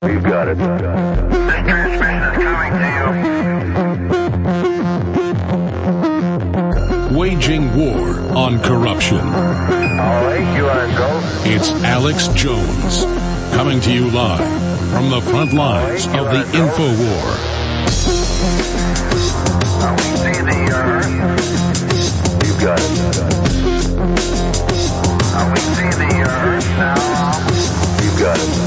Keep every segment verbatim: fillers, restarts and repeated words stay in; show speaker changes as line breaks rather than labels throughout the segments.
We've got it. This transmission is coming to you.
Waging war on corruption.
All right, you are go.
It's Alex Jones, coming to you live from the front lines
right,
of the
go.
info war.
Now we see the Earth. We've got it. Now we see the Earth now. We've got it.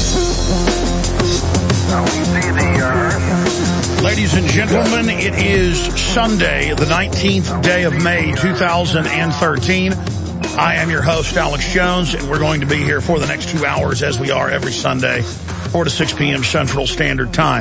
Now we see the Earth.
Ladies and gentlemen, it is Sunday, the nineteenth day of May, two thousand thirteen. I am your host, Alex Jones, and we're going to be here for the next two hours as we are every Sunday, four to six p.m. Central Standard Time.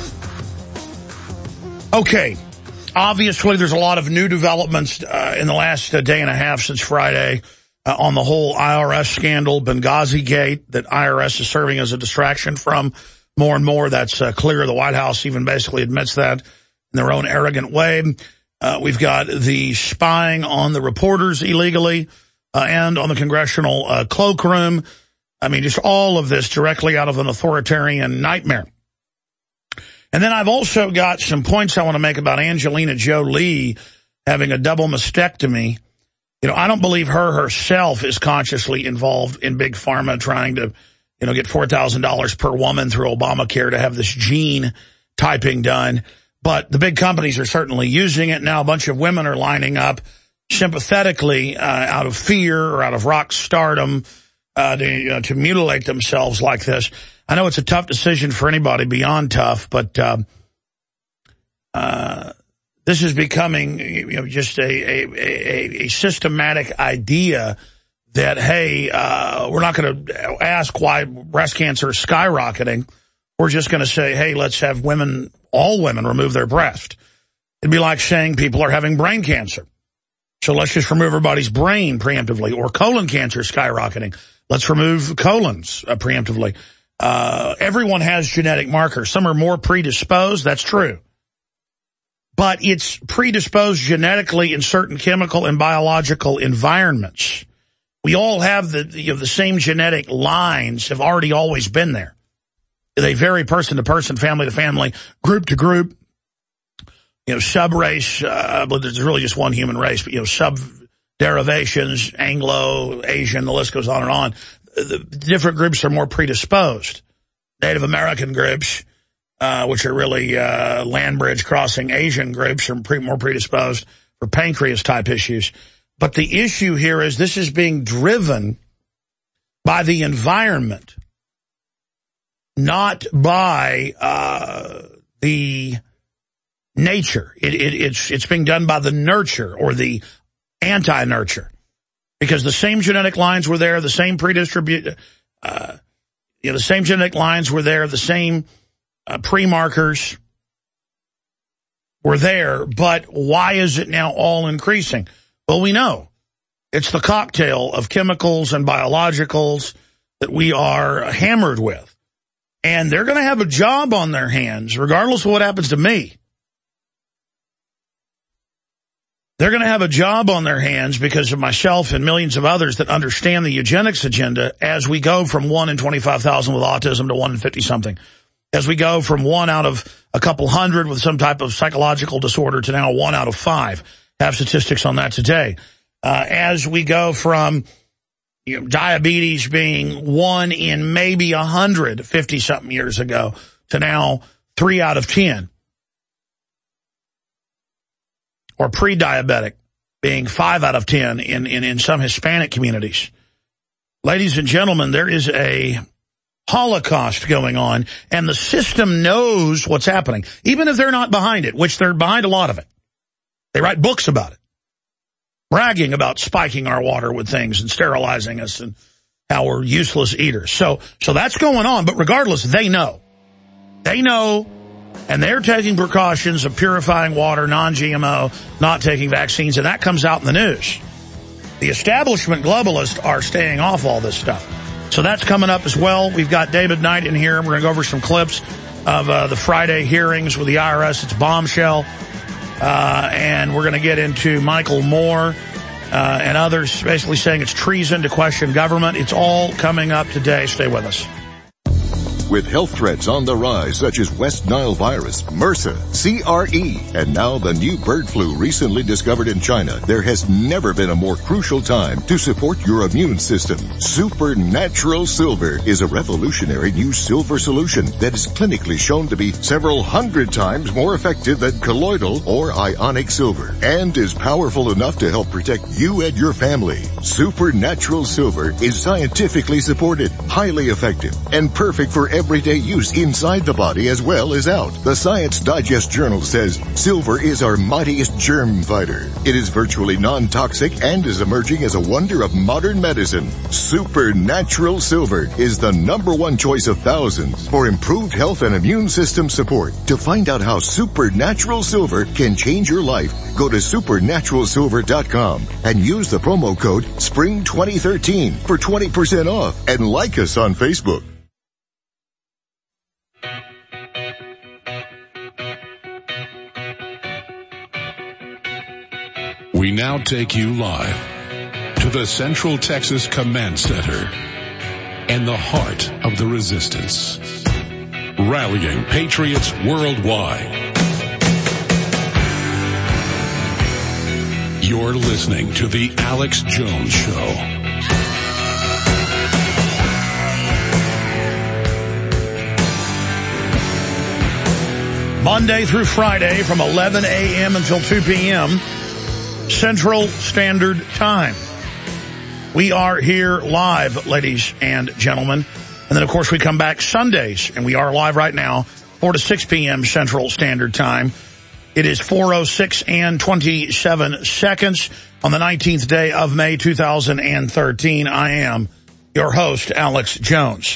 Okay, obviously there's a lot of new developments uh, in the last uh, day and a half since Friday uh, on the whole I R S scandal, Benghazi Gate, that I R S is serving as a distraction from more and more. That's uh, clear. The White House even basically admits that in their own arrogant way. Uh, we've got the spying on the reporters illegally uh, and on the congressional uh, cloakroom. I mean, just all of this directly out of an authoritarian nightmare. And then I've also got some points I want to make about Angelina Jolie having a double mastectomy. You know, I don't believe her herself is consciously involved in Big Pharma trying to, you know, get four thousand dollars per woman through Obamacare to have this gene typing done. But the big companies are certainly using it. Now a bunch of women are lining up sympathetically uh, out of fear or out of rock stardom uh, to, you know, to mutilate themselves like this. I know it's a tough decision for anybody, beyond tough, but uh, uh, this is becoming, you know, just a, a, a, a systematic idea that, hey, uh, we're not going to ask why breast cancer is skyrocketing. We're just going to say, hey, let's have women, all women, remove their breast. It'd be like saying people are having brain cancer. So let's just remove everybody's brain preemptively. Or colon cancer is skyrocketing. Let's remove colons uh, preemptively. Uh, everyone has genetic markers. Some are more predisposed. That's true. But it's predisposed genetically in certain chemical and biological environments. We all have the, you know, the same genetic lines, have already always been there. They vary person to person, family to family, group to group, you know, sub-race, uh, but there's really just one human race, but, you know, sub-derivations, Anglo, Asian, the list goes on and on. The different groups are more predisposed. Native American groups, uh, which are really uh, land bridge crossing Asian groups, are pre more predisposed for pancreas-type issues. But the issue here is this is being driven by the environment, not by uh, the nature. It, it, it's, it's being done by the nurture or the anti-nurture. Because the same genetic lines were there, the same predistribute, uh, you know, the same genetic lines were there, the same uh, pre-markers were there, but why is it now all increasing? Well, we know. It's the cocktail of chemicals and biologicals that we are hammered with. And they're going to have a job on their hands, regardless of what happens to me. They're going to have a job on their hands because of myself and millions of others that understand the eugenics agenda as we go from one in twenty-five thousand with autism to one in fifty-something. As we go from one out of a couple hundred with some type of psychological disorder to now one out of five. Have statistics on that today. Uh, as we go from, you know, diabetes being one in maybe one hundred fifty-something years ago to now three out of ten. Or pre-diabetic being five out of ten in, in, in some Hispanic communities. Ladies and gentlemen, there is a holocaust going on, and the system knows what's happening, even if they're not behind it, which they're behind a lot of it. They write books about it, bragging about spiking our water with things and sterilizing us and how we're useless eaters. So, so that's going on, but regardless, they know. They know. And they're taking precautions of purifying water, non G M O, not taking vaccines, and that comes out in the news. The establishment globalists are staying off all this stuff. So that's coming up as well. We've got David Knight in here. We're going to go over some clips of uh, the Friday hearings with the I R S. It's bombshell. Uh, and we're going to get into Michael Moore uh, and others basically saying it's treason to question government. It's all coming up today. Stay with us.
With health threats on the rise such as West Nile virus, MRSA, C R E, and now the new bird flu recently discovered in China, there has never been a more crucial time to support your immune system. Supernatural Silver is a revolutionary new silver solution that is clinically shown to be several hundred times more effective than colloidal or ionic silver and is powerful enough to help protect you and your family. Supernatural Silver is scientifically supported, highly effective, and perfect for everyday use inside the body as well as out. The Science Digest Journal says silver is our mightiest germ fighter. It is virtually non-toxic and is emerging as a wonder of modern medicine. Supernatural Silver is the number one choice of thousands for improved health and immune system support. To find out how Supernatural Silver can change your life, go to supernatural silver dot com and use the promo code spring twenty thirteen for twenty percent off and like us on Facebook.
We now take you live to the Central Texas Command Center and the heart of the resistance, rallying patriots worldwide. You're listening to The Alex Jones Show.
Monday through Friday from eleven a.m. until two p.m. Central Standard Time. We are here live, ladies and gentlemen. And then, of course, we come back Sundays, and we are live right now, four to six p.m. Central Standard Time. It is four oh six and twenty-seven seconds on the nineteenth day of May, two thousand thirteen. I am your host, Alex Jones.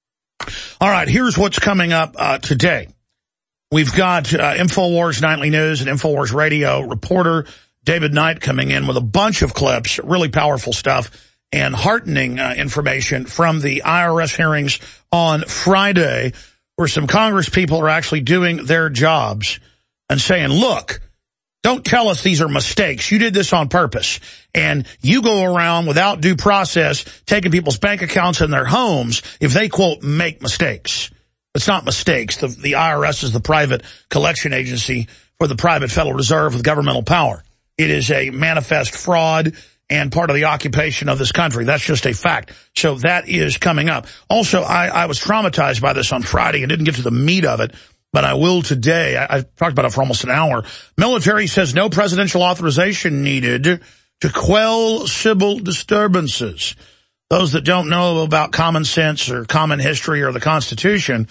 All right, here's what's coming up uh, today. We've got uh, InfoWars Nightly News and InfoWars Radio reporter David Knight coming in with a bunch of clips, really powerful stuff, and heartening uh, information from the I R S hearings on Friday, where some Congress people are actually doing their jobs and saying, look, don't tell us these are mistakes. You did this on purpose. And you go around without due process taking people's bank accounts and their homes if they, quote, make mistakes. It's not mistakes. The, the I R S is the private collection agency for the private Federal Reserve with governmental power. It is a manifest fraud and part of the occupation of this country. That's just a fact. So that is coming up. Also, I, I was traumatized by this on Friday and didn't get to the meat of it, but I will today. I, I talked about it for almost an hour. Military says no presidential authorization needed to quell civil disturbances. Those that don't know about common sense or common history or the Constitution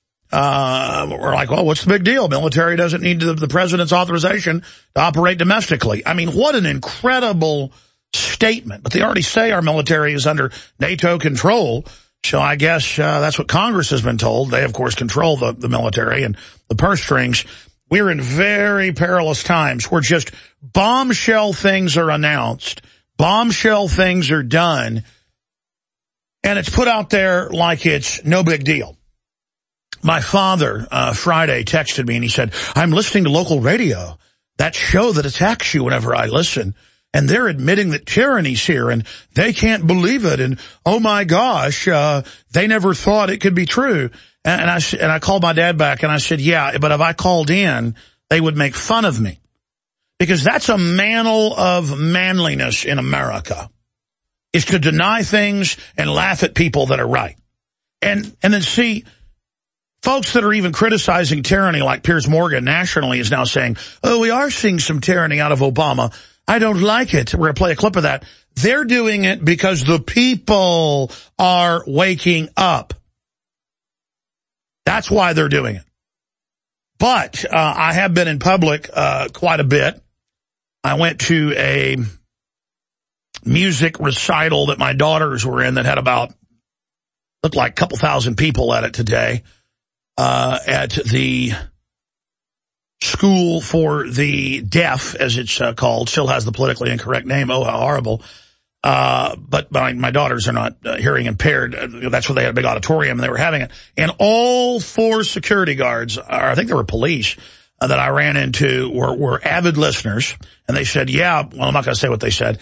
Uh, we're like, well, what's the big deal? Military doesn't need the, the president's authorization to operate domestically. I mean, what an incredible statement. But they already say our military is under NATO control. So I guess uh, that's what Congress has been told. They, of course, control the, the military and the purse strings. We're in very perilous times where just bombshell things are announced, bombshell things are done, and it's put out there like it's no big deal. My father, uh, Friday texted me and he said, I'm listening to local radio, that show that attacks you whenever I listen, and they're admitting that tyranny's here and they can't believe it. And oh my gosh, uh, they never thought it could be true. And, and I, and I called my dad back and I said, yeah, but if I called in, they would make fun of me, because that's a mantle of manliness in America, is to deny things and laugh at people that are right. And, and then see, folks that are even criticizing tyranny, like Piers Morgan nationally, is now saying, oh, we are seeing some tyranny out of Obama. I don't like it. We're going to play a clip of that. They're doing it because the people are waking up. That's why they're doing it. But uh, I have been in public uh, quite a bit. I went to a music recital that my daughters were in that had about, looked like a couple thousand people at it today. Uh, at the School for the Deaf, as it's uh, called, still has the politically incorrect name. Oh, how horrible. Uh, but my, my daughters are not uh, hearing impaired. Uh, that's where they had a big auditorium and they were having it. And all four security guards, or I think they were police, uh, that I ran into were, were avid listeners. And they said, yeah, well, I'm not going to say what they said.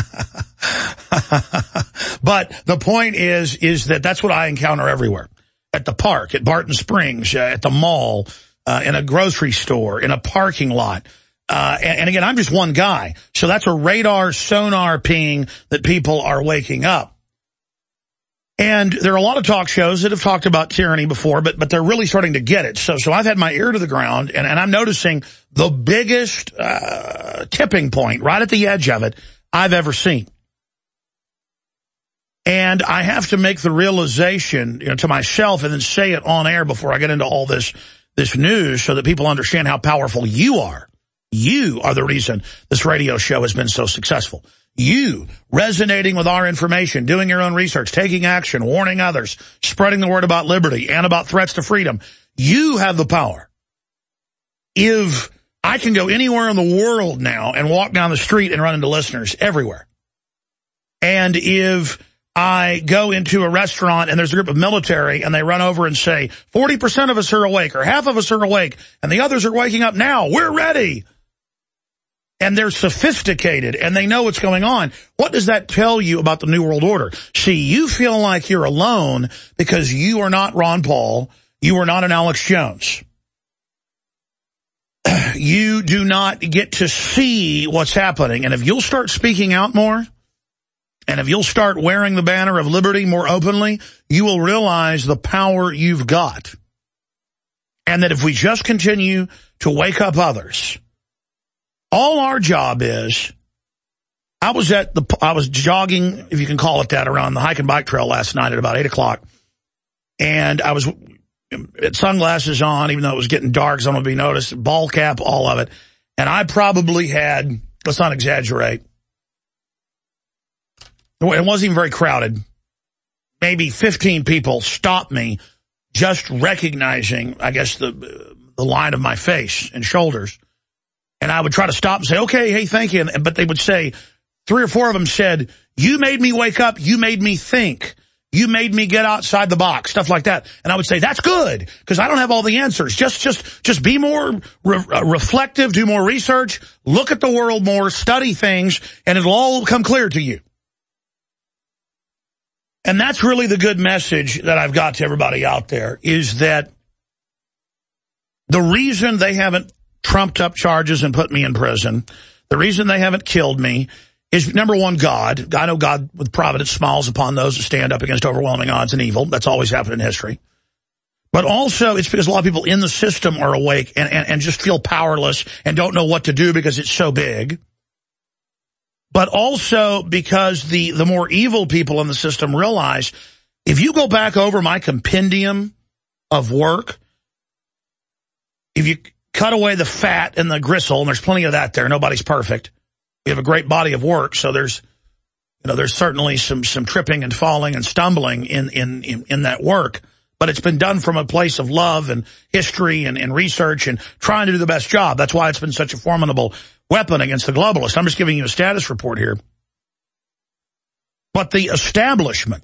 But the point is, is that that's what I encounter everywhere. at the park, at Barton Springs, uh, at the mall, uh, in a grocery store, in a parking lot. Uh, and, and again, I'm just one guy. So that's a radar sonar ping that people are waking up. And there are a lot of talk shows that have talked about tyranny before, but but they're really starting to get it. So so I've had my ear to the ground, and, and I'm noticing the biggest uh, tipping point right at the edge of it I've ever seen. And I have to make the realization, you know, to myself and then say it on air before I get into all this this news so that people understand how powerful you are. You are the reason this radio show has been so successful. You resonating with our information, doing your own research, taking action, warning others, spreading the word about liberty and about threats to freedom. You have the power. If I can go anywhere in the world now and walk down the street and run into listeners everywhere. And if I go into a restaurant and there's a group of military and they run over and say, forty percent of us are awake or half of us are awake and the others are waking up now, we're ready. And they're sophisticated, and they know what's going on. What does that tell you about the New World Order? See, you feel like you're alone because you are not Ron Paul. You are not an Alex Jones. You do not get to see what's happening. And if you'll start speaking out more, and if you'll start wearing the banner of liberty more openly, you will realize the power you've got. And that if we just continue to wake up others, all our job is, I was at the, I was jogging, if you can call it that, around the hike and bike trail last night at about eight o'clock. And I was, had sunglasses on, even though it was getting dark, so I'm going to be noticed, ball cap, all of it. And I probably had, let's not exaggerate, it wasn't even very crowded. Maybe fifteen people stopped me just recognizing, I guess, the, the line of my face and shoulders. And I would try to stop and say, okay, hey, thank you. And, but they would say, three or four of them said, you made me wake up. You made me think. You made me get outside the box, stuff like that. And I would say, that's good, because I don't have all the answers. Just just, just be more re reflective, do more research, look at the world more, study things, and it'll all come clear to you. And that's really the good message that I've got to everybody out there, is that the reason they haven't trumped up charges and put me in prison, the reason they haven't killed me is, number one, God. I know God with providence smiles upon those that stand up against overwhelming odds and evil. That's always happened in history. But also it's because a lot of people in the system are awake and, and, and just feel powerless and don't know what to do because it's so big. But also because the, the more evil people in the system realize, if you go back over my compendium of work, if you cut away the fat and the gristle, and there's plenty of that there. Nobody's perfect. We have a great body of work, so there's, you know, there's certainly some some tripping and falling and stumbling in in in, in that work. But it's been done from a place of love and history and, and research and trying to do the best job. That's why it's been such a formidable weapon against the globalists. I'm just giving you a status report here. But the establishment,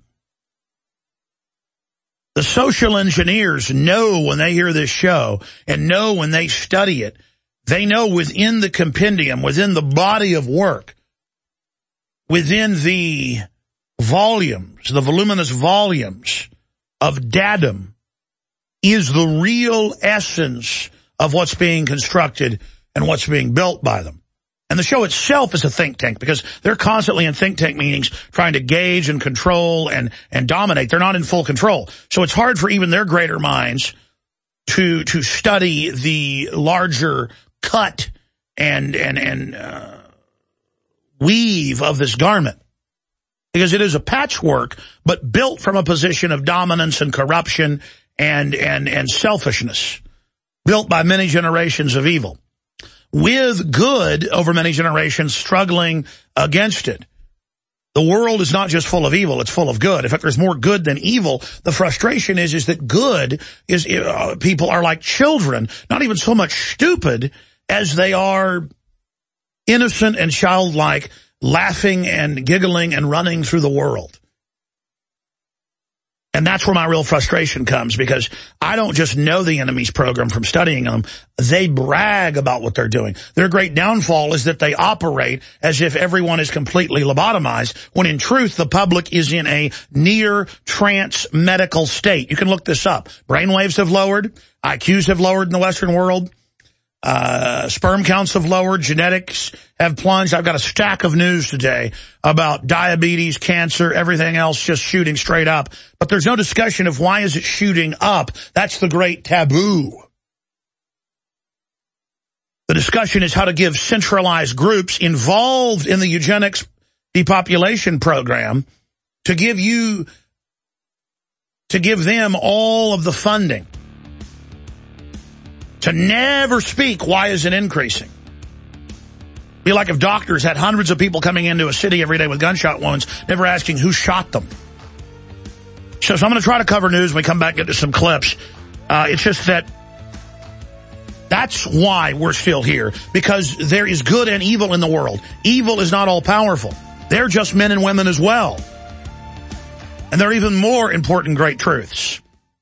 the social engineers, know when they hear this show and know when they study it, they know within the compendium, within the body of work, within the volumes, the voluminous volumes of datum, is the real essence of what's being constructed and what's being built by them. And the show itself is a think tank, because they're constantly in think tank meetings trying to gauge and control and, and dominate. They're not in full control. So it's hard for even their greater minds to, to study the larger cut and, and, and, uh, weave of this garment. Because it is a patchwork, but built from a position of dominance and corruption and, and, and selfishness, built by many generations of evil, with good over many generations struggling against it. The world is not just full of evil, it's full of good. In fact, there's more good than evil. The frustration is, is that good is, uh, people are like children, not even so much stupid as they are innocent and childlike, laughing and giggling and running through the world. And that's where my real frustration comes, because I don't just know the enemy's program from studying them. They brag about what they're doing. Their great downfall is that they operate as if everyone is completely lobotomized, when in truth the public is in a near trance medical state. You can look this up. Brainwaves have lowered. I Qs have lowered in the Western world. Uh, sperm counts have lowered. Genetics have plunged. I've got a stack of news today about diabetes, cancer, everything else just shooting straight up. But there's no discussion of why is it shooting up. That's the great taboo. The discussion is how to give centralized groups involved in the eugenics depopulation program to give you, to give them all of the funding. To never speak, why is it increasing? Be like if doctors had hundreds of people coming into a city every day with gunshot wounds, never asking who shot them. So, so I'm going to try to cover news when we come back into some clips. Uh, it's just that that's why we're still here, because there is good and evil in the world. Evil is not all powerful. They're just men and women as well. And there are even more important great truths.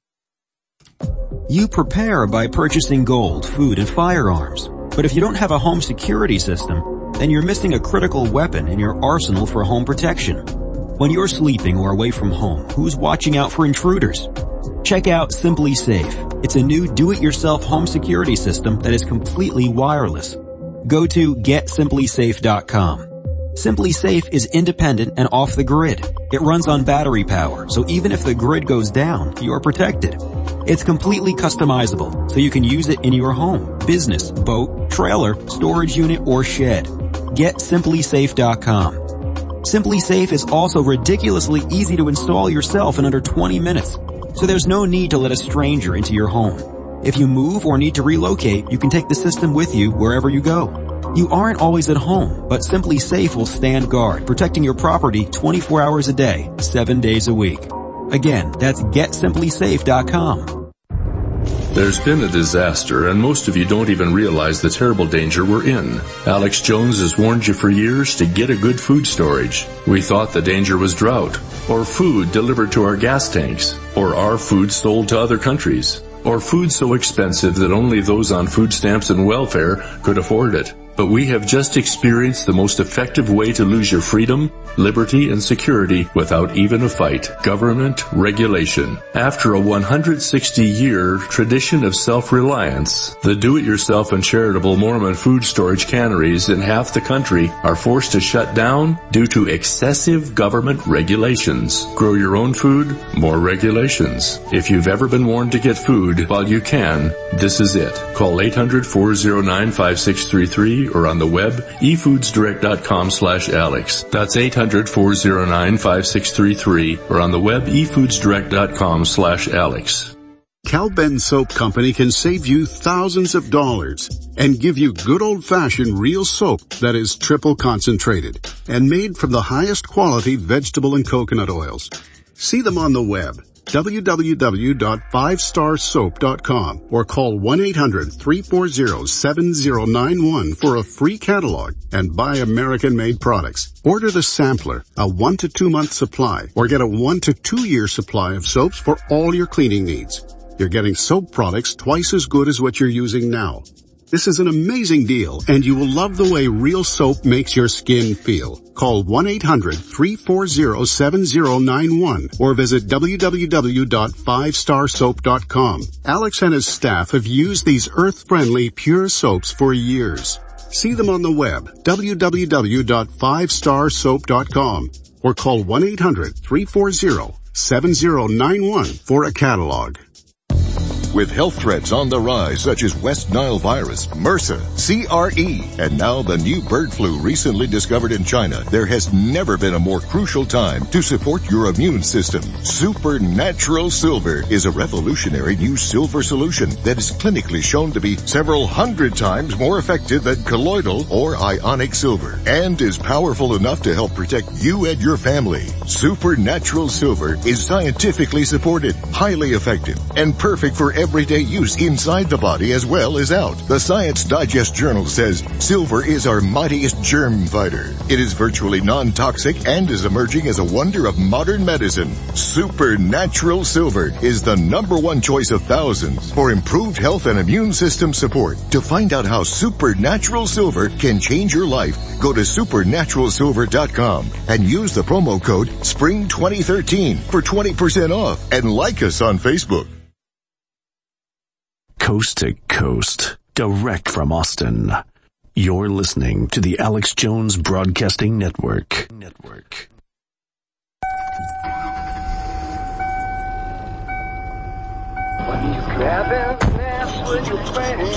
You prepare by purchasing gold, food, and firearms. But if you don't have a home security system, then you're missing a critical weapon in your arsenal for home protection. When you're sleeping or away from home, who's watching out for intruders? Check out Simply Safe. It's a new do-it-yourself home security system that is completely wireless. Go to get simply safe dot com. Simply Safe is independent and off the grid. It runs on battery power, so even if the grid goes down, you're protected. It's completely customizable, so you can use it in your home, business, boat, trailer, storage unit, or shed. Get simply safe dot com. Simply Safe is also ridiculously easy to install yourself in under twenty minutes, so there's no need to let a stranger into your home. If you move or need to relocate, you can take the system with you wherever you go. You aren't always at home, but Simply Safe will stand guard, protecting your property twenty-four hours a day, seven days a week. Again, that's get simply safe dot com.
There's been a disaster, and most of you don't even realize the terrible danger we're in. Alex Jones has warned you for years to get a good food storage. We thought the danger was drought, or food delivered to our gas tanks, or our food sold to other countries, or food so expensive that only those on food stamps and welfare could afford it. But we have just experienced the most effective way to lose your freedom, liberty, and security without even a fight: government regulation. After a one hundred sixty year tradition of self-reliance, the do-it-yourself and charitable Mormon food storage canneries in half the country are forced to shut down due to excessive government regulations. Grow your own food, more regulations. If you've ever been warned to get food while you can, this is it. Call eight hundred, four oh nine, five six three three or on the web, e foods direct dot com slash Alex. That's eight hundred, four oh nine, five six three three or on the web, e foods direct dot com slash Alex.
Cal-Ben Soap Company can save you thousands of dollars and give you good old-fashioned real soap that is triple concentrated and made from the highest quality vegetable and coconut oils. See them on the web, w w w dot five star soap dot com, or call one eight hundred, three four zero, seven zero nine one for a free catalog and buy American-made products. Order the sampler, a one to two month supply, or get a one to two year supply of soaps for all your cleaning needs. You're getting soap products twice as good as what you're using now. This is an amazing deal, and you will love the way real soap makes your skin feel. Call one eight hundred, three four zero, seven zero nine one or visit w w w dot five star soap dot com. Alex and his staff have used these earth-friendly, pure soaps for years. See them on the web, w w w dot five star soap dot com, or call one eight hundred, three four zero, seven zero nine one for a catalog.
With health threats on the rise such as West Nile virus, MRSA, C R E, and now the new bird flu recently discovered in China, there has never been a more crucial time to support your immune system. Supernatural Silver is a revolutionary new silver solution that is clinically shown to be several hundred times more effective than colloidal or ionic silver and is powerful enough to help protect you and your family. Supernatural Silver is scientifically supported, highly effective, and perfect for everyday use inside the body as well as out. The Science Digest Journal says silver is our mightiest germ fighter. It is virtually non-toxic and is emerging as a wonder of modern medicine. Supernatural Silver is the number one choice of thousands for improved health and immune system support. To find out how Supernatural Silver can change your life, go to supernatural silver dot com and use the promo code spring twenty thirteen for twenty percent off, and like us on Facebook.
Coast to coast, direct from Austin. You're listening to the Alex Jones Broadcasting Network. Network.
Grabbing ass with your friends.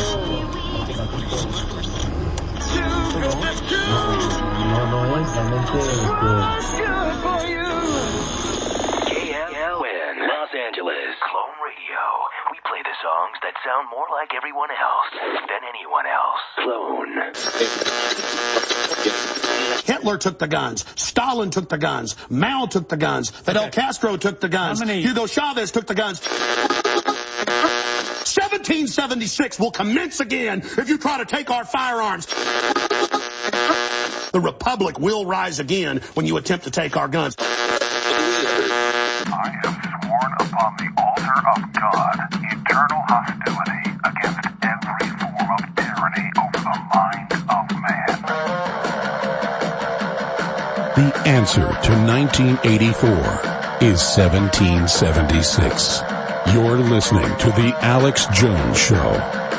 Good for you.
K L N, Los Angeles. Clone Radio. We play the songs that sound more like everyone else than anyone else. Clone.
Hitler took the guns. Stalin took the guns. Mao took the guns. Fidel okay. Castro took the guns. Hugo Chavez took the guns. seventeen seventy-six will commence again if you try to take our firearms. The Republic will rise again when you attempt to take our guns.
I have sworn upon the altar of God eternal hostility against every form of tyranny over the mind of man.
The answer to nineteen eighty-four is seventeen seventy-six. You're listening to The Alex Jones Show.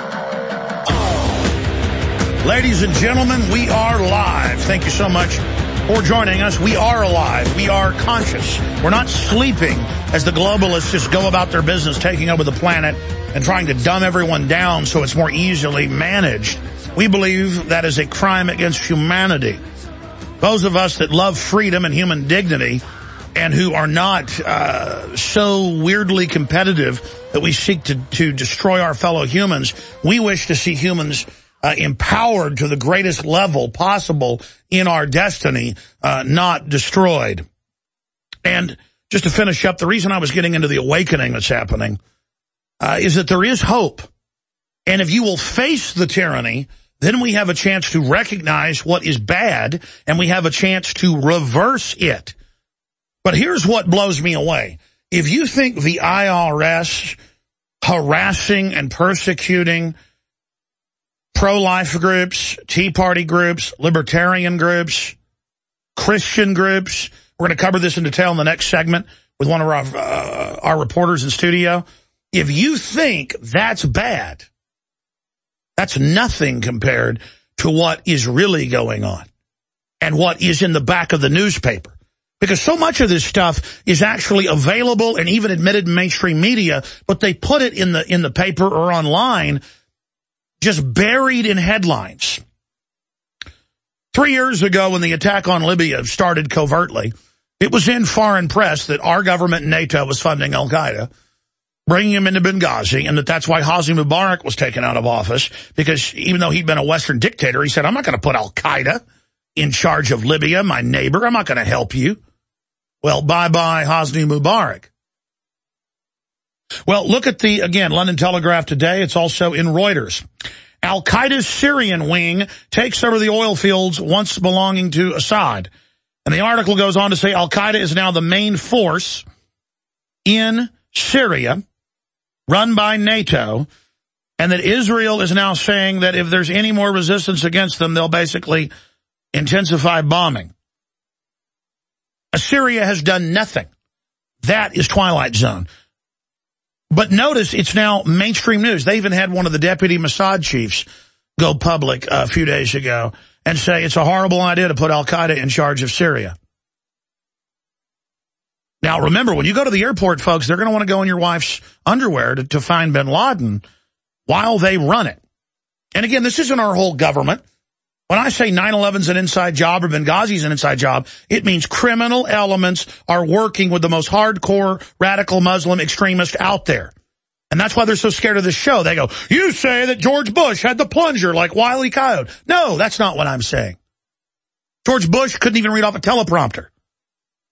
Ladies and gentlemen, we are live. Thank you so much for joining us. We are alive. We are conscious. We're not sleeping as the globalists just go about their business taking over the planet and trying to dumb everyone down so it's more easily managed. We believe that is a crime against humanity. Those of us that love freedom and human dignity and who are not uh, so weirdly competitive that we seek to, to destroy our fellow humans, we wish to see humans uh, empowered to the greatest level possible in our destiny, uh, not destroyed. And just to finish up, the reason I was getting into the awakening that's happening uh, is that there is hope. And if you will face the tyranny, then we have a chance to recognize what is bad, and we have a chance to reverse it. But here's what blows me away. If you think the I R S harassing and persecuting pro-life groups, Tea Party groups, libertarian groups, Christian groups, we're going to cover this in detail in the next segment with one of our, uh, our reporters in studio. If you think that's bad, that's nothing compared to what is really going on and what is in the back of the newspaper. Because so much of this stuff is actually available and even admitted in mainstream media, but they put it in the in the paper or online just buried in headlines. Three years ago when the attack on Libya started covertly, it was in foreign press that our government and NATO was funding al-Qaeda, bringing him into Benghazi, and that that's why Hosni Mubarak was taken out of office, because even though he'd been a Western dictator, he said, I'm not going to put al-Qaeda in charge of Libya, my neighbor. I'm not going to help you. Well, bye-bye Hosni Mubarak. Well, look at the, again, London Telegraph today. It's also in Reuters. Al-Qaeda's Syrian wing takes over the oil fields once belonging to Assad. And the article goes on to say Al-Qaeda is now the main force in Syria, run by NATO, and that Israel is now saying that if there's any more resistance against them, they'll basically intensify bombing. Assyria has done nothing. That is Twilight Zone. But notice it's now mainstream news. They even had one of the deputy Mossad chiefs go public a few days ago and say it's a horrible idea to put al-Qaeda in charge of Syria. Now, remember, when you go to the airport, folks, they're going to want to go in your wife's underwear to, to find bin Laden while they run it. And again, this isn't our whole government. When I say nine eleven's an inside job or Benghazi's an inside job, it means criminal elements are working with the most hardcore radical Muslim extremists out there. And that's why they're so scared of this show. They go, you say that George Bush had the plunger like Wile E. Coyote. No, that's not what I'm saying. George Bush couldn't even read off a teleprompter.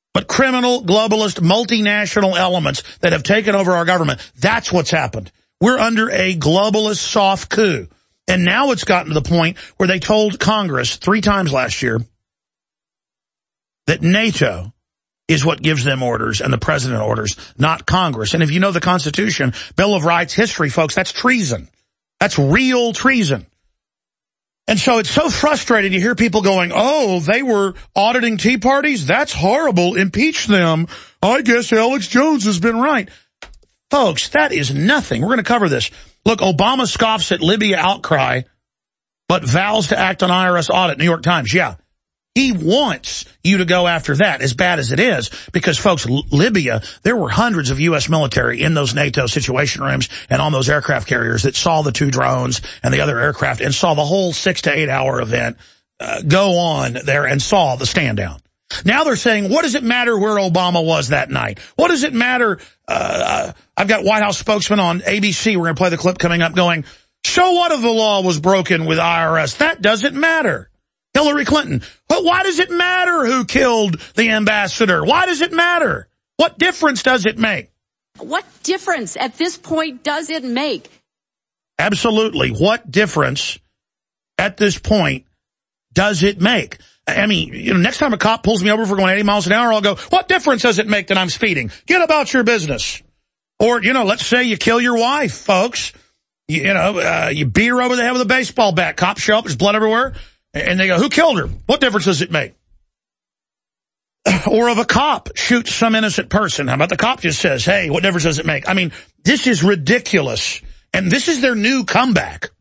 but criminal, globalist, multinational elements that have taken over our government. That's what's happened. We're under a globalist soft coup. And now it's gotten to the point where they told Congress three times last year that NATO is what gives them orders and the president orders, not Congress. And if you know the Constitution, Bill of Rights history, folks, that's treason. That's real treason. And so it's so frustrating to hear people going, oh, they were auditing Tea Parties? That's horrible. Impeach them. I guess Alex Jones has been right. Folks, that is nothing. We're going to cover this. Look, Obama scoffs at Libya outcry, but vows to act on I R S audit. New York Times, yeah. He wants you to go after that, as bad as it is, because, folks, Libya, there were hundreds of U S military in those NATO situation rooms and on those aircraft carriers that saw the two drones and the other aircraft and saw the whole six to eight hour event uh, go on there and saw the stand down. Now they're saying, what does it matter where Obama was that night? What does it matter? Uh, I've got White House spokesman on A B C. We're going to play the clip coming up going, so what if the law was broken with I R S? That doesn't matter. Hillary Clinton. But why does it matter who killed the ambassador? Why does it matter? What difference does it make?
What difference at this point does it make?
Absolutely. What difference at this point does it make? I mean, you know, next time a cop pulls me over for going eighty miles an hour, I'll go, what difference does it make that I'm speeding? Get about your business. Or, you know, let's say you kill your wife, folks. You, you know, uh, you beat her over the head with a baseball bat. Cops show up, there's blood everywhere. And they go, who killed her? What difference does it make? Or if a cop shoots some innocent person, how about the cop just says, hey, what difference does it make? I mean, this is ridiculous. And this is their new comeback.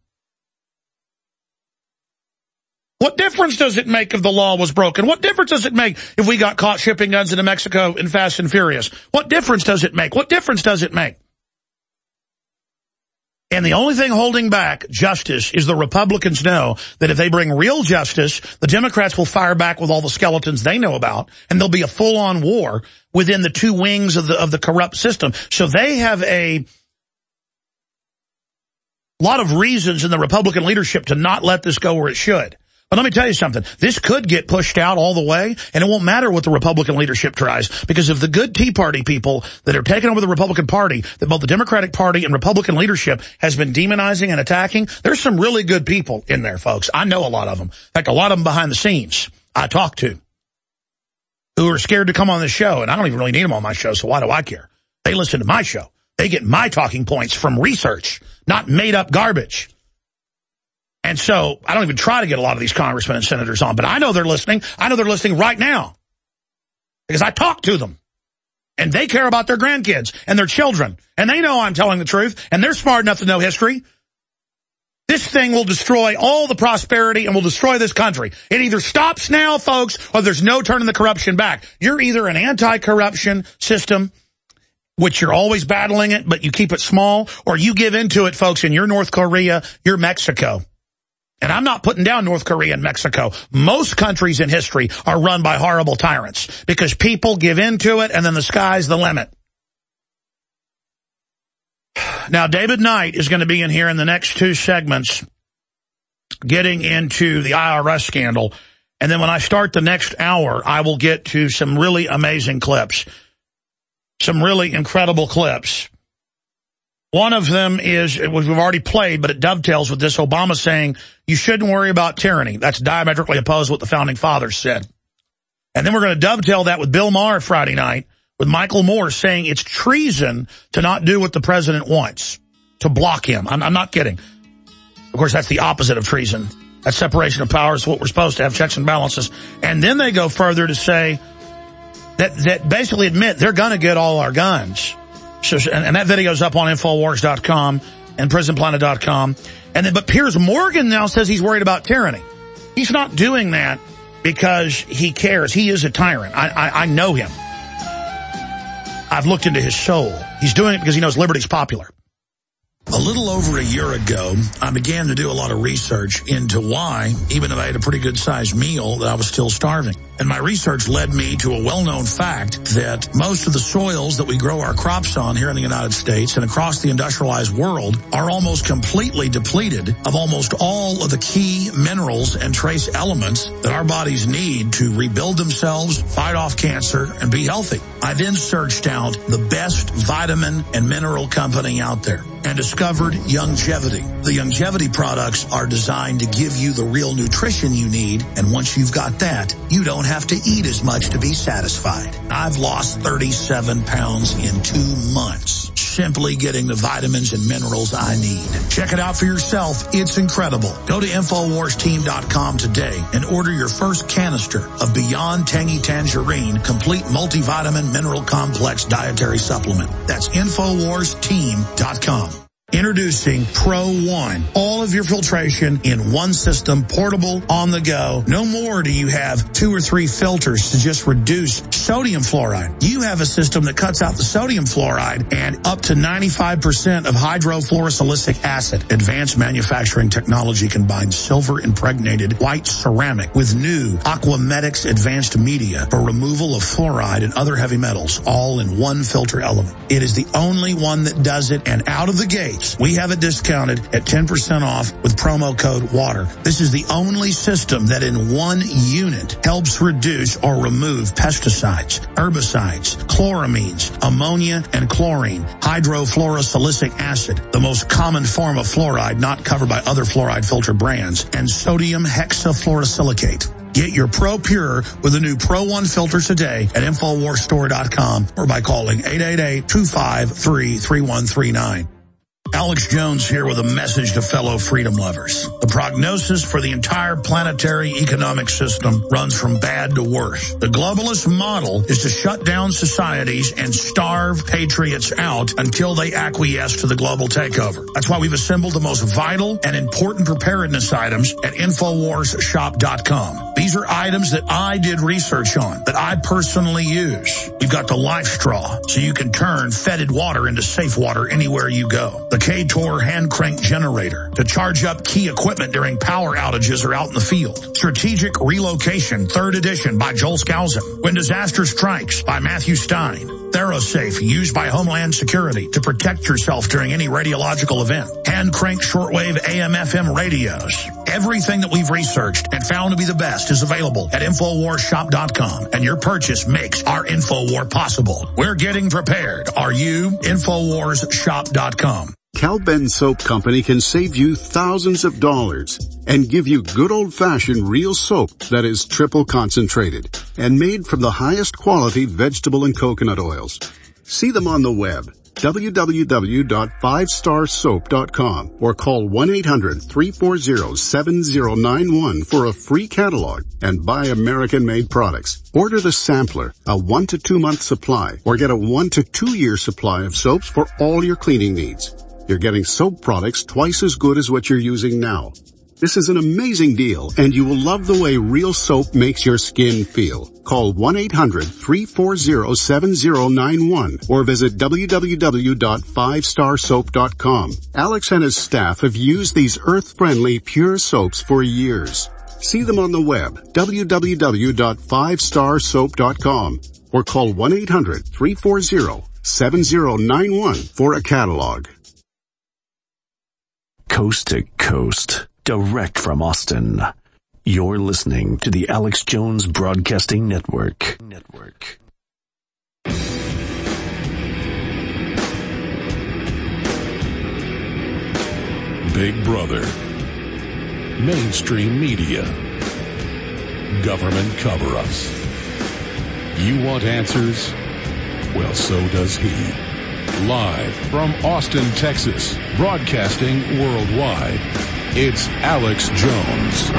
What difference does it make if the law was broken? What difference does it make if we got caught shipping guns into Mexico in Fast and Furious? What difference does it make? What difference does it make? And the only thing holding back justice is the Republicans know that if they bring real justice, the Democrats will fire back with all the skeletons they know about, and there'll be a full-on war within the two wings of the of the corrupt system. So they have a lot of reasons in the Republican leadership to not let this go where it should. But let me tell you something. This could get pushed out all the way, and it won't matter what the Republican leadership tries, because if the good Tea Party people that are taking over the Republican Party, that both the Democratic Party and Republican leadership has been demonizing and attacking, there's some really good people in there, folks. I know a lot of them. In fact, a lot of them behind the scenes I talk to who are scared to come on this show, and I don't even really need them on my show, so why do I care? They listen to my show. They get my talking points from research, not made-up garbage. And so I don't even try to get a lot of these congressmen and senators on, but I know they're listening. I know they're listening right now because I talk to them. And they care about their grandkids and their children. And they know I'm telling the truth, and they're smart enough to know history. This thing will destroy all the prosperity and will destroy this country. It either stops now, folks, or there's no turning the corruption back. You're either an anti-corruption system, which you're always battling it, but you keep it small, or you give into it, folks, and you're North Korea, you're Mexico. And I'm not putting down North Korea and Mexico. Most countries in history are run by horrible tyrants because people give into it and then the sky's the limit. Now, David Knight is going to be in here in the next two segments getting into the I R S scandal. And then when I start the next hour, I will get to some really amazing clips, some really incredible clips. One of them is, which we've already played, but it dovetails with this, Obama saying, you shouldn't worry about tyranny. That's diametrically opposed to what the Founding Fathers said. And then we're going to dovetail that with Bill Maher Friday night, with Michael Moore saying it's treason to not do what the president wants, to block him. I'm, I'm not kidding. Of course, that's the opposite of treason. That's separation of powers, what we're supposed to have, checks and balances. And then they go further to say that, that basically admit they're going to get all our guns. So, and, and that video's up on Infowars dot com and Prison Planet dot com. And then, but Piers Morgan now says he's worried about tyranny. He's not doing that because he cares. He is a tyrant. I, I, I know him. I've looked into his soul. He's doing it because he knows liberty's popular. A little over a year ago, I began to do a lot of research into why, even if I had a pretty good-sized meal, that I was still starving. And my research led me to a well-known fact that most of the soils that we grow our crops on here in the United States and across the industrialized world are almost completely depleted of almost all of the key minerals and trace elements that our bodies need to rebuild themselves, fight off cancer, and be healthy. I then searched out the best vitamin and mineral company out there and discovered Youngevity. The Youngevity products are designed to give you the real nutrition you need, and once you've got that, you don't have to eat as much to be satisfied. I've lost thirty-seven pounds in two months, simply getting the vitamins and minerals I need. Check it out for yourself. It's incredible. Go to Infowars Team dot com today and order your first canister of Beyond Tangy Tangerine Complete Multivitamin Mineral Complex Dietary Supplement. That's Infowars Team dot com. Introducing Pro One. All of your filtration in one system, portable, on the go. No more do you have two or three filters to just reduce sodium fluoride. You have a system that cuts out the sodium fluoride and up to ninety-five percent of hydrofluorosilicic acid. Advanced manufacturing technology combines silver impregnated white ceramic with new Aquamedics advanced media for removal of fluoride and other heavy metals, all in one filter element. It is the only one that does it, and out of the gate, we have it discounted at ten percent off with promo code WATER. This is the only system that in one unit helps reduce or remove pesticides, herbicides, chloramines, ammonia, and chlorine, hydrofluorosilicic acid, the most common form of fluoride not covered by other fluoride filter brands, and sodium hexafluorosilicate. Get your Pro Pure with the new Pro One filter today at Infowars Store dot com or by calling eight eight eight, two five three, three one three nine. Alex Jones here with a message to fellow freedom lovers. The prognosis for the entire planetary economic system runs from bad to worse. The globalist model is to shut down societies and starve patriots out until they acquiesce to the global takeover. That's why we've assembled the most vital and important preparedness items at Infowars Shop dot com. These are items that I did research on, that I personally use. We've got the Life Straw, so you can turn fetid water into safe water anywhere you go. The K-Tor hand crank generator to charge up key equipment during power outages or out in the field. Strategic Relocation, third edition by Joel Skousen. When Disaster Strikes by Matthew Stein. ThyroSafe, used by Homeland Security to protect yourself during any radiological event. Hand crank shortwave A M F M radios. Everything that we've researched and found to be the best is available at Infowars Shop dot com, and your purchase makes our Infowar possible. We're getting prepared. Are you? Infowars Shop dot com.
Cal-Ben Soap Company can save you thousands of dollars and give you good old-fashioned real soap that is triple concentrated and made from the highest quality vegetable and coconut oils. See them on the web, w w w dot five star soap dot com, or call one eight hundred, three four zero, seven zero nine one for a free catalog and buy American-made products. Order the sampler, a one to two month supply, or get a one to two year supply of soaps for all your cleaning needs. You're getting soap products twice as good as what you're using now. This is an amazing deal, and you will love the way real soap makes your skin feel. Call one eight hundred, three four zero, seven zero nine one or visit w w w dot five star soap dot com. Alex and his staff have used these earth-friendly, pure soaps for years. See them on the web, w w w dot five star soap dot com, or call one eight hundred, three four zero, seven zero nine one for a catalog.
Coast to coast, direct from Austin. You're listening to the Alex Jones Broadcasting Network. Network.
Big Brother. Mainstream media. Government cover-ups. You want answers? Well, so does he. Live from Austin, Texas, broadcasting worldwide, it's Alex Jones.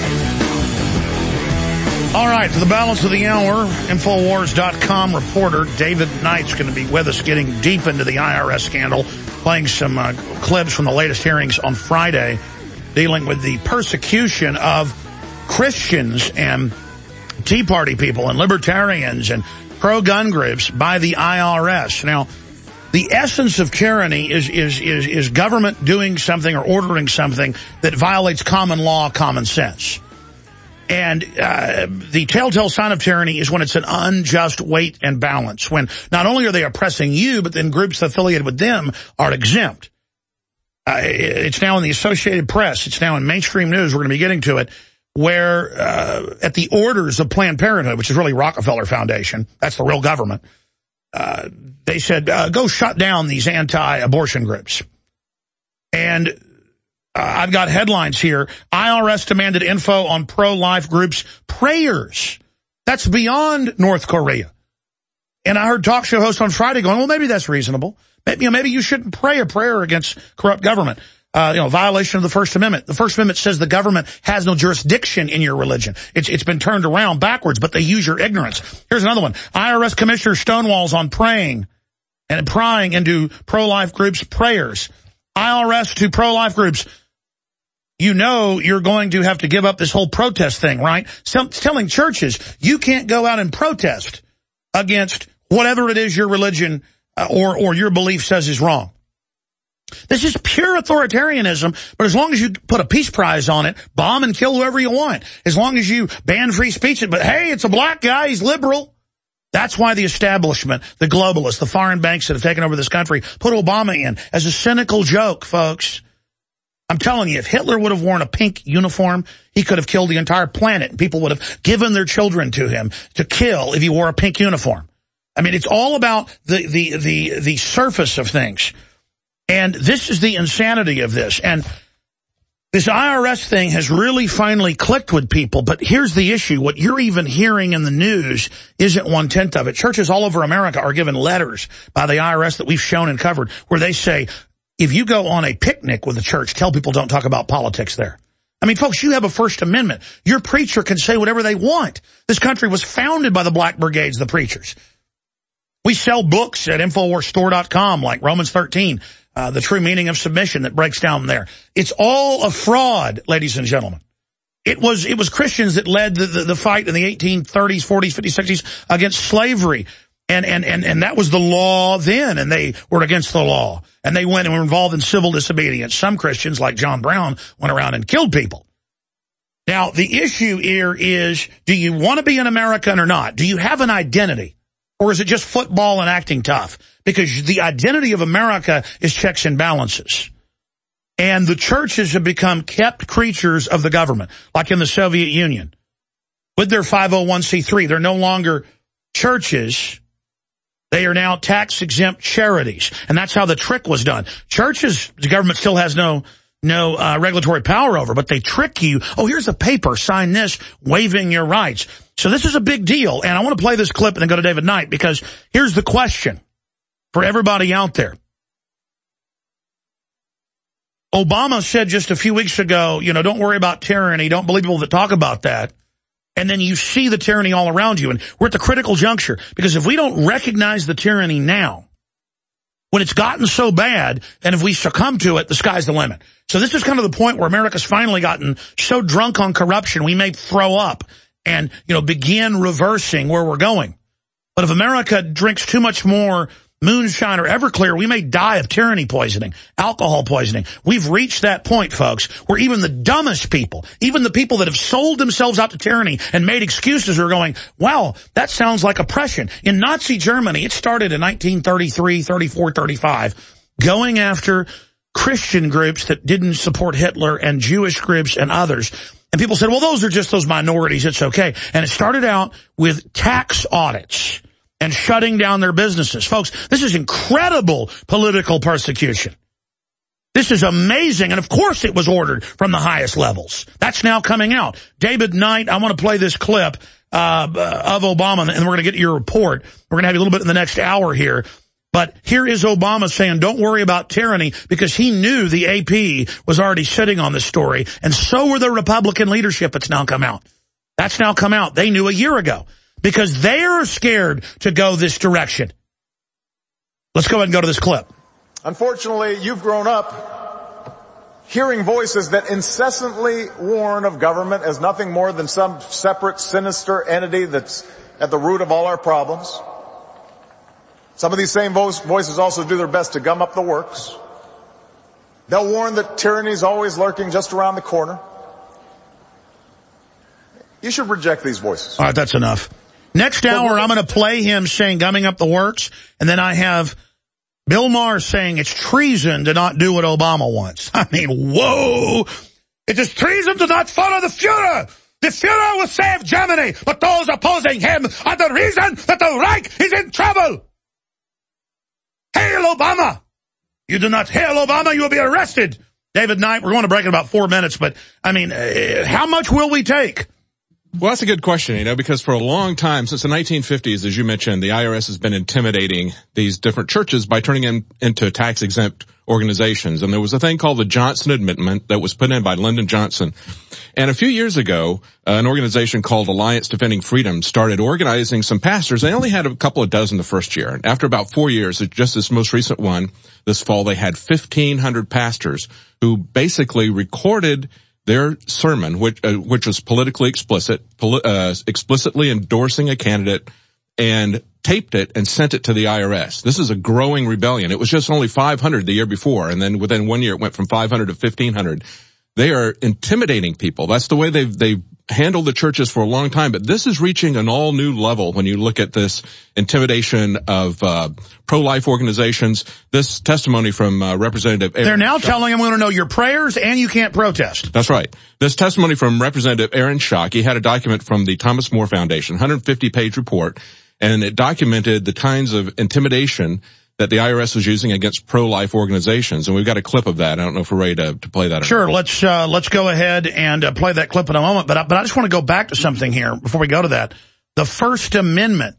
All right, for the balance of the hour, Infowars dot com reporter David Knight's going to be with us, getting deep into the I R S scandal, playing some uh, clips from the latest hearings on Friday, dealing with the persecution of Christians and Tea Party people and libertarians and pro-gun groups by the I R S. Now, the essence of tyranny is, is, is, is government doing something or ordering something that violates common law, common sense. And uh, the telltale sign of tyranny is when it's an unjust weight and balance, when not only are they oppressing you, but then groups affiliated with them are exempt. Uh, it's now in the Associated Press. It's now in mainstream news. We're going to be getting to it, where uh, at the orders of Planned Parenthood, which is really Rockefeller Foundation, that's the real government, uh, they said, uh, go shut down these anti-abortion groups. And uh, I've got headlines here. I R S demanded info on pro-life groups' prayers. That's beyond North Korea. And I heard talk show hosts on Friday going, well, maybe that's reasonable. Maybe, you know, maybe you shouldn't pray a prayer against corrupt government. Uh, you know, violation of the First Amendment. The First Amendment says the government has no jurisdiction in your religion. It's, it's been turned around backwards, but they use your ignorance. Here's another one. I R S Commissioner stonewalls on praying and prying into pro-life groups' prayers. I R S to pro-life groups. You know you're going to have to give up this whole protest thing, right? So, telling churches you can't go out and protest against whatever it is your religion uh, or, or your belief says is wrong. This is pure authoritarianism, but as long as you put a peace prize on it, bomb and kill whoever you want, as long as you ban free speech, but hey, it's a black guy, he's liberal. That's why the establishment, the globalists, the foreign banks that have taken over this country put Obama in as a cynical joke, folks. I'm telling you, if Hitler would have worn a pink uniform, he could have killed the entire planet, and people would have given their children to him to kill if he wore a pink uniform. I mean, it's all about the, the, the, the surface of things. And this is the insanity of this. And this I R S thing has really finally clicked with people. But here's the issue. What you're even hearing in the news isn't one-tenth of it. Churches all over America are given letters by the I R S that we've shown and covered where they say, if you go on a picnic with the church, tell people don't talk about politics there. I mean, folks, you have a First Amendment. Your preacher can say whatever they want. This country was founded by the Black Brigades, the preachers. We sell books at Infowars Store dot com like Romans thirteen. Uh, the true meaning of submission that breaks down there. It's all a fraud, ladies and gentlemen. It was, it was Christians that led the, the, the fight in the eighteen thirties, forties, fifties, sixties against slavery. And, and, and, and that was the law then, and they were against the law. And they went and were involved in civil disobedience. Some Christians, like John Brown, went around and killed people. Now, the issue here is, do you want to be an American or not? Do you have an identity? Or is it just football and acting tough? Because the identity of America is checks and balances. And the churches have become kept creatures of the government, like in the Soviet Union. With their five oh one c three, they're no longer churches. They are now tax-exempt charities. And that's how the trick was done. Churches, the government still has no no uh, regulatory power over, but they trick you. Oh, here's a paper, sign this, waiving your rights. So this is a big deal. And I want to play this clip and then go to David Knight, because here's the question for everybody out there. Obama said just a few weeks ago, you know, don't worry about tyranny. Don't believe people that talk about that. And then you see the tyranny all around you. And we're at the critical juncture, because if we don't recognize the tyranny now, when it's gotten so bad, and if we succumb to it, the sky's the limit. So this is kind of the point where America's finally gotten so drunk on corruption, we may throw up and, you know, begin reversing where we're going. But if America drinks too much more moonshine or Everclear, we may die of tyranny poisoning, alcohol poisoning. We've reached that point, folks, where even the dumbest people, even the people that have sold themselves out to tyranny and made excuses, are going, wow, that sounds like oppression. In Nazi Germany, it started in nineteen thirty-three, thirty-four, thirty-five, going after Christian groups that didn't support Hitler and Jewish groups and others. And people said, well, those are just those minorities. It's okay. And it started out with tax audits and shutting down their businesses. Folks, this is incredible political persecution. This is amazing. And of course it was ordered from the highest levels. That's now coming out. David Knight, I want to play this clip uh, of Obama, and we're going to get your report. We're going to have you a little bit in the next hour here. But here is Obama saying, don't worry about tyranny, because he knew the A P was already sitting on this story. And so were the Republican leadership that's now come out. That's now come out. They knew a year ago, because they're scared to go this direction. Let's go ahead and go to this clip.
Unfortunately, you've grown up hearing voices that incessantly warn of government as nothing more than some separate, sinister entity that's at the root of all our problems. Some of these same voices also do their best to gum up the works. They'll warn that tyranny is always lurking just around the corner. You should reject these voices.
All right, that's enough. Next hour, I'm going to play him saying gumming up the works, and then I have Bill Maher saying it's treason to not do what Obama wants. I mean, whoa! It is treason to not follow the Fuhrer! The Fuhrer will save Germany, but those opposing him are the reason that the Reich is in trouble! Hail Obama! You do not hail Obama, you will be arrested! David Knight, we're going to break in about four minutes, but, I mean, uh, how much will we take?
Well, that's a good question, you know, because for a long time, since the nineteen fifties, as you mentioned, the I R S has been intimidating these different churches by turning them into tax-exempt organizations. And there was a thing called the Johnson Amendment that was put in by Lyndon Johnson. And a few years ago, uh, an organization called Alliance Defending Freedom started organizing some pastors. They only had a couple of dozen the first year. And after about four years, just this most recent one, this fall, they had fifteen hundred pastors who basically recorded their sermon, which uh, which was politically explicit, poli- uh, explicitly endorsing a candidate, and taped it and sent it to the I R S. This is a growing rebellion. It was just only five hundred the year before, and then within one year it went from five hundred to fifteen hundred. They are intimidating people. That's the way they've they've handled the churches for a long time. But this is reaching an all new level when you look at this intimidation of uh pro-life organizations. This testimony from uh, Representative Aaron
They're now
Schock,
telling him we want to know your prayers and you can't protest.
That's right. This testimony from Representative Aaron Schock, he had a document from the Thomas More Foundation, one hundred fifty page report, and it documented the kinds of intimidation that the I R S was using against pro-life organizations. And we've got a clip of that. I don't know if we're ready to, to play that.
Sure, let's uh, let's go ahead and uh, play that clip in a moment. But I, but I just want to go back to something here before we go to that. The First Amendment,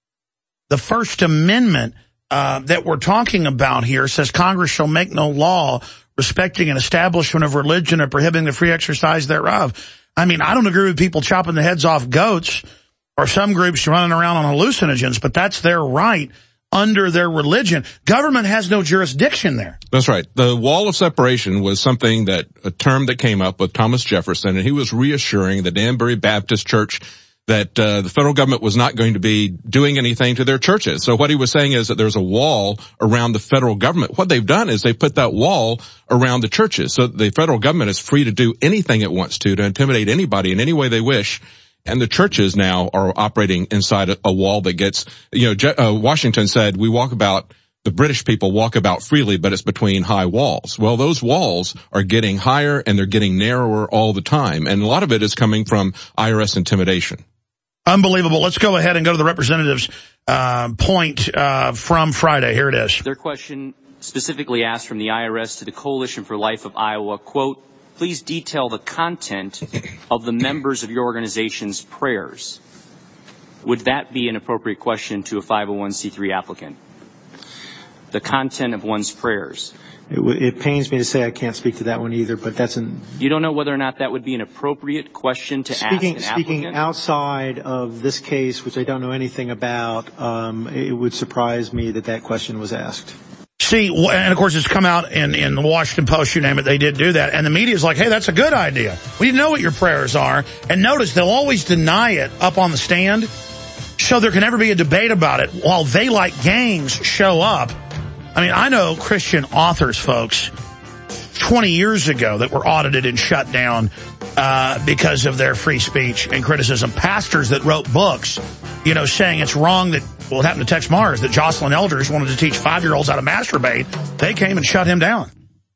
the First Amendment uh, that we're talking about here says Congress shall make no law respecting an establishment of religion or prohibiting the free exercise thereof. I mean, I don't agree with people chopping the heads off goats or some groups running around on hallucinogens, but that's their right under their religion. Government has no jurisdiction there.
That's right. The wall of separation was something that, a term that came up with Thomas Jefferson, and he was reassuring the Danbury Baptist Church that uh, the federal government was not going to be doing anything to their churches. So what he was saying is that there's a wall around the federal government. What they've done is they put that wall around the churches. So the federal government is free to do anything it wants to, to intimidate anybody in any way they wish. And the churches now are operating inside a, a wall that gets, you know, Je- uh, Washington said, we walk about, the British people walk about freely, but it's between high walls. Well, those walls are getting higher and they're getting narrower all the time. And a lot of it is coming from I R S intimidation.
Unbelievable. Let's go ahead and go to the representative's uh, point uh, from Friday. Here it is.
Their question specifically asked from the I R S to the Coalition for Life of Iowa, quote, please detail the content of the members of your organization's prayers. Would that be an appropriate question to a five oh one c three applicant? The content of one's prayers.
It, w- it pains me to say I can't speak to that one either, but that's an...
You don't know whether or not that would be an appropriate question to
speaking,
ask an
Speaking
applicant?
outside of this case, which I don't know anything about, um, it would surprise me that that question was asked.
See, and of course it's come out in, in the Washington Post, you name it, they did do that. And the media's like, hey, that's a good idea. We know what your prayers are. And notice they'll always deny it up on the stand, so there can never be a debate about it while they, like gangs, show up. I mean, I know Christian authors, folks, twenty years ago that were audited and shut down uh, because of their free speech and criticism. Pastors that wrote books, you know, saying it's wrong that, well, it happened to Tex Mars, that Jocelyn Elders wanted to teach five-year-olds how to masturbate. They came and shut him down.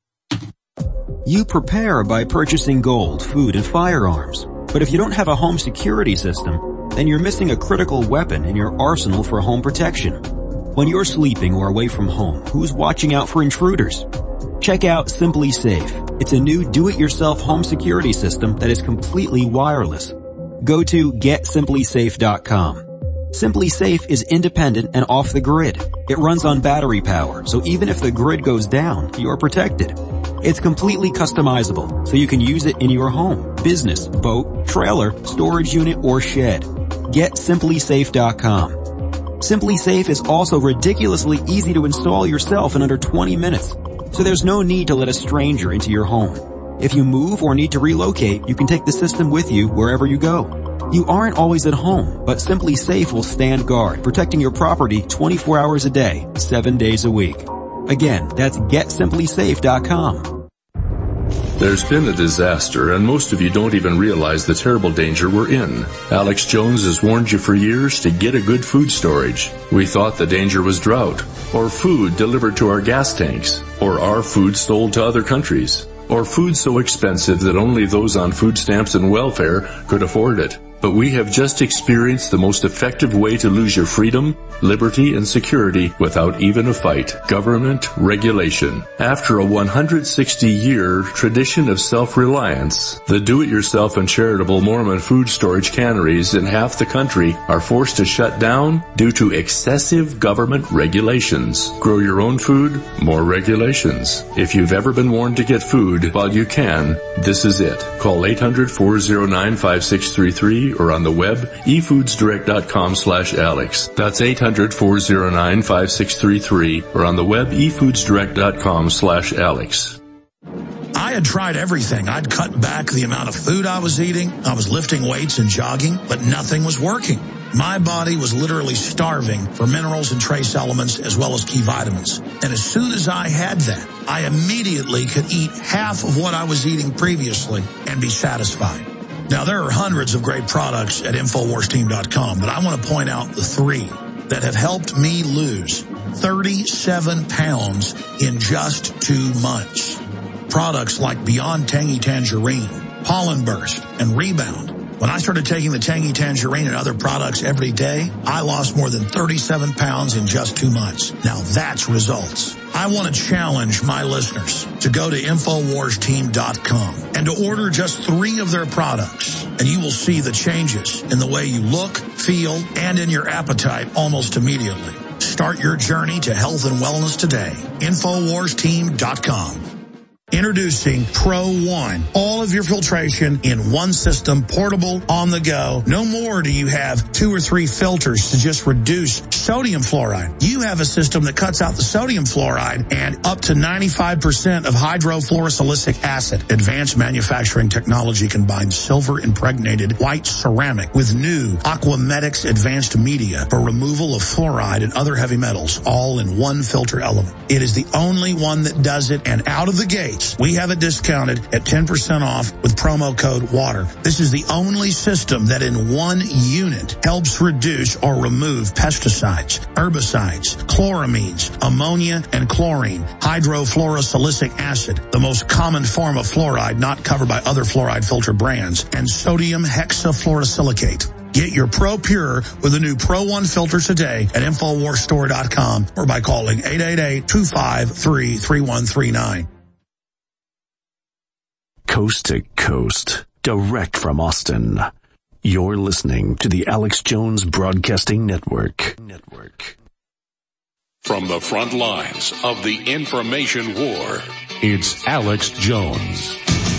You prepare by purchasing gold, food, and firearms. But if you don't have a home security system, then you're missing a critical weapon in your arsenal for home protection. When you're sleeping or away from home, who's watching out for intruders? Check out Simply Safe. It's a new do-it-yourself home security system that is completely wireless. Go to get simply safe dot com. Simply Safe is independent and off the grid. It runs on battery power, so even if the grid goes down, you're protected. It's completely customizable, so you can use it in your home, business, boat, trailer, storage unit, or shed. get simply safe dot com. Simply Safe is also ridiculously easy to install yourself in under twenty minutes, so there's no need to let a stranger into your home. If you move or need to relocate, you can take the system with you wherever you go. You aren't always at home, but Simply Safe will stand guard, protecting your property twenty-four hours a day, seven days a week. Again, that's get simply safe dot com.
There's been a disaster, and most of you don't even realize the terrible danger we're in. Alex Jones has warned you for years to get a good food storage. We thought the danger was drought, or food delivered to our gas tanks, or our food sold to other countries, or food so expensive that only those on food stamps and welfare could afford it. But we have just experienced the most effective way to lose your freedom, liberty, and security without even a fight: government regulation. After a one hundred sixty year tradition of self-reliance, the do-it-yourself and charitable Mormon food storage canneries in half the country are forced to shut down due to excessive government regulations. Grow your own food, more regulations. If you've ever been warned to get food while you can, this is it. Call eight hundred, four oh nine, five six three three or on the web, e foods direct dot com slash Alex. That's eight hundred, four oh nine, five six three three or on the web, e foods direct dot com slash Alex.
I had tried everything. I'd cut back the amount of food I was eating. I was lifting weights and jogging, but nothing was working. My body was literally starving for minerals and trace elements as well as key vitamins. And as soon as I had that, I immediately could eat half of what I was eating previously and be satisfied. Now, there are hundreds of great products at Infowars Team dot com, but I want to point out the three that have helped me lose thirty-seven pounds in just two months. Products like Beyond Tangy Tangerine, Pollen Burst, and Rebound. When I started taking the Tangy Tangerine and other products every day, I lost more than thirty-seven pounds in just two months. Now that's results. I want to challenge my listeners to go to Infowars Team dot com and to order just three of their products, and you will see the changes in the way you look, feel, and in your appetite almost immediately. Start your journey to health and wellness today. Infowars Team dot com. Introducing Pro One. All of your filtration in one system, portable, on the go. No more do you have two or three filters to just reduce sodium fluoride. You have a system that cuts out the sodium fluoride and up to ninety-five percent of hydrofluorosilicic acid. Advanced manufacturing technology combines silver-impregnated white ceramic with new Aquamedics advanced media for removal of fluoride and other heavy metals, all in one filter element. It is the only one that does it, and out of the gate, we have it discounted at ten percent off with promo code WATER. This is the only system that in one unit helps reduce or remove pesticides, herbicides, chloramines, ammonia, and chlorine, hydrofluorosilicic acid, the most common form of fluoride not covered by other fluoride filter brands, and sodium hexafluorosilicate. Get your Pro Pure with the new Pro One filter today at Infowars Store dot com or by calling eight eight eight, two five three, three one three nine.
Coast to coast, direct from Austin. You're listening to the Alex Jones Broadcasting Network. Network.
From the front lines of the information war, it's Alex Jones.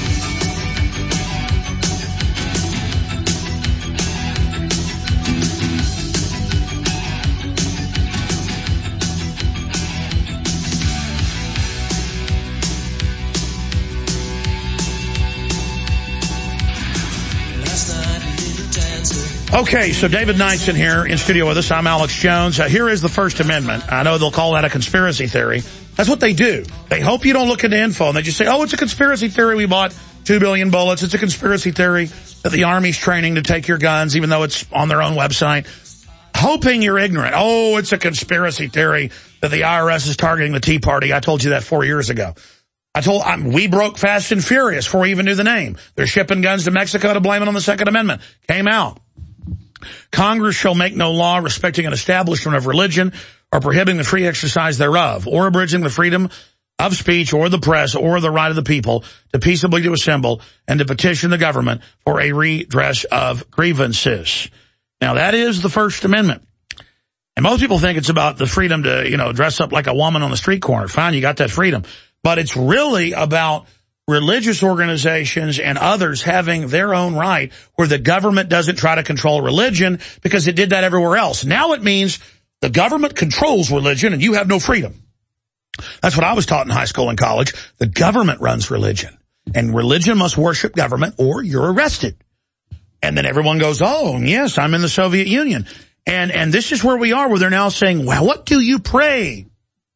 Okay, so David Knight's in here in studio with us. I'm Alex Jones. Uh, here is the First Amendment. I know they'll call that a conspiracy theory. That's what they do. They hope you don't look into info, and they just say, oh, it's a conspiracy theory. We bought two billion bullets. It's a conspiracy theory that the Army's training to take your guns, even though it's on their own website. Hoping you're ignorant. Oh, it's a conspiracy theory that the I R S is targeting the Tea Party. I told you that four years ago. I told, um, we broke Fast and Furious before we even knew the name. They're shipping guns to Mexico to blame it on the Second Amendment. Came out. Congress shall make no law respecting an establishment of religion or prohibiting the free exercise thereof, or abridging the freedom of speech or the press or the right of the people to peaceably to assemble and to petition the government for a redress of grievances. Now, that is the First Amendment. And most people think it's about the freedom to, you know, dress up like a woman on the street corner. Fine, you got that freedom. But it's really about religious organizations and others having their own right where the government doesn't try to control religion because it did that everywhere else. Now it means the government controls religion and you have no freedom. That's what I was taught in high school and college. The government runs religion, and religion must worship government or you're arrested. And then everyone goes, oh, yes, I'm in the Soviet Union. And and this is where we are, where they're now saying, well, what do you pray?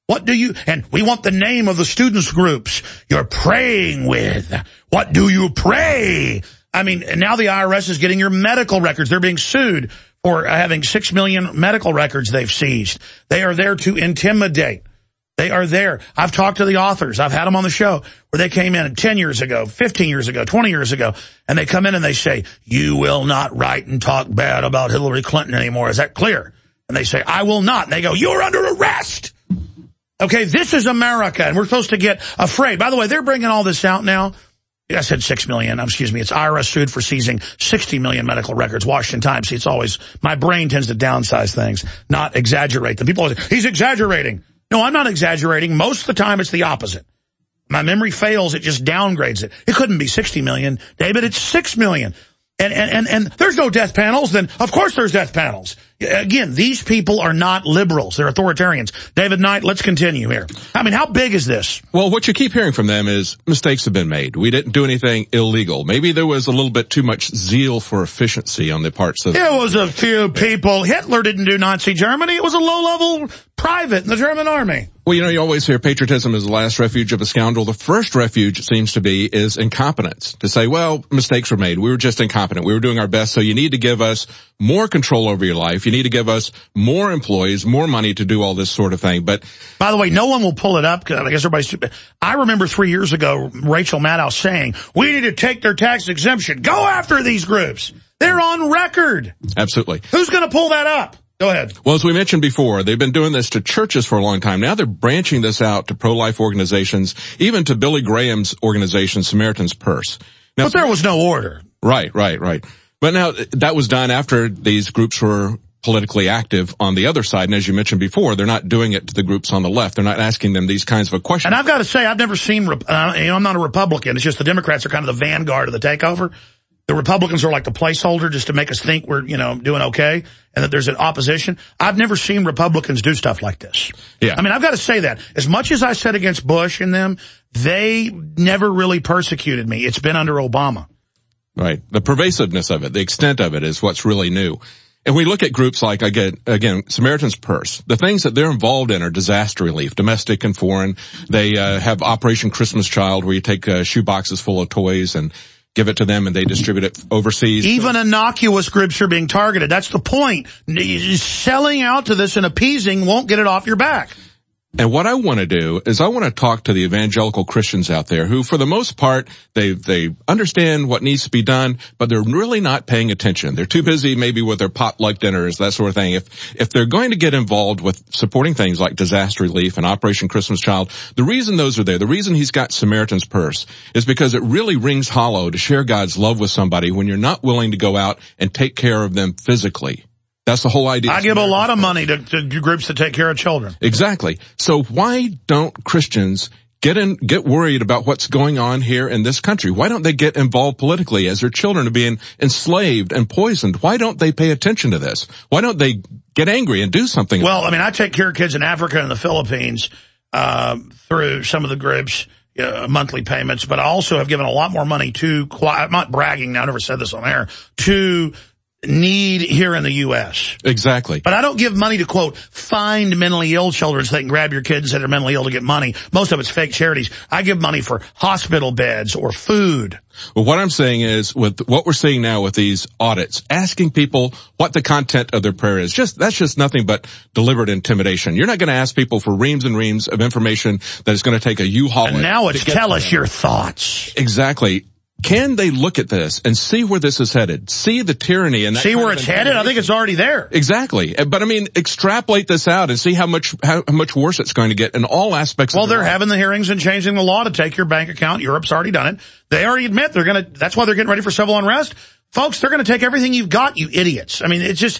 What do you, and we want the name of the students groups you're praying with. What do you pray? I mean, now the I R S is getting your medical records. They're being sued for having six million medical records they've seized. They are there to intimidate. They are there. I've talked to the authors. I've had them on the show where they came in ten years ago, fifteen years ago, twenty years ago, and they come in and they say, you will not write and talk bad about Hillary Clinton anymore. Is that clear? And they say, I will not. And they go, you're under arrest. Okay, this is America, and we're supposed to get afraid. By the way, they're bringing all this out now. I said six million. Excuse me. It's I R S sued for seizing sixty million medical records. Washington Times. See, it's always, my brain tends to downsize things, not exaggerate them. People always say, he's exaggerating. No, I'm not exaggerating. Most of the time, it's the opposite. My memory fails. It just downgrades it. It couldn't be sixty million, David. It's six million. And, and, and, and there's no death panels. Then, of course, there's death panels. Again, these people are not liberals. They're authoritarians. David Knight, let's continue here. I mean, how big is this?
Well, what you keep hearing from them is mistakes have been made. We didn't do anything illegal. Maybe there was a little bit too much zeal for efficiency on the parts of...
It was a few people. Hitler didn't do Nazi Germany. It was a low-level private in the German army.
Well, you know, you always hear patriotism is the last refuge of a scoundrel. The first refuge, it seems to be, is incompetence. To say, well, mistakes were made. We were just incompetent. We were doing our best, so you need to give us more control over your life. You need to give us more employees, more money to do all this sort of thing. But
by the way, no one will pull it up because I guess everybody's stupid. I remember three years ago, Rachel Maddow saying, we need to take their tax exemption. Go after these groups. They're on record.
Absolutely.
Who's going to pull that up? Go ahead.
Well, as we mentioned before, they've been doing this to churches for a long time. Now they're branching this out to pro-life organizations, even to Billy Graham's organization, Samaritan's Purse. Now,
but there was no order.
Right, right, right. But now that was done after these groups were politically active on the other side. And as you mentioned before, they're not doing it to the groups on the left. They're not asking them these kinds of questions.
And I've got to say, I've never seen, uh, you know, I'm not a Republican. It's just the Democrats are kind of the vanguard of the takeover. The Republicans are like the placeholder just to make us think we're, you know, doing okay and that there's an opposition. I've never seen Republicans do stuff like this.
Yeah.
I mean, I've got to say that. As much as I said against Bush and them, they never really persecuted me. It's been under Obama.
Right. The pervasiveness of it, the extent of it is what's really new. And we look at groups like, again, again, Samaritan's Purse. The things that they're involved in are disaster relief, domestic and foreign. They uh, have Operation Christmas Child, where you take uh, shoe boxes full of toys and give it to them and they distribute it overseas.
Even innocuous groups are being targeted. That's the point. Selling out to this and appeasing won't get it off your back.
And what I want to do is I want to talk to the evangelical Christians out there who, for the most part, they they understand what needs to be done, but they're really not paying attention. They're too busy maybe with their potluck dinners, that sort of thing. If if they're going to get involved with supporting things like disaster relief and Operation Christmas Child, the reason those are there, the reason he's got Samaritan's Purse is because it really rings hollow to share God's love with somebody when you're not willing to go out and take care of them physically. That's the whole idea.
I give a lot of money to, to groups that take care of children.
Exactly. So why don't Christians get in, get worried about what's going on here in this country? Why don't they get involved politically as their children are being enslaved and poisoned? Why don't they pay attention to this? Why don't they get angry and do something?
Well, I mean, I take care of kids in Africa and the Philippines, uh, through some of the groups, uh, monthly payments, but I also have given a lot more money to, I'm not bragging now, I never said this on air, to need here in the U S
Exactly.
But I don't give money to, quote, find mentally ill children so they can grab your kids that are mentally ill to get money. Most of it's fake charities. I give money for hospital beds or food.
Well, what I'm saying is, with what we're seeing now with these audits, asking people what the content of their prayer is, just that's just nothing but deliberate intimidation. You're not going to ask people for reams and reams of information that is going to take a U-Haul.
And now it's tell us your thoughts.
Exactly. Can they look at this and see where this is headed? See the tyranny and that
see where it's headed? I think it's already there.
Exactly. But I mean, extrapolate this out and see how much how much worse it's going to get in all aspects
well,
of the
they're
life.
having the hearings and changing the law to take your bank account. Europe's already done it. They already admit they're going to, that's why they're getting ready for civil unrest. Folks, they're going to take everything you've got, you idiots. I mean, it's just,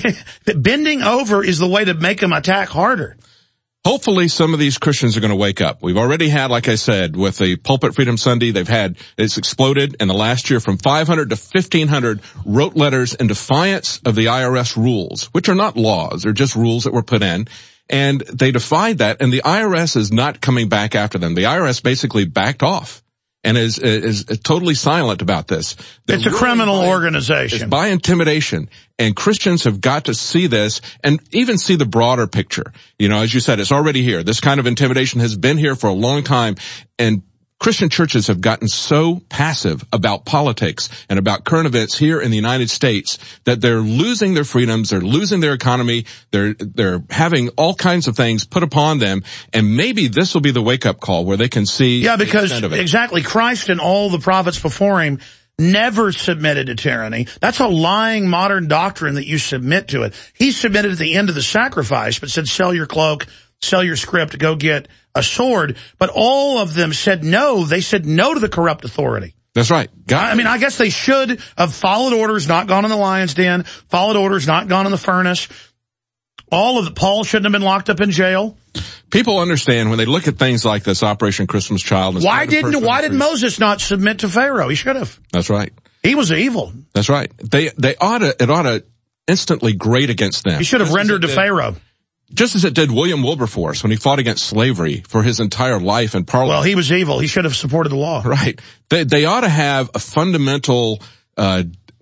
bending over is the way to make them attack harder.
Hopefully some of these Christians are going to wake up. We've already had, like I said, with the Pulpit Freedom Sunday, they've had, it's exploded in the last year from five hundred to fifteen hundred wrote letters in defiance of the I R S rules, which are not laws. They're just rules that were put in. And they defied that, and the I R S is not coming back after them. The I R S basically backed off. and is, is, is totally silent about this. They're
it's a criminal by, organization.
It's by intimidation. And Christians have got to see this and even see the broader picture. You know, as you said, it's already here. This kind of intimidation has been here for a long time, and Christian churches have gotten so passive about politics and about current events here in the United States that they're losing their freedoms, they're losing their economy, they're they're having all kinds of things put upon them, and maybe this will be the wake-up call where they can see
Yeah, because
the extent of it.
Exactly, Christ and all the prophets before him never submitted to tyranny. That's a lying modern doctrine that you submit to it. He submitted at the end of the sacrifice, but said, sell your cloak, sell your script, go get a sword. But all of them said no. They said no to the corrupt authority.
That's right.
God. I mean, I guess they should have followed orders, not gone in the lion's den, followed orders, not gone in the furnace. All of the, Paul shouldn't have been locked up in jail.
People understand when they look at things like this Operation Christmas Child.
Why didn't, why did Moses not submit to Pharaoh? He should have.
That's right.
He was evil.
That's right. They, they ought to, it ought to instantly grate against them.
He should have rendered to Pharaoh.
Just as it did William Wilberforce when he fought against slavery for his entire life in Parliament.
Well, he was evil. He should have supported the law.
Right. They, they ought to have a fundamental, uh,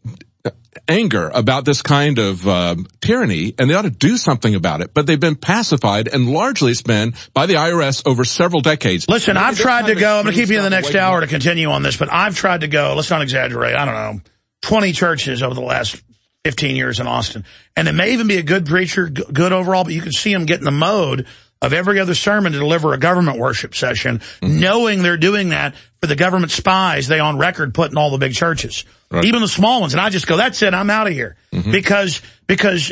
anger about this kind of, um, tyranny, and they ought to do something about it. But they've been pacified, and largely it's been by the I R S over several decades.
Listen, I've tried to go, I'm going to keep you in the next hour to continue on this, but I've tried to go, let's not exaggerate, I don't know, twenty churches over the last fifteen years in Austin. And it may even be a good preacher, good overall, but you can see him get in the mode of every other sermon to deliver a government worship session, mm-hmm. knowing they're doing that for the government spies they on record put in all the big churches, right. Even the small ones. And I just go, that's it, I'm out of here. Mm-hmm. Because, because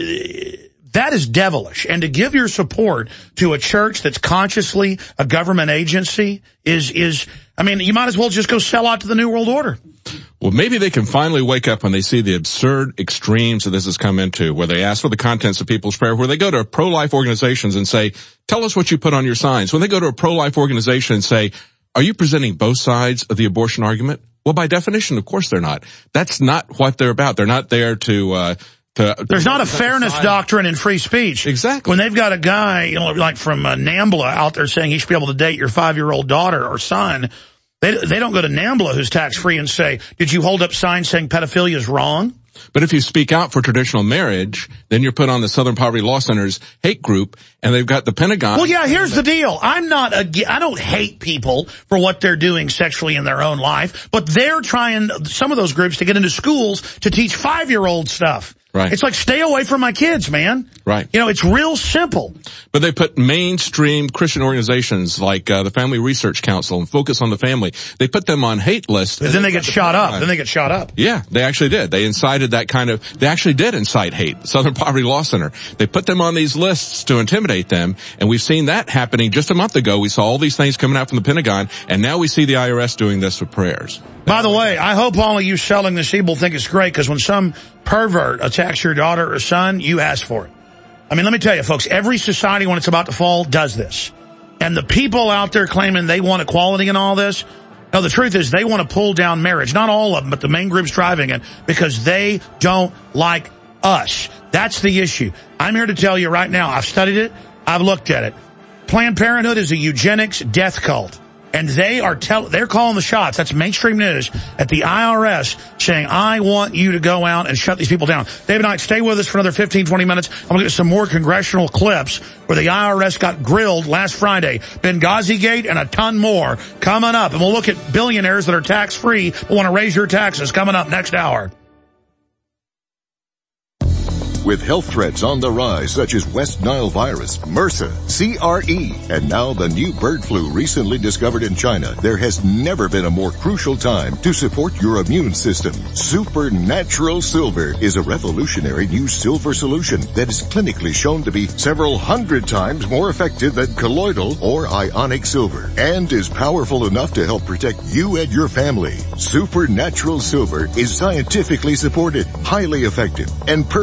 that is devilish. And to give your support to a church that's consciously a government agency is, is, I mean, you might as well just go sell out to the New World Order.
Well, maybe they can finally wake up when they see the absurd extremes that this has come into, where they ask for the contents of people's prayer, where they go to pro-life organizations and say, tell us what you put on your signs. When they go to a pro-life organization and say, are you presenting both sides of the abortion argument? Well, by definition, of course they're not. That's not what they're about. They're not there to, uh, to,
There's not a fairness doctrine in free speech.
Exactly.
When they've got a guy, you know, like from uh, NAMBLA out there saying he should be able to date your five-year-old daughter or son, They, they don't go to NAMBLA, who's tax-free, and say, did you hold up signs saying pedophilia is wrong?
But if you speak out for traditional marriage, then you're put on the Southern Poverty Law Center's hate group, and they've got the Pentagon.
Well, yeah, here's the deal. I'm not, a, I don't hate people for what they're doing sexually in their own life, but they're trying, some of those groups, to get into schools to teach five-year-old stuff.
Right.
It's like, stay away from my kids, man.
Right.
You know, it's real simple.
But they put mainstream Christian organizations like uh, the Family Research Council and Focus on the Family, they put them on hate lists.
And then they get shot up. Then they get shot up.
Yeah, they actually did. They incited that kind of, they actually did incite hate. Southern Poverty Law Center. They put them on these lists to intimidate them, and we've seen that happening just a month ago. We saw all these things coming out from the Pentagon, and now we see the I R S doing this with prayers.
By the way, I hope all of you selling this evil think it's great, because when some pervert attacks your daughter or son, you ask for it. I mean, let me tell you, folks, every society when it's about to fall does this. And the people out there claiming they want equality and all this, no, the truth is they want to pull down marriage. Not all of them, but the main group's driving it because they don't like us. That's the issue. I'm here to tell you right now, I've studied it, I've looked at it. Planned Parenthood is a eugenics death cult. And they are tell they're calling the shots. That's mainstream news at the I R S saying, I want you to go out and shut these people down. David Knight, stay with us for another fifteen, twenty minutes. I'm going to get some more congressional clips where the I R S got grilled last Friday. Benghazi Gate and a ton more coming up. And we'll look at billionaires that are tax-free but want to raise your taxes coming up next hour.
With health threats on the rise such as West Nile virus, MRSA, C R E, and now the new bird flu recently discovered in China, there has never been a more crucial time to support your immune system. Supernatural Silver is a revolutionary new silver solution that is clinically shown to be several hundred times more effective than colloidal or ionic silver and is powerful enough to help protect you and your family. Supernatural Silver is scientifically supported, highly effective, and perfect for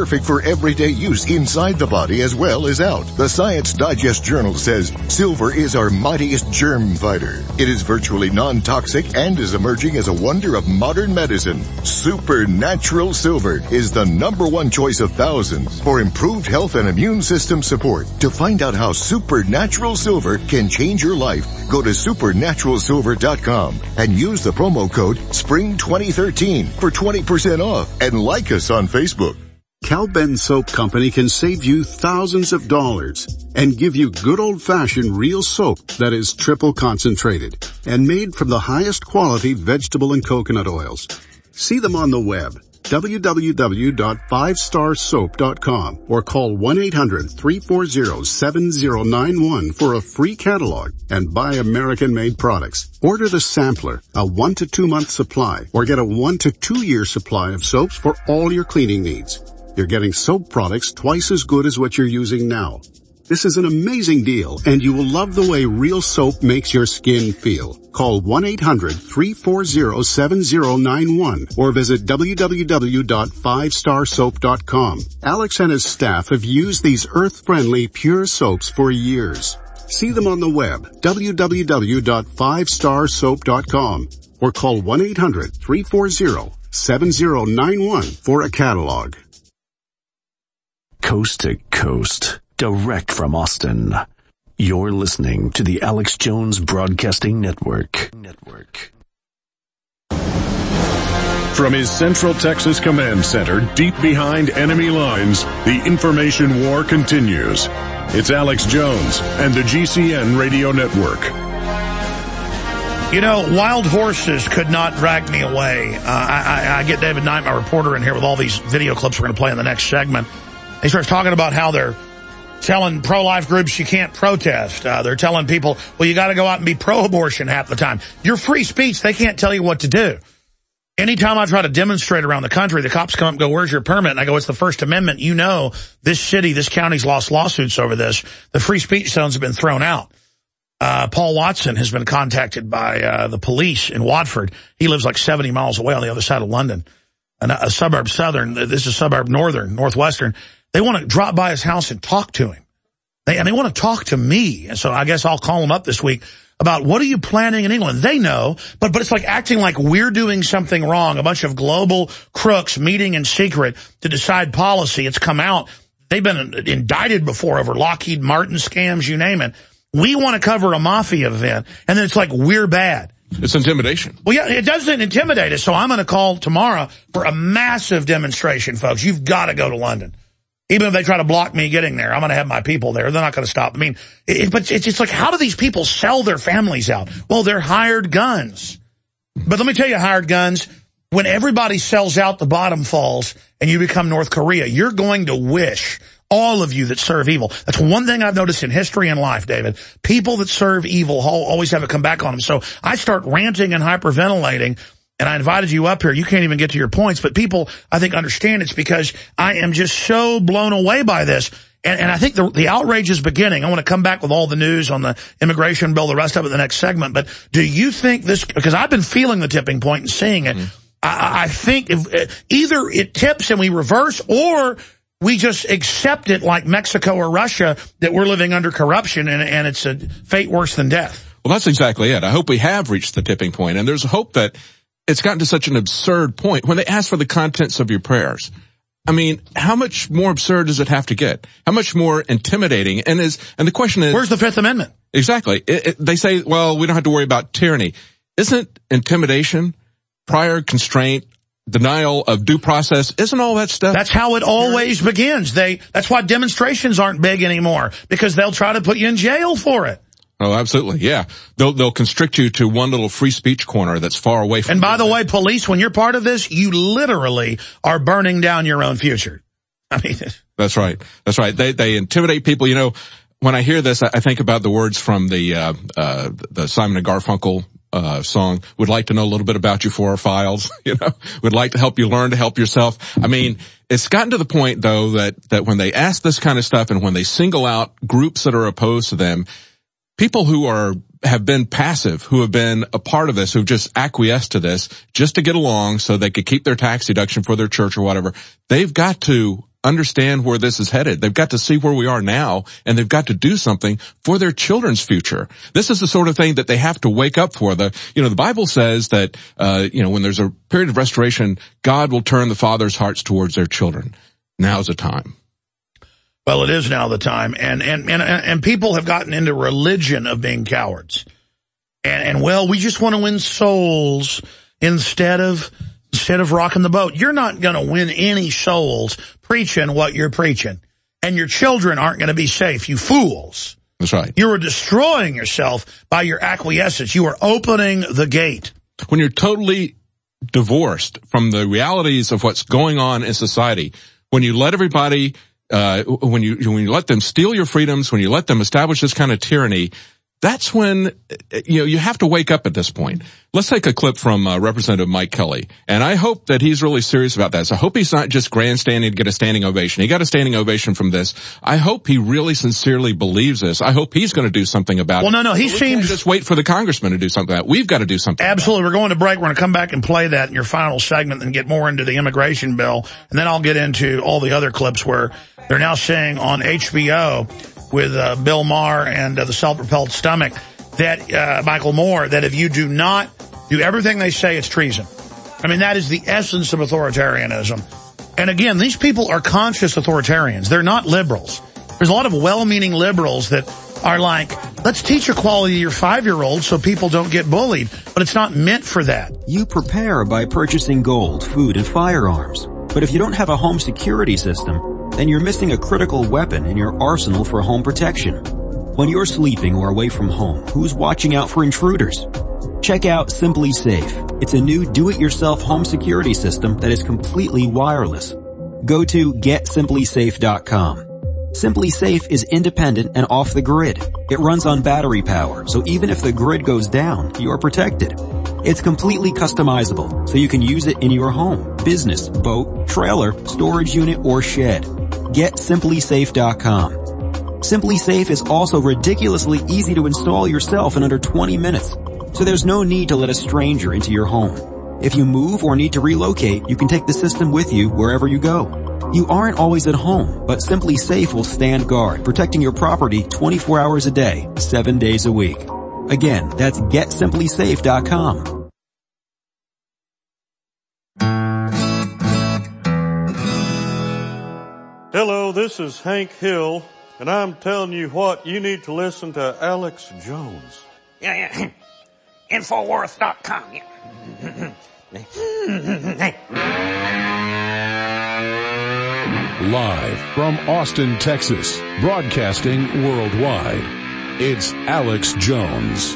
everyday use inside the body as well as out. The Science Digest Journal says silver is our mightiest germ fighter. It is virtually non-toxic and is emerging as a wonder of modern medicine. Supernatural Silver is the number one choice of thousands for improved health and immune system support. To find out how Supernatural Silver can change your life, go to supernatural silver dot com and use the promo code spring twenty thirteen for twenty percent off, and like us on Facebook.
Cal-Ben Soap Company can save you thousands of dollars and give you good old-fashioned real soap that is triple concentrated and made from the highest quality vegetable and coconut oils. See them on the web, w w w dot five star soap dot com, or call one eight hundred, three four zero, seven zero nine one for a free catalog and buy American-made products. Order the sampler, a one to two month supply, or get a one to two year supply of soaps for all your cleaning needs. You're getting soap products twice as good as what you're using now. This is an amazing deal, and you will love the way real soap makes your skin feel. Call one eight hundred, three four zero, seven zero nine one or visit w w w dot five star soap dot com. Alex and his staff have used these earth-friendly, pure soaps for years. See them on the web, w w w dot five star soap dot com, or call one eight hundred, three four zero, seven zero nine one for a catalog.
Coast to coast, direct from Austin. You're listening to the Alex Jones Broadcasting Network. Network.
From his Central Texas Command Center, deep behind enemy lines, the information war continues. It's Alex Jones and the G C N Radio Network.
You know, wild horses could not drag me away. Uh, I, I, I get David Knight, my reporter, in here with all these video clips we're going to play in the next segment. He starts talking about how they're telling pro-life groups you can't protest. Uh, they're telling people, well, you got to go out and be pro-abortion half the time. Your free speech, they can't tell you what to do. Anytime I try to demonstrate around the country, the cops come up and go, where's your permit? And I go, it's the First Amendment. You know, this city, this county's lost lawsuits over this. The free speech zones have been thrown out. Uh, Paul Watson has been contacted by uh, the police in Watford. He lives like seventy miles away on the other side of London. And a, a suburb southern, this is a suburb northern, northwestern. They want to drop by his house and talk to him. They, and they want to talk to me. And so I guess I'll call him up this week about what are you planning in England? They know, but, but it's like acting like we're doing something wrong. A bunch of global crooks meeting in secret to decide policy. It's come out. They've been indicted before over Lockheed Martin scams, you name it. We want to cover a mafia event, and then it's like we're bad.
It's intimidation.
Well, yeah, it doesn't intimidate us. So I'm going to call tomorrow for a massive demonstration, folks. You've got to go to London. Even if they try to block me getting there, I'm going to have my people there. They're not going to stop. I mean, it, but it's just like, how do these people sell their families out? Well, they're hired guns. But let me tell you, hired guns, when everybody sells out, the bottom falls, and you become North Korea, you're going to wish, all of you that serve evil. That's one thing I've noticed in history and life, David. People that serve evil always have it come back on them. So I start ranting and hyperventilating. And I invited you up here. You can't even get to your points. But people, I think, understand it's because I am just so blown away by this. And, and I think the, the outrage is beginning. I want to come back with all the news on the immigration bill, the rest of it, in the next segment. But do you think this, because I've been feeling the tipping point and seeing it, mm-hmm. I, I think if, either it tips and we reverse, or we just accept it like Mexico or Russia, that we're living under corruption and, and it's a fate worse than death.
Well, that's exactly it. I hope we have reached the tipping point. And there's hope that it's gotten to such an absurd point when they ask for the contents of your prayers. I mean, how much more absurd does it have to get? How much more intimidating? And is, and the question is,
where's the Fifth Amendment?
Exactly. It, it, they say, well, we don't have to worry about tyranny. Isn't intimidation, prior constraint, denial of due process, isn't all that stuff?
That's how it always begins. They, that's why demonstrations aren't big anymore, because they'll try to put you in jail for it.
Oh, absolutely. Yeah. They'll, they'll constrict you to one little free speech corner that's far away from.
And by the way, police, when you're part of this, you literally are burning down your own future. I mean,
that's right. That's right. They, they intimidate people. You know, when I hear this, I think about the words from the, uh, uh, the Simon and Garfunkel, uh, song. Would like to know a little bit about you for our files. You know, would like to help you learn to help yourself. I mean, it's gotten to the point though that, that when they ask this kind of stuff and when they single out groups that are opposed to them, people who are, have been passive, who have been a part of this, who've just acquiesced to this just to get along so they could keep their tax deduction for their church or whatever, they've got to understand where this is headed. They've got to see where we are now, and they've got to do something for their children's future. This is the sort of thing that they have to wake up for. The, you know, the Bible says that, uh, you know, when there's a period of restoration, God will turn the fathers' hearts towards their children. Now's the time.
Well, it is now the time, and and and, and people have gotten into religion of being cowards. And, and well, we just want to win souls instead of instead of rocking the boat. You're not going to win any souls preaching what you're preaching. And your children aren't going to be safe, you fools.
That's right.
You are destroying yourself by your acquiescence. You are opening the gate.
When you're totally divorced from the realities of what's going on in society, when you let everybody, uh, when you, when you let them steal your freedoms, when you let them establish this kind of tyranny, that's when, you know, you have to wake up at this point. Let's take a clip from uh, Representative Mike Kelly. And I hope that he's really serious about that. So I hope he's not just grandstanding to get a standing ovation. He got a standing ovation from this. I hope he really sincerely believes this. I hope he's going to do something about
well,
it.
Well, no, no, he
we
seems...
can't just wait for the congressman to do something about it. We've got to do something.
Absolutely. We're going to break. We're going to come back and play that in your final segment and get more into the immigration bill. And then I'll get into all the other clips where they're now saying on H B O with uh, Bill Maher and uh, the self-propelled stomach, that uh, Michael Moore, that if you do not do everything they say, it's treason. I mean, that is the essence of authoritarianism. And again, these people are conscious authoritarians. They're not liberals. There's a lot of well-meaning liberals that are like, let's teach equality to your five-year-old so people don't get bullied. But it's not meant for that.
You prepare by purchasing gold, food, and firearms. But if you don't have a home security system, then you're missing a critical weapon in your arsenal for home protection. When you're sleeping or away from home, who's watching out for intruders? Check out Simply Safe. It's a new do-it-yourself home security system that is completely wireless. Go to get simply safe dot com. Simply Safe is independent and off the grid. It runs on battery power, so even if the grid goes down, you're protected. It's completely customizable, so you can use it in your home, business, boat, trailer, storage unit, or shed. get simply safe dot com. Simply Safe is also ridiculously easy to install yourself in under twenty minutes, so there's no need to let a stranger into your home. If you move or need to relocate, you can take the system with you wherever you go. You aren't always at home, but Simply Safe will stand guard, protecting your property twenty-four hours a day, seven days a week. Again, that's get simply safe dot com.
Hello, this is Hank Hill, and I'm telling you what, you need to listen to Alex Jones.
Yeah, yeah. Infowars dot com, yeah.
Live from Austin, Texas, broadcasting worldwide, it's Alex Jones.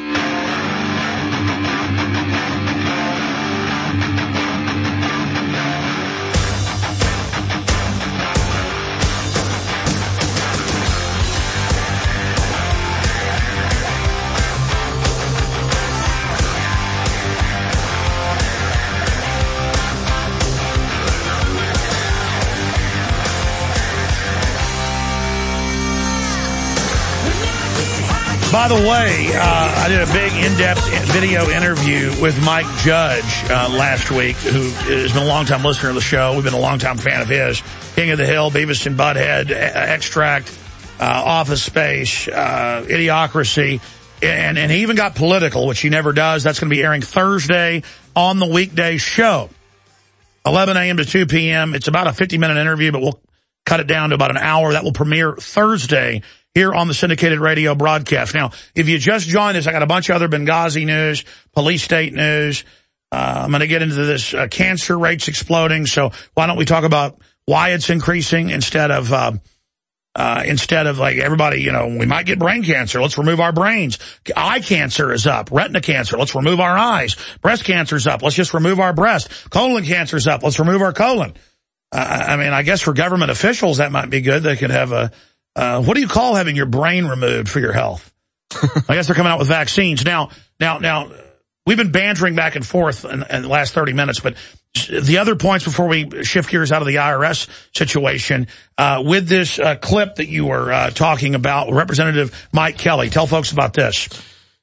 By the way, uh, I did a big in-depth video interview with Mike Judge uh, last week, who has been a long-time listener of the show. We've been a long-time fan of his. King of the Hill, Beavis and Butthead, Extract, uh, Office Space, uh, Idiocracy, and, and he even got political, which he never does. That's going to be airing Thursday on the weekday show, eleven a.m. to two p.m. It's about a fifty-minute interview, but we'll cut it down to about an hour. That will premiere Thursday here on the syndicated radio broadcast. Now, if you just joined us, I got a bunch of other Benghazi news, police state news. Uh, I'm going to get into this uh, cancer rates exploding. So why don't we talk about why it's increasing instead of, uh, uh, instead of like everybody, you know, we might get brain cancer. Let's remove our brains. Eye cancer is up. Retina cancer. Let's remove our eyes. Breast cancer is up. Let's just remove our breast. Colon cancer is up. Let's remove our colon. Uh, I mean, I guess for government officials, that might be good. They could have a, Uh, what do you call having your brain removed for your health? I guess they're coming out with vaccines. Now, now, now, we've been bantering back and forth in, in the last thirty minutes, but the other points before we shift gears out of the I R S situation, uh, with this uh, clip that you were uh, talking about, Representative Mike Kelly. Tell folks about this.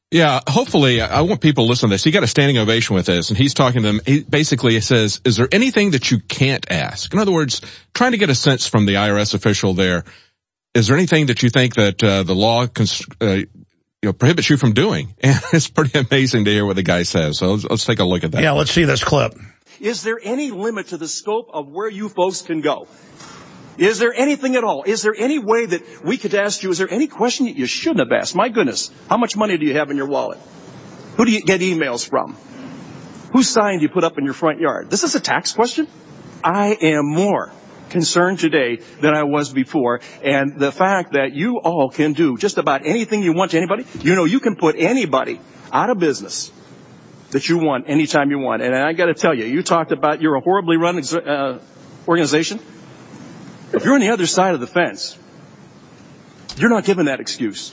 Yeah, hopefully, I want people to listen to this. He got a standing ovation with this, and he's talking to them. He basically says, is there anything that you can't ask? In other words, trying to get a sense from the I R S official there, is there anything that you think that uh, the law cons- uh, you know, prohibits you from doing? And it's pretty amazing to hear what the guy says. So let's, let's take a look at that.
Yeah, let's see this clip.
Is there any limit to the scope of where you folks can go? Is there anything at all? Is there any way that we could ask you, is there any question that you shouldn't have asked? My goodness, how much money do you have in your wallet? Who do you get emails from? Whose sign do you put up in your front yard? This is a tax question? I am more concerned today than I was before. And the fact that you all can do just about anything you want to anybody, you know, you can put anybody out of business that you want anytime you want. And I got to tell you, you talked about you're a horribly run uh, organization. If you're on the other side of the fence, you're not given that excuse.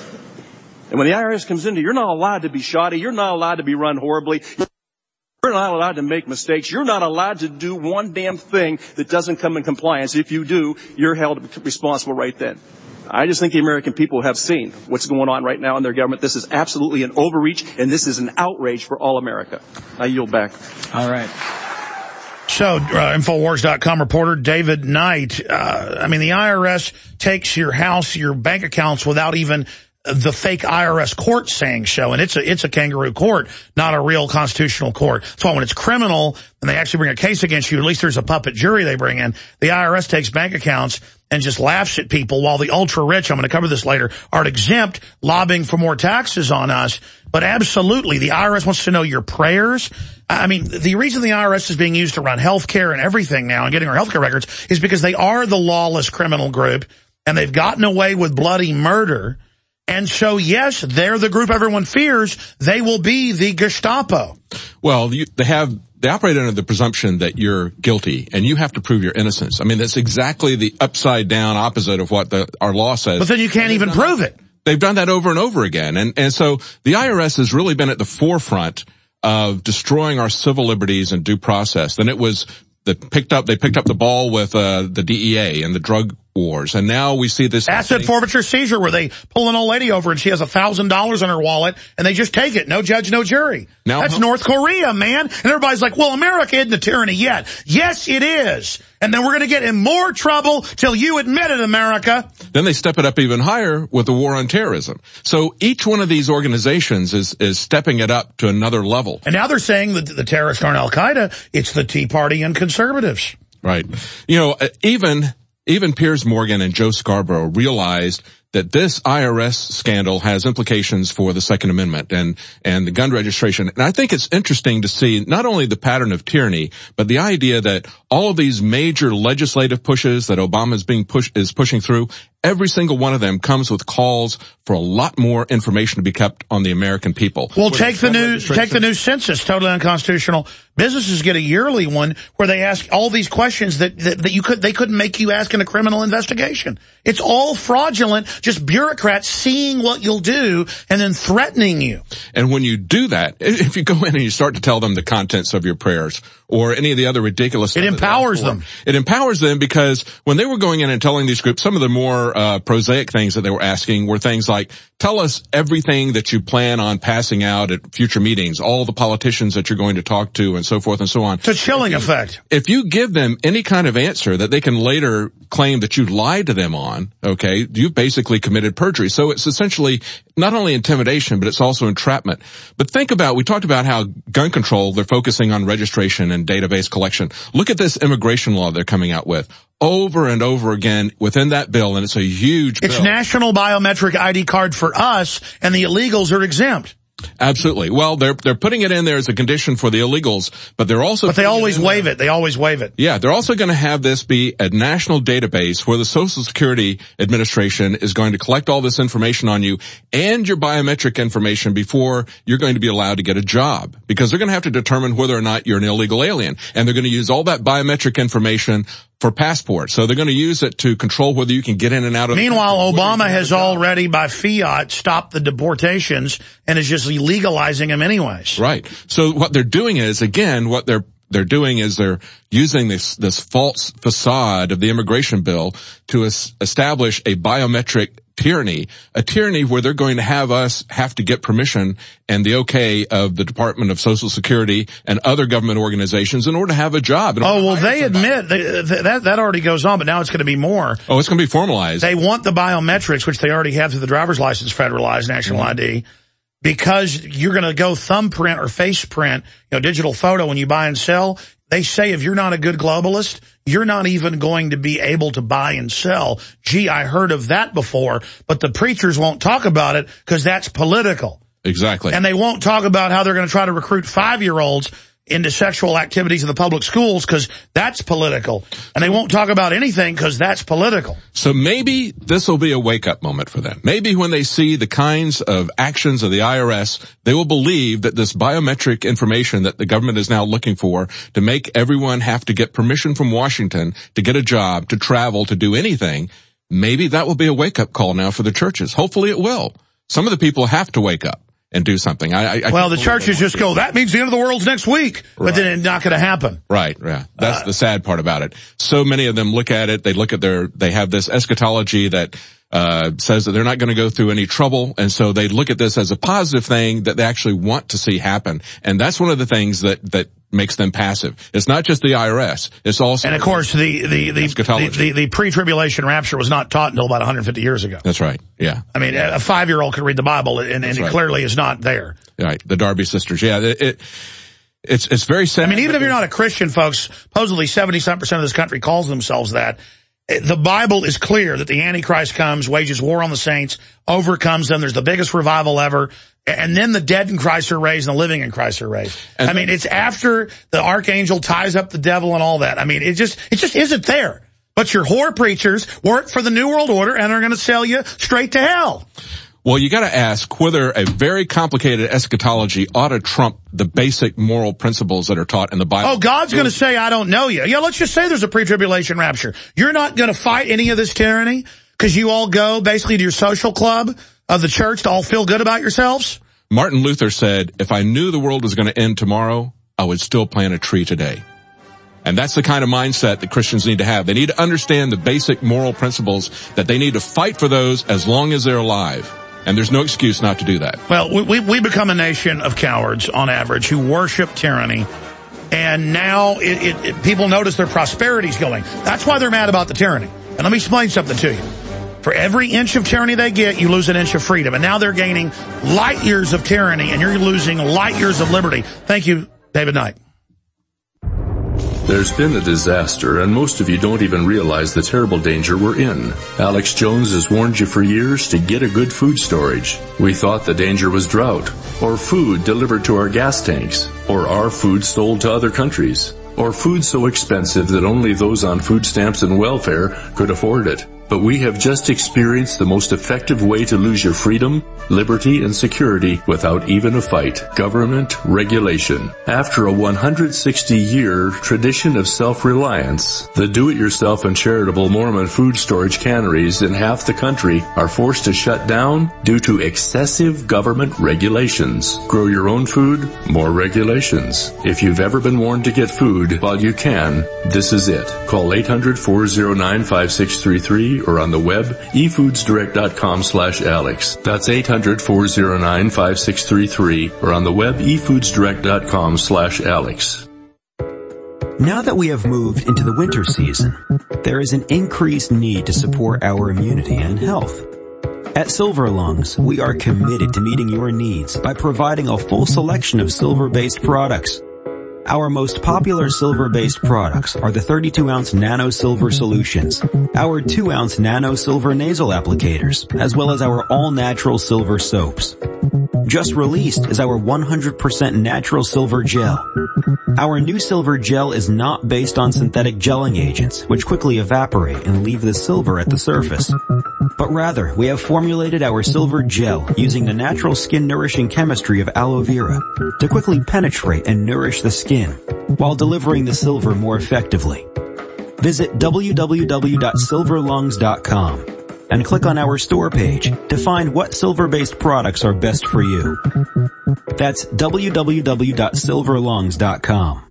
And when the I R S comes in, you're not allowed to be shoddy. You're not allowed to be run horribly. You're not allowed to make mistakes. You're not allowed to do one damn thing that doesn't come in compliance. If you do, you're held responsible right then. I just think the American people have seen what's going on right now in their government. This is absolutely an overreach, and this is an outrage for all America. I yield back.
All right.
So, uh, Infowars dot com reporter David Knight, uh, I mean, the I R S takes your house, your bank accounts without even the fake I R S court saying so. And it's a, it's a kangaroo court, not a real constitutional court. That's why when it's criminal and they actually bring a case against you, at least there's a puppet jury they bring in. The I R S takes bank accounts and just laughs at people while the ultra-rich, I'm going to cover this later, are exempt, lobbying for more taxes on us. But absolutely, the I R S wants to know your prayers. I mean, the reason the I R S is being used to run health care and everything now and getting our health care records is because they are the lawless criminal group, and they've gotten away with bloody murder. And so, yes, they're the group everyone fears. They will be the Gestapo.
Well, you, they have... They operate under the presumption that you're guilty, and you have to prove your innocence. I mean, that's exactly the upside down opposite of what the, our law says.
But then you can't even prove it.
They've done that over and over again. And, and so the I R S has really been at the forefront of destroying our civil liberties and due process. Then it was the picked up, they picked up the ball with, uh, the D E A and the drug wars. And now we see this
asset happening. Forfeiture seizure where they pull an old lady over and she has a thousand dollars in her wallet and they just take it. No judge, no jury. Now, That's North Korea, man. And everybody's like, well, America isn't a tyranny yet. Yes, it is. And then we're going to get in more trouble till you admit it, America.
Then they step it up even higher with the war on terrorism. So each one of these organizations is, is stepping it up to another level.
And now they're saying that the terrorists aren't Al-Qaeda. It's the Tea Party and conservatives.
Right. You know, even... Even Piers Morgan and Joe Scarborough realized that this I R S scandal has implications for the Second Amendment and, and the gun registration. And I think it's interesting to see not only the pattern of tyranny, but the idea that all of these major legislative pushes that Obama is being push, is pushing through, every single one of them comes with calls for a lot more information to be kept on the American people.
Well, take the new, take the new census, totally unconstitutional. Businesses get a yearly one where they ask all these questions that, that, that you could, they couldn't make you ask in a criminal investigation. It's all fraudulent, just bureaucrats seeing what you'll do and then threatening you.
And when you do that, if you go in and you start to tell them the contents of your prayers or any of the other ridiculous stuff,
it empowers them.
It empowers them because when they were going in and telling these groups, some of the more uh, prosaic things that they were asking were things like, tell us everything that you plan on passing out at future meetings, all the politicians that you're going to talk to and so forth and so on.
It's a chilling
if you,
effect.
If you give them any kind of answer that they can later claim that you lied to them on, okay, you've basically committed perjury. So it's essentially not only intimidation, but it's also entrapment. But think about, we talked about how gun control, they're focusing on registration and database collection. Look at this immigration law they're coming out with over and over again within that bill, and it's a huge bill.
It's national biometric I D card for us, and the illegals are exempt.
Absolutely. Well, they're they're putting it in there as a condition for the illegals, but they're also
But they always waive it. They always waive it.
Yeah, they're also going to have this be a national database where the Social Security Administration is going to collect all this information on you and your biometric information before you're going to be allowed to get a job, because they're going to have to determine whether or not you're an illegal alien, and they're going to use all that biometric information for passports. So they're going to use it to control whether you can get in and out of.
Meanwhile, Obama has already, by fiat, stopped the deportations and is just legalizing them anyways.
Right. So what they're doing is, again, what they're they're doing is they're using this this false facade of the immigration bill to es- establish a biometric tyranny, a tyranny where they're going to have us have to get permission and the okay of the Department of Social Security and other government organizations in order to have a job.
Oh, well, they admit they, that that already goes on, but now it's going to be more.
Oh, it's going to be formalized.
They want the biometrics, which they already have through the driver's license, federalized national mm-hmm. I D, because you're going to go thumbprint or face print, you know, digital photo when you buy and sell. They say if you're not a good globalist, you're not even going to be able to buy and sell. Gee, I heard of that before, but the preachers won't talk about it because that's political.
Exactly.
And they won't talk about how they're going to try to recruit five-year-olds into sexual activities in the public schools because that's political. And they won't talk about anything because that's political.
So maybe this will be a wake-up moment for them. Maybe when they see the kinds of actions of the I R S, they will believe that this biometric information that the government is now looking for to make everyone have to get permission from Washington to get a job, to travel, to do anything, maybe that will be a wake-up call now for the churches. Hopefully it will. Some of the people have to wake up and do something. I, I
well, the churches just go, that means the end of the world's next week, right. But then it's not going to happen.
Right, yeah. That's uh, the sad part about it. So many of them look at it, they look at their, they have this eschatology that uh says that they're not going to go through any trouble, and so they look at this as a positive thing that they actually want to see happen. And that's one of the things that, that makes them passive. It's not just the I R S, it's also...
And of course, the, the, the, the, the, the pre-tribulation rapture was not taught until about one hundred fifty years ago.
That's right, yeah.
I mean, a five-year-old could read the Bible, and, and it right. clearly is not there.
Right, the Darby sisters, yeah. It, it, it's, it's very sad.
I mean, even if you're not a Christian, folks, supposedly seventy-something percent of this country calls themselves that. The Bible is clear that the Antichrist comes, wages war on the saints, overcomes them. There's the biggest revival ever. And then the dead in Christ are raised and the living in Christ are raised. And I mean, it's after the archangel ties up the devil and all that. I mean, it just, it just isn't there. But your whore preachers work for the New World Order and are going to sell you straight to hell.
Well, you got to ask whether a very complicated eschatology ought to trump the basic moral principles that are taught in the Bible.
Oh, God's going to say, I don't know you. Yeah, let's just say there's a pre-tribulation rapture. You're not going to fight any of this tyranny because you all go basically to your social club of the church to all feel good about yourselves?
Martin Luther said, if I knew the world was going to end tomorrow, I would still plant a tree today. And that's the kind of mindset that Christians need to have. They need to understand the basic moral principles, that they need to fight for those as long as they're alive. And there's no excuse not to do that.
Well, we, we, we become a nation of cowards, on average, who worship tyranny. And now it, it, it, people notice their prosperity's going. That's why they're mad about the tyranny. And let me explain something to you. For every inch of tyranny they get, you lose an inch of freedom. And now they're gaining light years of tyranny, and you're losing light years of liberty. Thank you, David Knight.
There's been a disaster, and most of you don't even realize the terrible danger we're in. Alex Jones has warned you for years to get a good food storage. We thought the danger was drought, or food delivered to our gas tanks, or our food sold to other countries, or food so expensive that only those on food stamps and welfare could afford it. But we have just experienced the most effective way to lose your freedom, liberty, and security without even a fight: government regulation. After a one hundred sixty year tradition of self-reliance, the do-it-yourself and charitable Mormon food storage canneries in half the country are forced to shut down due to excessive government regulations. Grow your own food, more regulations. If you've ever been warned to get food while you can, this is it. Call eight hundred, four oh nine, five six three three or on the web, e foods direct dot com slash Alex. That's eight hundred, four oh nine, five six three three or on the web, e foods direct dot com slash Alex.
Now that we have moved into the winter season, there is an increased need to support our immunity and health. At Silver Lungs, we are committed to meeting your needs by providing a full selection of silver-based products. Our most popular silver-based products are the thirty-two ounce Nano Silver Solutions, our two ounce Nano Silver Nasal Applicators, as well as our all-natural silver soaps. Just released is our one hundred percent natural silver gel. Our new silver gel is not based on synthetic gelling agents, which quickly evaporate and leave the silver at the surface. But rather, we have formulated our silver gel using the natural skin-nourishing chemistry of aloe vera to quickly penetrate and nourish the skin, while delivering the silver more effectively. Visit w w w dot silver lungs dot com and click on our store page to find what silver-based products are best for you. That's w w w dot silver lungs dot com.
In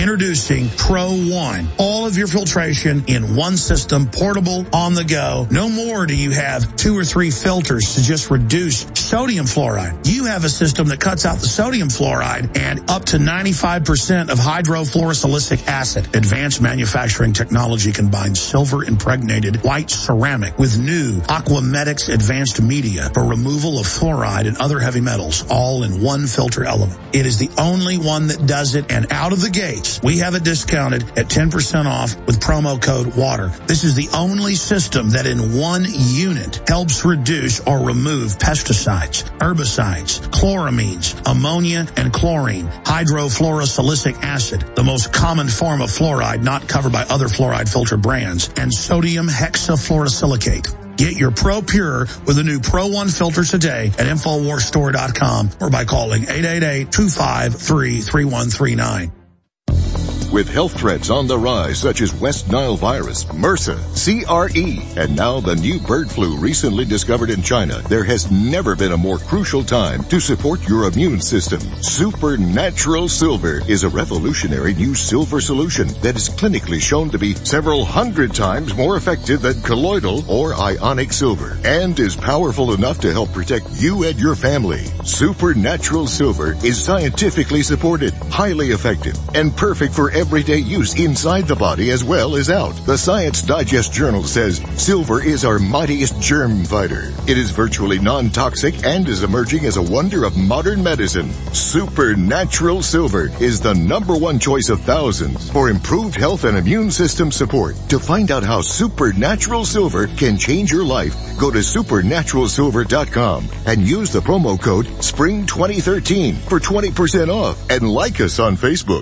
Introducing Pro One. All of your filtration in one system, portable, on the go. No more do you have two or three filters to just reduce sodium fluoride. You have a system that cuts out the sodium fluoride and up to ninety-five percent of hydrofluorosilicic acid. Advanced manufacturing technology combines silver-impregnated white ceramic with new Aquamedics advanced media for removal of fluoride and other heavy metals, all in one filter element. It is the only one that does it, and out of the gates, we have it discounted at ten percent off with promo code WATER. This is the only system that in one unit helps reduce or remove pesticides, herbicides, chloramines, ammonia, and chlorine, hydrofluorosilicic acid, the most common form of fluoride not covered by other fluoride filter brands, and sodium hexafluorosilicate. Get your Pro Pure with the new Pro One filter today at Infowars Store dot com or by calling eight eight eight, two five three, three one three nine.
With health threats on the rise such as West Nile virus, MRSA, C R E, and now the new bird flu recently discovered in China, there has never been a more crucial time to support your immune system. Supernatural Silver is a revolutionary new silver solution that is clinically shown to be several hundred times more effective than colloidal or ionic silver and is powerful enough to help protect you and your family. Supernatural Silver is scientifically supported, highly effective, and perfect for everyday use inside the body as well as out. The Science Digest Journal says silver is our mightiest germ fighter. It is virtually non-toxic and is emerging as a wonder of modern medicine. Supernatural Silver is the number one choice of thousands for improved health and immune system support. To find out how Supernatural Silver can change your life, go to supernatural silver dot com and use the promo code spring twenty thirteen for twenty percent off, and like us on Facebook.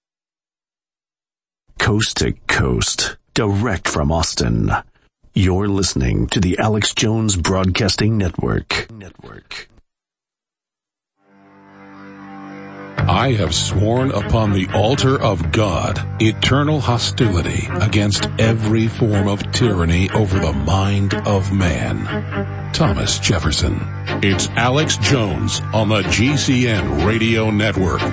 Coast to coast, direct from Austin. You're listening to the Alex Jones Broadcasting Network. Network.
I have sworn upon the altar of God eternal hostility against every form of tyranny over the mind of man. Thomas Jefferson. It's Alex Jones on the G C N Radio Network.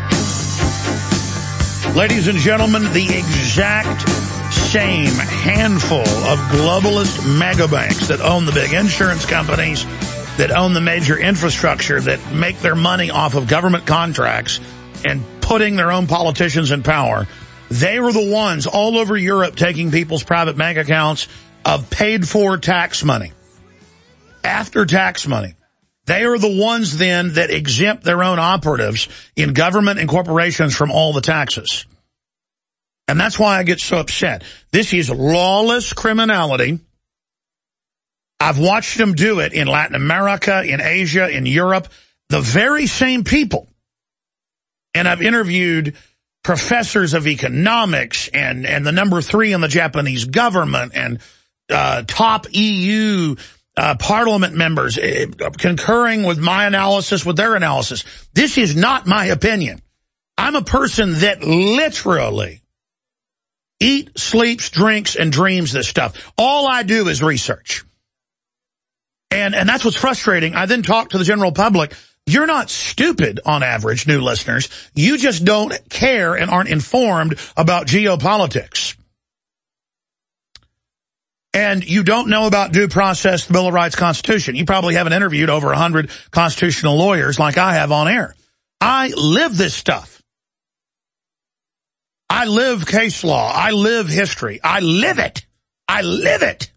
Ladies and gentlemen, the exact same handful of globalist mega banks that own the big insurance companies, that own the major infrastructure, that make their money off of government contracts and putting their own politicians in power, they were the ones all over Europe taking people's private bank accounts of paid-for tax money, after-tax money. They are the ones then that exempt their own operatives in government and corporations from all the taxes. And that's why I get so upset. This is lawless criminality. I've watched them do it in Latin America, in Asia, in Europe, the very same people. And I've interviewed professors of economics and, and the number three in the Japanese government and uh, top E U Uh, parliament members uh, concurring with my analysis, with their analysis. This is not my opinion. I'm a person that literally eat, sleeps, drinks, and dreams this stuff. All I do is research. And, and that's what's frustrating. I then talk to the general public. You're not stupid on average, new listeners. You just don't care and aren't informed about geopolitics. And you don't know about due process, the Bill of Rights, Constitution. You probably haven't interviewed over one hundred constitutional lawyers like I have on air. I live this stuff. I live case law. I live history. I live it. I live it.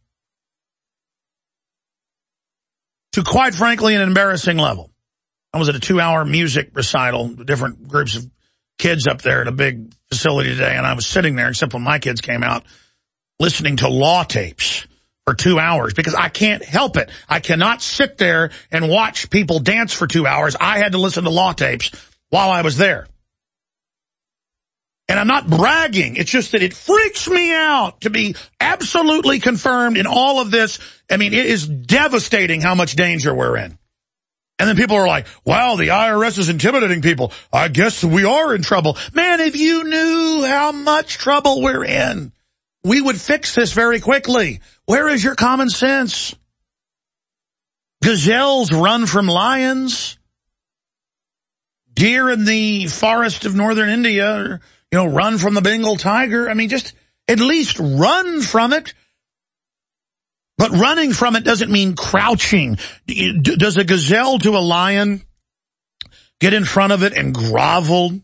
To quite frankly an embarrassing level. I was at a two-hour music recital, different groups of kids up there at a big facility today, and I was sitting there, except when my kids came out, listening to law tapes for two hours because I can't help it. I cannot sit there and watch people dance for two hours. I had to listen to law tapes while I was there. And I'm not bragging. It's just that it freaks me out to be absolutely confirmed in all of this. I mean, it is devastating how much danger we're in. And then people are like, wow, the I R S is intimidating people. I guess we are in trouble. Man, if you knew how much trouble we're in, we would fix this very quickly. Where is your common sense? Gazelles run from lions. Deer in the forest of northern India are, you know, run from the Bengal tiger. I mean, just at least run from it. But running from it doesn't mean crouching. Does a gazelle to a lion get in front of it and grovel?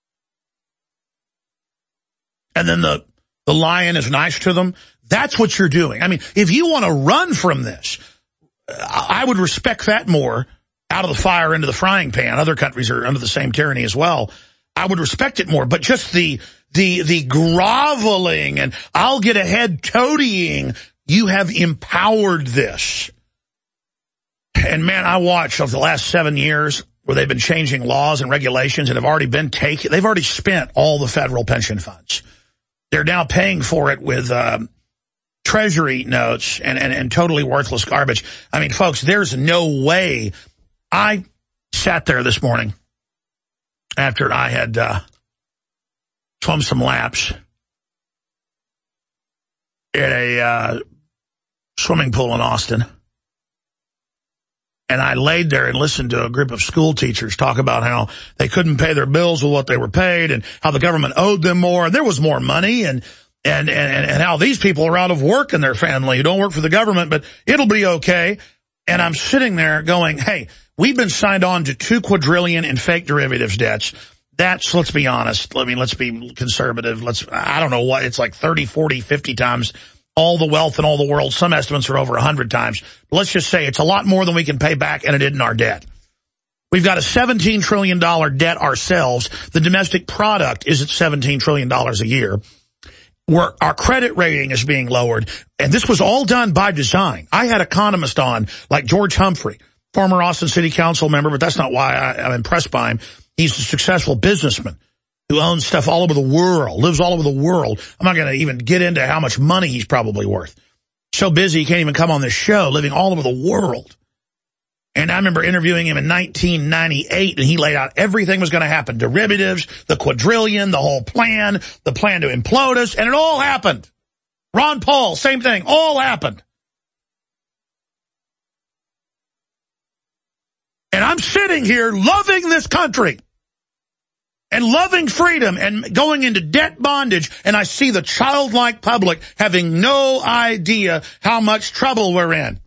And then the, the lion is nice to them? That's what you're doing. I mean, if you want to run from this, I would respect that more, out of the fire into the frying pan. Other countries are under the same tyranny as well. I would respect it more. But just the the the groveling and I'll get ahead toadying, you have empowered this. And man, I watched over the last seven years where they've been changing laws and regulations and have already been taken. They've already spent all the federal pension funds. They're now paying for it with um, Treasury notes and, and, and totally worthless garbage. I mean, folks, there's no way. I sat there this morning after I had uh, swum some laps at a uh, swimming pool in Austin. And I laid there and listened to a group of school teachers talk about how they couldn't pay their bills with what they were paid and how the government owed them more. And there was more money and, and, and, and how these people are out of work in their family who don't work for the government, but it'll be okay. And I'm sitting there going, hey, we've been signed on to two quadrillion in fake derivatives debts. That's, let's be honest. I mean, let's be conservative. Let's, I don't know what, it's like thirty, forty, fifty times all the wealth in all the world. Some estimates are over one hundred times. But let's just say it's a lot more than we can pay back, and it isn't our debt. We've got a seventeen trillion dollars debt ourselves. The domestic product is at seventeen trillion dollars a year. Where our credit rating is being lowered. And this was all done by design. I had economists on, like George Humphrey, former Austin City Council member, but that's not why I, I'm impressed by him. He's a successful businessman who owns stuff all over the world, lives all over the world. I'm not going to even get into how much money he's probably worth. So busy he can't even come on this show, living all over the world. And I remember interviewing him in nineteen ninety-eight, and he laid out everything was going to happen. Derivatives, the quadrillion, the whole plan, the plan to implode us, and it all happened. Ron Paul, same thing, all happened. And I'm sitting here loving this country and loving freedom and going into debt bondage, and I see the childlike public having no idea how much trouble we're in.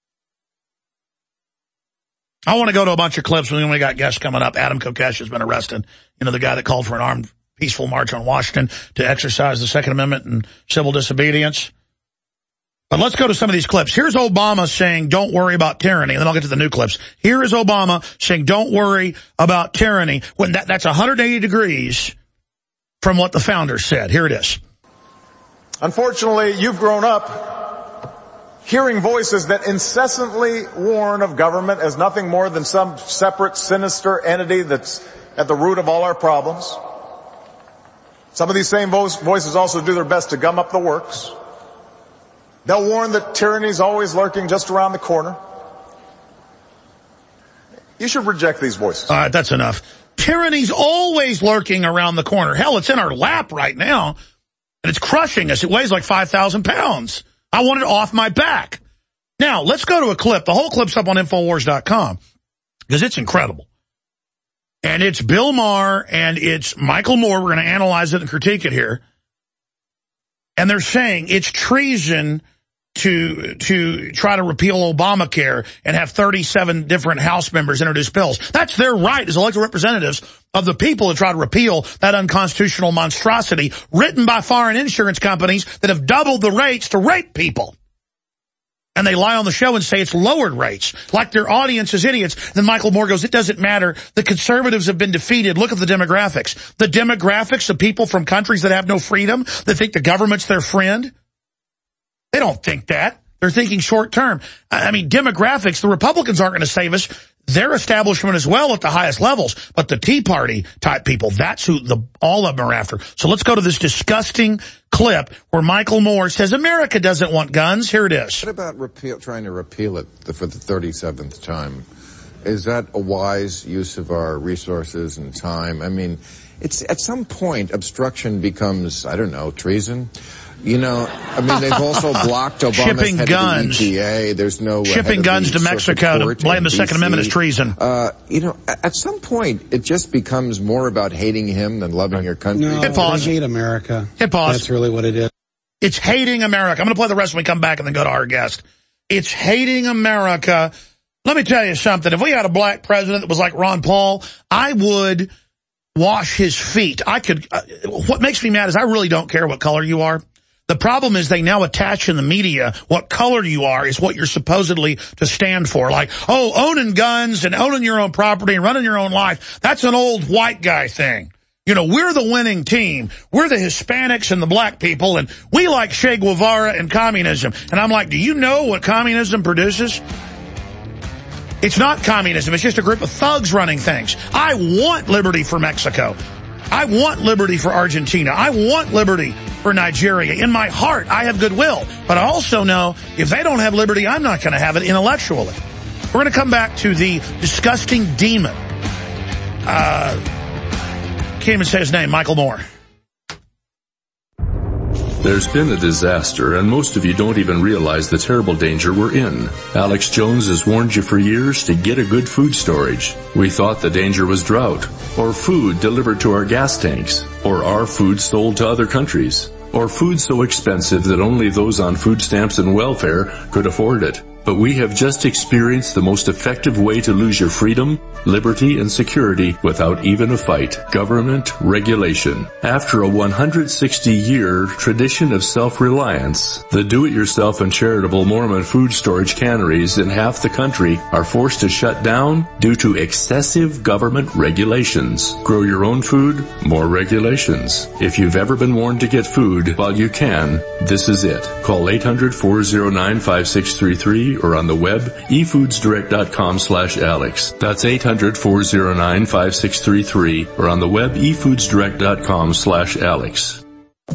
I want to go to a bunch of clips. We only got guests coming up. Adam Kokesh has been arrested. You know, the guy that called for an armed, peaceful march on Washington to exercise the Second Amendment and civil disobedience. But let's go to some of these clips. Here's Obama saying, don't worry about tyranny. And then I'll get to the new clips. Here is Obama saying, don't worry about tyranny. When that, that's one hundred eighty degrees from what the founders said. Here it is.
Unfortunately, you've grown up hearing voices that incessantly warn of government as nothing more than some separate, sinister entity that's at the root of all our problems. Some of these same voices also do their best to gum up the works. They'll warn that tyranny is always lurking just around the corner. You should reject these voices.
All right, that's enough. Tyranny's always lurking around the corner. Hell, it's in our lap right now, and it's crushing us. It weighs like five thousand pounds. I want it off my back. Now, let's go to a clip. The whole clip's up on Infowars dot com because it's incredible. And it's Bill Maher and it's Michael Moore. We're going to analyze it and critique it here. And they're saying it's treason to to try to repeal Obamacare and have thirty-seven different House members introduce bills. That's their right as elected representatives of the people to try to repeal that unconstitutional monstrosity written by foreign insurance companies that have doubled the rates to rape people. And they lie on the show and say it's lowered rates, like their audience is idiots. Then Michael Moore goes, it doesn't matter. The conservatives have been defeated. Look at the demographics. The demographics of people from countries that have no freedom, that think the government's their friend. They don't think that. They're thinking short term. I mean, demographics, the Republicans aren't going to save us. Their establishment as well at the highest levels. But the Tea Party type people, that's who the all of them are after. So let's go to this disgusting clip where Michael Moore says America doesn't want guns. Here it is.
What about repeal, trying to repeal it for the thirty-seventh time? Is that a wise use of our resources and time? I mean, it's at some point obstruction becomes, I don't know, treason. You know, I mean, they've also blocked Obama's
shipping
head
guns.
of the E P A. There's no uh,
shipping guns to Mexico to blame the Second Amendment as treason.
Uh, you know, at some point, it just becomes more about hating him than loving your country.
No,
Hit pause.
I hate America.
Hit pause.
That's really what it is.
It's hating America. I'm going to play the rest when we come back and then go to our guest. It's hating America. Let me tell you something. If we had a black president that was like Ron Paul, I would wash his feet. I could. Uh, what makes me mad is I really don't care what color you are. The problem is they now attach in the media what color you are is what you're supposedly to stand for. Like, oh, owning guns and owning your own property and running your own life, that's an old white guy thing. You know, we're the winning team. We're the Hispanics and the black people, and we like Che Guevara and communism. And I'm like, do you know what communism produces? It's not communism. It's just a group of thugs running things. I want liberty for Mexico. I want liberty for Argentina. I want liberty for Nigeria. In my heart, I have goodwill. But I also know if they don't have liberty, I'm not going to have it intellectually. We're going to come back to the disgusting demon. Uh, can't even say his name, Michael Moore.
There's been a disaster, and most of you don't even realize the terrible danger we're in. Alex Jones has warned you for years to get a good food storage. We thought the danger was drought, or food delivered to our gas tanks, or our food sold to other countries, or food so expensive that only those on food stamps and welfare could afford it. But we have just experienced the most effective way to lose your freedom, liberty, and security without even a fight. Government regulation. After a one hundred sixty year tradition of self-reliance, the do-it-yourself and charitable Mormon food storage canneries in half the country are forced to shut down due to excessive government regulations. Grow your own food, more regulations. If you've ever been warned to get food while you can, this is it. Call eight hundred, four oh nine, five six three three or on the web, e foods direct dot com slash Alex. That's eight hundred, four oh nine, five six three three or on the web, e foods direct dot com slash Alex.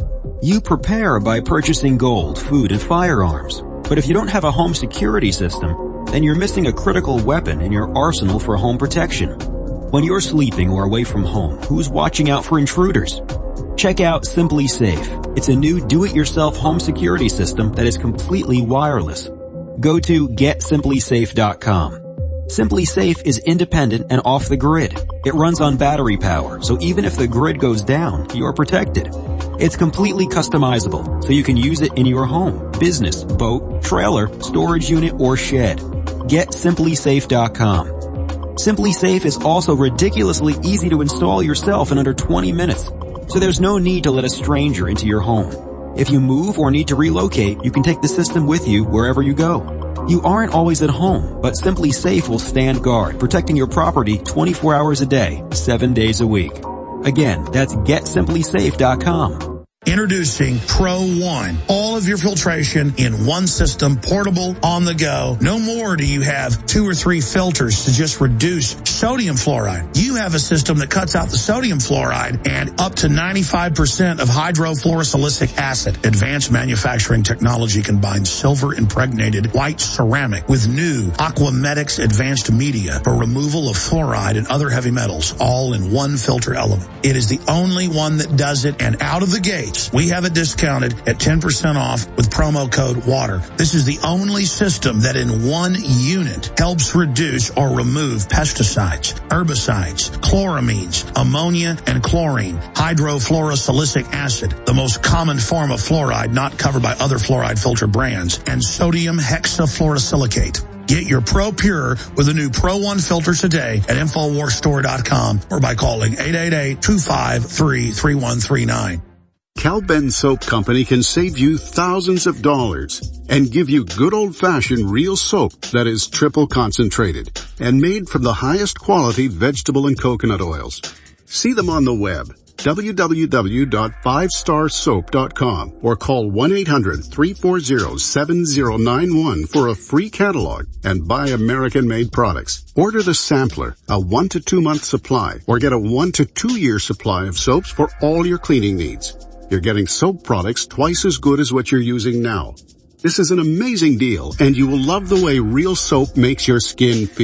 You prepare by purchasing gold, food, and firearms. But if you don't have a home security system, then you're missing a critical weapon in your arsenal for home protection. When you're sleeping or away from home, who's watching out for intruders? Check out Simply Safe. It's a new do-it-yourself home security system that is completely wireless. Go to get simply safe dot com. Simply Safe is independent and off the grid. It runs on battery power, so even if the grid goes down, you're protected. It's completely customizable, so you can use it in your home, business, boat, trailer, storage unit, or shed. get simply safe dot com. Simply Safe is also ridiculously easy to install yourself in under twenty minutes, so there's no need to let a stranger into your home. If you move or need to relocate, you can take the system with you wherever you go. You aren't always at home, but Simply Safe will stand guard, protecting your property twenty-four hours a day, seven days a week. Again, that's get simply safe dot com.
Introducing Pro One. All of your filtration in one system, portable, on the go. No more do you have two or three filters to just reduce sodium fluoride. You have a system that cuts out the sodium fluoride and up to ninety-five percent of hydrofluorosilicic acid. Advanced manufacturing technology combines silver-impregnated white ceramic with new Aquamedics advanced media for removal of fluoride and other heavy metals, all in one filter element. It is the only one that does it, and out of the gate, we have it discounted at ten percent off with promo code WATER. This is the only system that in one unit helps reduce or remove pesticides, herbicides, chloramines, ammonia, and chlorine, hydrofluorosilicic acid, the most common form of fluoride not covered by other fluoride filter brands, and sodium hexafluorosilicate. Get your Pro Pure with the new Pro One filters today at infowars store dot com or by calling eight eight eight, two five three, three one three nine.
Cal-Ben Soap Company can save you thousands of dollars and give you good old-fashioned real soap that is triple concentrated and made from the highest quality vegetable and coconut oils. See them on the web, w w w dot five star soap dot com, or call one eight hundred, three four zero, seven zero nine one for a free catalog and buy American-made products. Order the sampler, a one to two month supply, or get a one to two year supply of soaps for all your cleaning needs. You're getting soap products twice as good as what you're using now. This is an amazing deal, and you will love the way real soap makes your skin feel.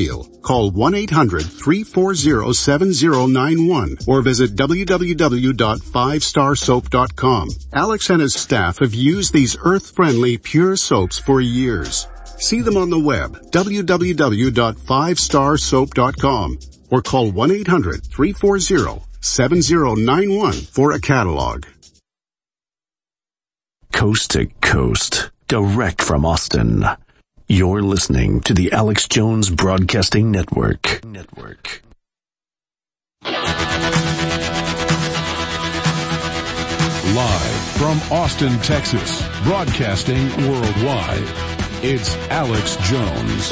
Call one eight hundred, three four zero, seven zero nine one or visit w w w dot five star soap dot com. Alex and his staff have used these earth-friendly, pure soaps for years. See them on the web, w w w dot five star soap dot com, or call one eight hundred, three four zero, seven zero nine one for a catalog.
Coast to coast, direct from Austin. You're listening to the Alex Jones Broadcasting Network. Network.
Live from Austin, Texas, broadcasting worldwide, it's Alex Jones.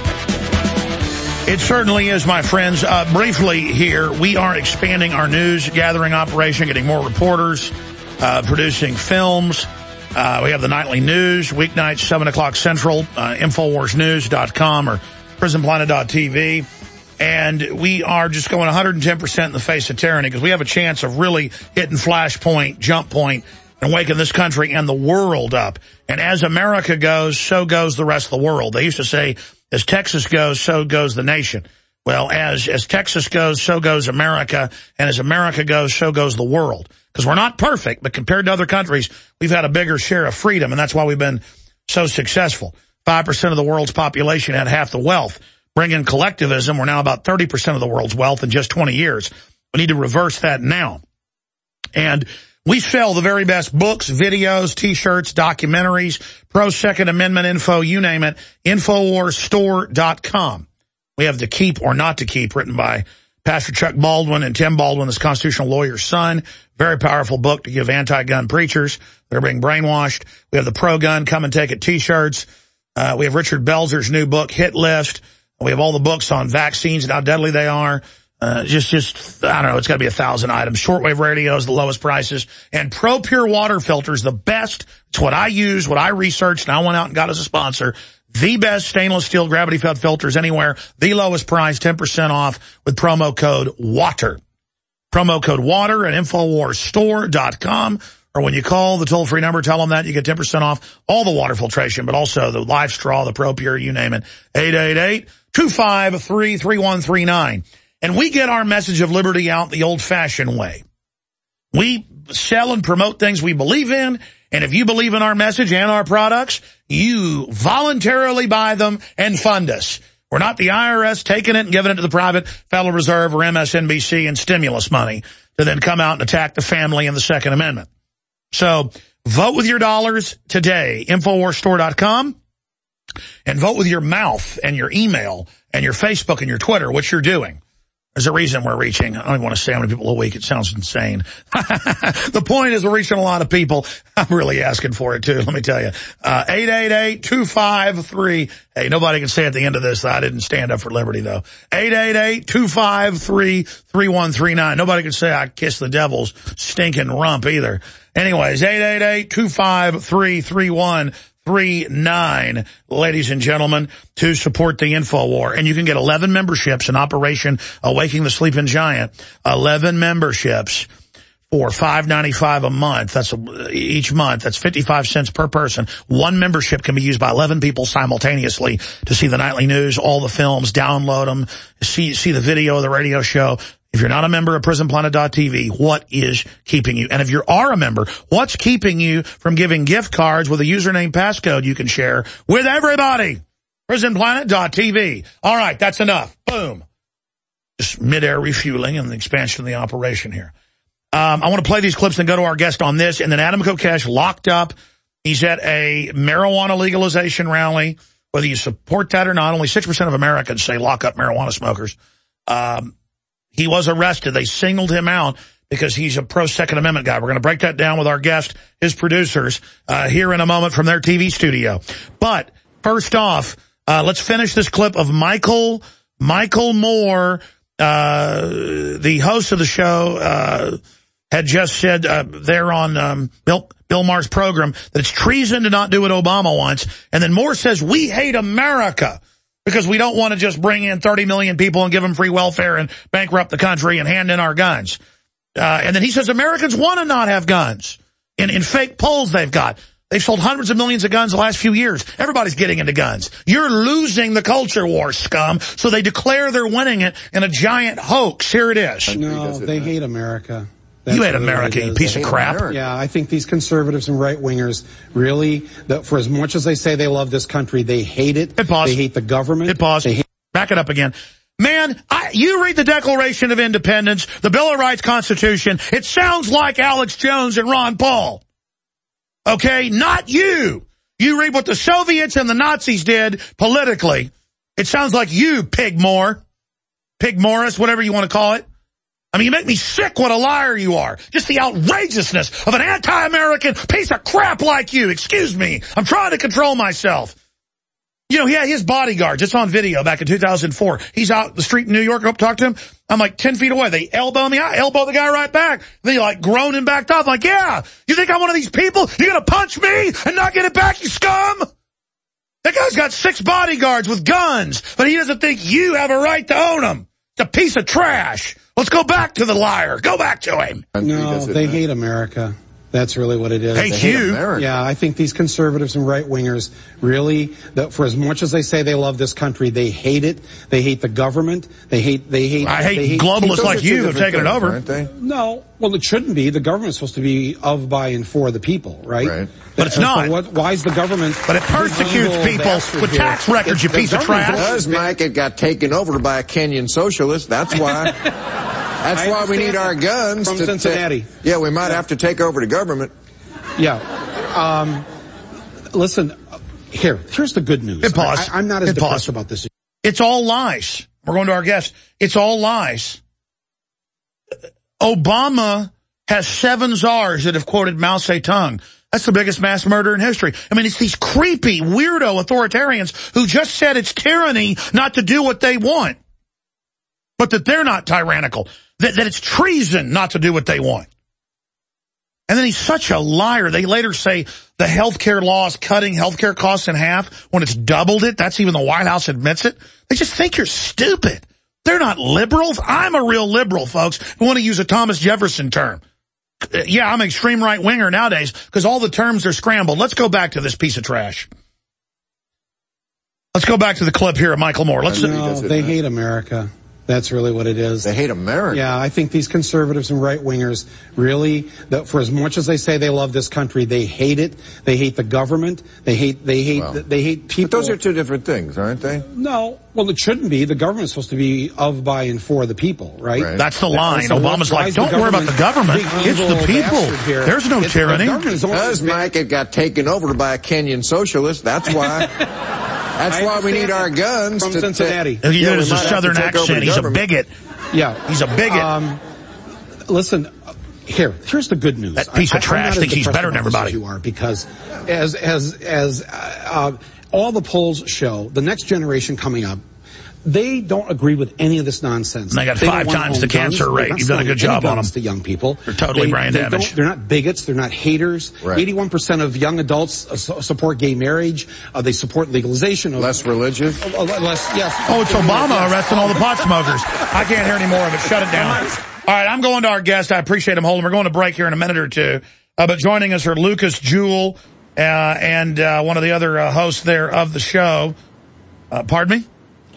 It certainly is, my friends. Uh, briefly here, we are expanding our news gathering operation, getting more reporters, uh, producing films. Uh, we have the nightly news, weeknights, seven o'clock Central, uh, Infowars News dot com or Prison Planet dot T V. And we are just going one hundred ten percent in the face of tyranny because we have a chance of really hitting flashpoint, jump point, and waking this country and the world up. And as America goes, so goes the rest of the world. They used to say, as Texas goes, so goes the nation. Well, as, as Texas goes, so goes America. And as America goes, so goes the world. Because we're not perfect, but compared to other countries, we've had a bigger share of freedom, and that's why we've been so successful. Five percent of the world's population had half the wealth. Bring in collectivism, we're now about thirty percent of the world's wealth in just twenty years. We need to reverse that now. And we sell the very best books, videos, T-shirts, documentaries, pro-Second Amendment info, you name it, Infowars Store dot com. We have The Keep or Not to Keep, written by Pastor Chuck Baldwin and Tim Baldwin, this constitutional lawyer's son. Very powerful book to give anti-gun preachers that are being brainwashed. We have the pro-gun, come and take it T-shirts. Uh, we have Richard Belzer's new book, Hit List. We have all the books on vaccines and how deadly they are. Uh, just, just, I don't know, it's got to be a thousand items. Shortwave radios, the lowest prices. And Pro Pure water filters, the best. It's what I use, what I researched, and I went out and got as a sponsor. The best stainless steel gravity-fed filters anywhere. The lowest price, ten percent off with promo code WATER. Promo code WATER at Infowars Store dot com. Or when you call the toll-free number, tell them that, you get ten percent off all the water filtration, but also the Life Straw, the Pro Pure, you name it. eight eight eight, two five three, three one three nine. And we get our message of liberty out the old-fashioned way. We sell and promote things we believe in, and if you believe in our message and our products, you voluntarily buy them and fund us. We're not the I R S taking it and giving it to the private Federal Reserve or M S N B C and stimulus money to then come out and attack the family and the Second Amendment. So vote with your dollars today, Infowars Store dot com, and vote with your mouth and your email and your Facebook and your Twitter, which you're doing. There's a reason we're reaching. I don't even want to say how many people a week. It sounds insane. The point is we're reaching a lot of people. I'm really asking for it, too, let me tell you. Uh, eight eight eight, two five three. Hey, nobody can say at the end of this that I didn't stand up for liberty, though. eight eight eight, two five three, three one three nine. Nobody can say I kissed the devil's stinking rump, either. Anyways, eight eight eight, two five three, three one three nine, ladies and gentlemen, to support the InfoWar. And you can get eleven memberships in Operation Awakening the Sleeping Giant. eleven memberships for five ninety-five a month. That's a, each month. That's fifty-five cents per person. One membership can be used by eleven people simultaneously to see the nightly news, all the films, download them, see, see the video of the radio show. If you're not a member of Prison Planet dot T V, what is keeping you? And if you are a member, what's keeping you from giving gift cards with a username passcode you can share with everybody? Prison Planet dot T V. All right, that's enough. Boom. Just mid-air refueling and the expansion of the operation here. Um, I want to play these clips and go to our guest on this. And then Adam Kokesh locked up. He's at a marijuana legalization rally. Whether you support that or not, only six percent of Americans say lock up marijuana smokers. Um, He was arrested. They singled him out because he's a pro-Second Amendment guy. We're going to break that down with our guest, his producers, uh, here in a moment from their T V studio. But first off, uh, let's finish this clip of Michael, Michael Moore, uh, the host of the show, uh, had just said, uh, there on, um, Bill, Bill Maher's program that it's treason to not do what Obama wants. And then Moore says, we hate America, because we don't want to just bring in thirty million people and give them free welfare and bankrupt the country and hand in our guns. Uh, and then he says Americans want to not have guns in, in fake polls they've got. They've sold hundreds of millions of guns the last few years. Everybody's getting into guns. You're losing the culture war, scum. So they declare they're winning it in a giant hoax. Here it is.
No, they hate America.
That's you hate America, you piece of crap.
America. Yeah, I think these conservatives and right-wingers really, that for as much as they say they love this country, they hate it.
Hit pause.
They hate the government.
Hit pause.
They hate
Back it up again. Man, I, you read the Declaration of Independence, the Bill of Rights, Constitution. It sounds like Alex Jones and Ron Paul. Okay? Not you. You read what the Soviets and the Nazis did politically. It sounds like you, Pig-More. Pig-Morris, whatever you want to call it. I mean, you make me sick what a liar you are. Just the outrageousness of an anti-American piece of crap like you. Excuse me. I'm trying to control myself. You know, yeah, his bodyguards. It's on video back in two thousand four. He's out the street in New York. I go up talk to him. I'm like ten feet away. They elbow me. I elbow the guy right back. They like groan and backed off. I'm like, yeah, you think I'm one of these people? You're going to punch me and not get it back, you scum? That guy's got six bodyguards with guns, but he doesn't think you have a right to own them. It's a piece of trash. Let's go back to the liar. Go back to him.
No, they hate America. That's really what it is.
Hate
they
you.
Hate yeah, I think these conservatives and right-wingers really, that for as much as they say they love this country, they hate it. They hate the government. They hate, they hate.
I hate,
they hate
globalists like you have taken it over.
Aren't they?
No. Well, it shouldn't be. The government's supposed to be of, by, and for the people, right?
Right.
But it's not.
So what, why is the government...
But it persecutes people with tax records, you piece of trash.
It does, Mike. It got taken over by a Kenyan socialist. That's why. That's why we need our guns.
From
to,
Cincinnati.
To, yeah, we might have to take over the government.
Yeah. Um, listen, here, here's the good news.
It pause.
I, I'm not as
it
depressed
pause.
about this.
It's all lies. We're going to our guest. It's all lies. Obama has seven czars that have quoted Mao Zedong. That's the biggest mass murder in history. I mean, it's these creepy, weirdo authoritarians who just said it's tyranny not to do what they want. But that they're not tyrannical. That, that it's treason not to do what they want. And then he's such a liar. They later say the health care law is cutting health care costs in half when it's doubled it. That's even the White House admits it. They just think you're stupid. They're not liberals. I'm a real liberal, folks. I want to use a Thomas Jefferson term. Yeah, I'm an extreme right-winger nowadays because all the terms are scrambled. Let's go back to this piece of trash. Let's go back to the clip here of Michael Moore. Let's.
No, they hate America. That's really what it is.
They hate America.
Yeah, I think these conservatives and right-wingers really, that for as much as they say they love this country, they hate it. They hate the government. They hate, they hate, well, they hate people.
But those are two different things, aren't they?
No. Well, it shouldn't be. The government's supposed to be of, by, and for the people, right?
right. That's the line.
So
Obama's like, don't worry about the government. It's the people. There's no
it's,
tyranny.
It does, Mike. It got taken over by a Kenyan socialist. That's why. That's why we need our guns.
From
to,
Cincinnati.
To, he yeah, does a southern accent. He's a bigot.
Yeah.
He's a bigot. Um,
listen, here, here's the good news.
That piece
I,
of trash thinks he's better than everybody.
You are, because as, as, as, uh, all the polls show, the next generation coming up, they don't agree with any of this nonsense.
And they got they five times the cancer guns. rate. You've done a good job on them.
To young people.
They're totally
they,
brain
they
damaged.
They're not bigots. They're not haters.
Right.
eighty-one percent of young adults uh, support gay marriage. Uh, they support legalization. Of,
less religious?
Uh, less, yes.
Oh, it's Obama yes. arresting all the pot smokers. I can't hear any more of it. Shut it down. All right, I'm going to our guest. I appreciate him holding. We're going to break here in a minute or two. Uh, but joining us are Lucas Jewell uh, and uh, one of the other uh, hosts there of the show. Uh, pardon me?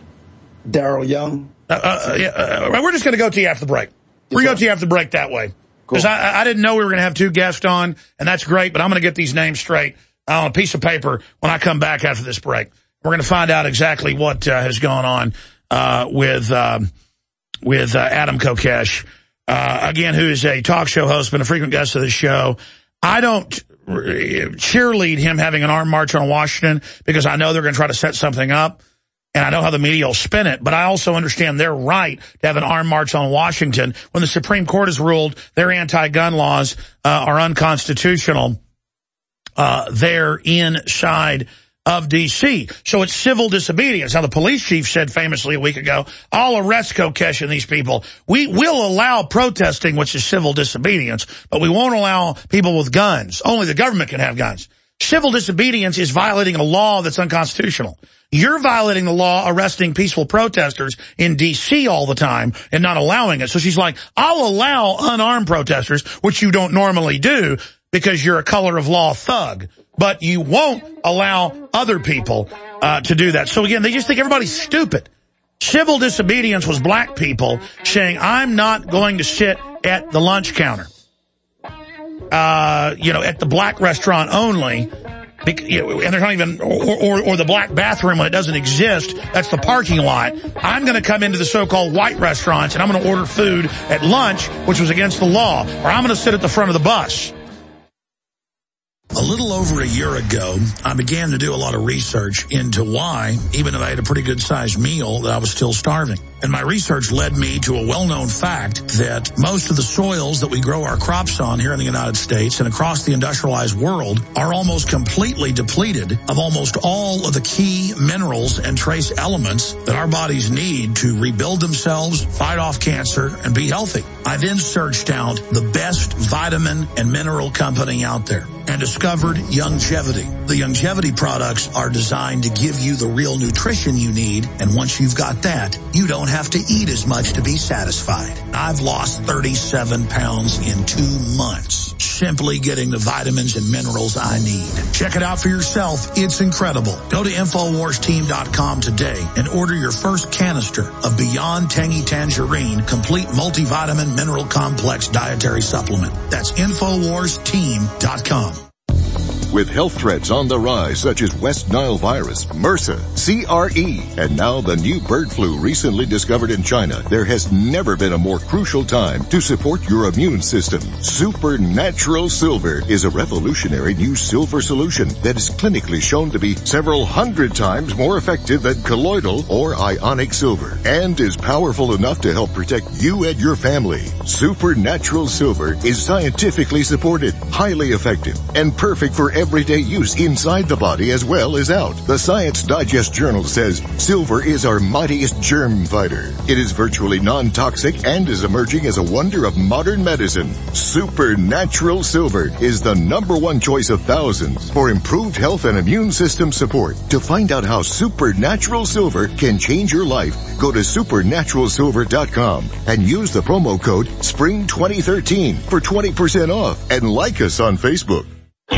Daryl Young.
Uh, uh, yeah, uh, we're just going to go to you after the break. We're going to go to you after the break that way. Because cool. I, I didn't know we were going to have two guests on, and that's great, but I'm going to get these names straight on a piece of paper when I come back after this break. We're going to find out exactly what uh, has gone on uh, with um, with uh, Adam Kokesh, uh, again, who is a talk show host, been a frequent guest of the show. I don't cheerlead him having an armed march on Washington because I know they're going to try to set something up. And I know how the media will spin it, but I also understand their right to have an armed march on Washington when the Supreme Court has ruled their anti-gun laws uh, are unconstitutional uh, there inside of D C So it's civil disobedience. Now, the police chief said famously a week ago, I'll arrest Kokesh and these people. We will allow protesting, which is civil disobedience, but we won't allow people with guns. Only the government can have guns. Civil disobedience is violating a law that's unconstitutional. You're violating the law, arresting peaceful protesters in D C all the time and not allowing it. So she's like, I'll allow unarmed protesters, which you don't normally do because you're a color of law thug. but you won't allow other people uh, to do that. So again, they just think everybody's stupid. Civil disobedience was black people saying, I'm not going to sit at the lunch counter, uh, you know, at the black restaurant only. And there's not even, or, or, or the black bathroom when it doesn't exist. That's the parking lot. I'm going to come into the so-called white restaurants and I'm going to order food at lunch, which was against the law, or I'm going to sit at the front of the bus. A little over a year ago, I began to do a lot of research into why, even if I had a pretty good-sized meal, that I was still starving. And my research led me to a well-known fact that most of the soils that we grow our crops on here in the United States and across the industrialized world are almost completely depleted of almost all of the key minerals and trace elements that our bodies need to rebuild themselves, fight off cancer, and be healthy. I then searched out the best vitamin and mineral company out there and discovered Youngevity. The Youngevity products are designed to give you the real nutrition you need, and once you've got that, you don't have to eat as much to be satisfied. I've lost thirty-seven pounds in two months, simply getting the vitamins and minerals I need. Check it out for yourself. It's incredible. Go to Infowars Team dot com today and order your first canister of Beyond Tangy Tangerine Complete Multivitamin Mineral Complex Dietary Supplement. That's Infowars Team dot com.
With health threats on the rise such as West Nile virus, MRSA, C R E, and now the new bird flu recently discovered in China, there has never been a more crucial time to support your immune system. Supernatural Silver is a revolutionary new silver solution that is clinically shown to be several hundred times more effective than colloidal or ionic silver and is powerful enough to help protect you and your family. Supernatural Silver is scientifically supported, highly effective, and perfect for every everyday use inside the body as well as out. The Science Digest Journal says silver is our mightiest germ fighter. It is virtually non-toxic and is emerging as a wonder of modern medicine. Supernatural Silver is the number one choice of thousands for improved health and immune system support. To find out how Supernatural Silver can change your life, go to supernatural silver dot com and use the promo code spring twenty thirteen for twenty percent off, and like us on Facebook.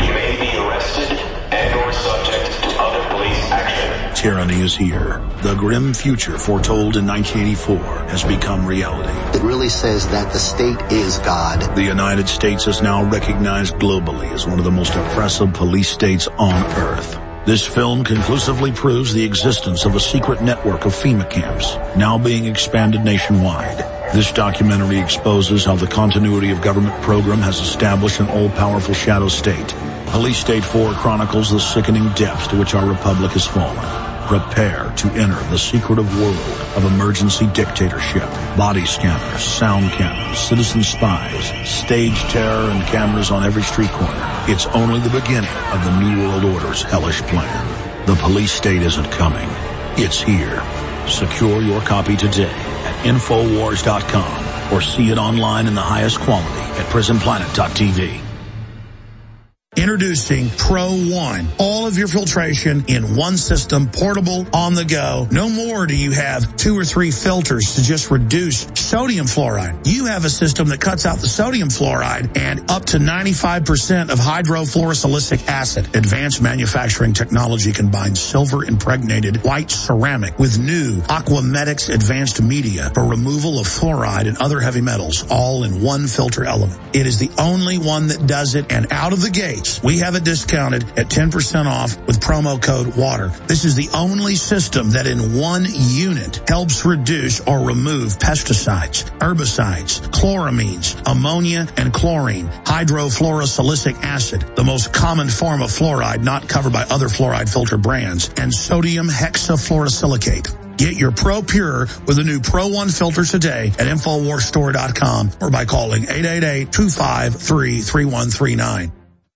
Tyranny is here. The grim future foretold in nineteen eighty-four has become reality.
It really says that the state is God.
The United States is now recognized globally as one of the most oppressive police states on earth. This film conclusively proves the existence of a secret network of FEMA camps, now being expanded nationwide. This documentary exposes how the continuity of government program has established an all-powerful shadow state. Police State four chronicles the sickening depths to which our republic has fallen. Prepare to enter the secretive world of emergency dictatorship, body scanners, sound cameras, citizen spies, stage terror, and cameras on every street corner. It's only the beginning of the New World Order's hellish plan. The police state isn't coming. It's here. Secure your copy today at Infowars dot com or see it online in the highest quality at Prison Planet dot T V.
Introducing Pro One. All of your filtration in one system, portable, on the go. No more do you have two or three filters to just reduce sodium fluoride. You have a system that cuts out the sodium fluoride and up to ninety-five percent of hydrofluorosilicic acid. Advanced manufacturing technology combines silver-impregnated white ceramic with new Aquamedics advanced media for removal of fluoride and other heavy metals, all in one filter element. It is the only one that does it, and out of the gate, we have it discounted at ten percent off with promo code WATER. This is the only system that in one unit helps reduce or remove pesticides, herbicides, chloramines, ammonia, and chlorine, hydrofluorosilicic acid, the most common form of fluoride not covered by other fluoride filter brands, and sodium hexafluorosilicate. Get your Pro Pure with the new Pro One filter today at Infowars Store dot com or by calling eight eight eight, two five three, three one three nine.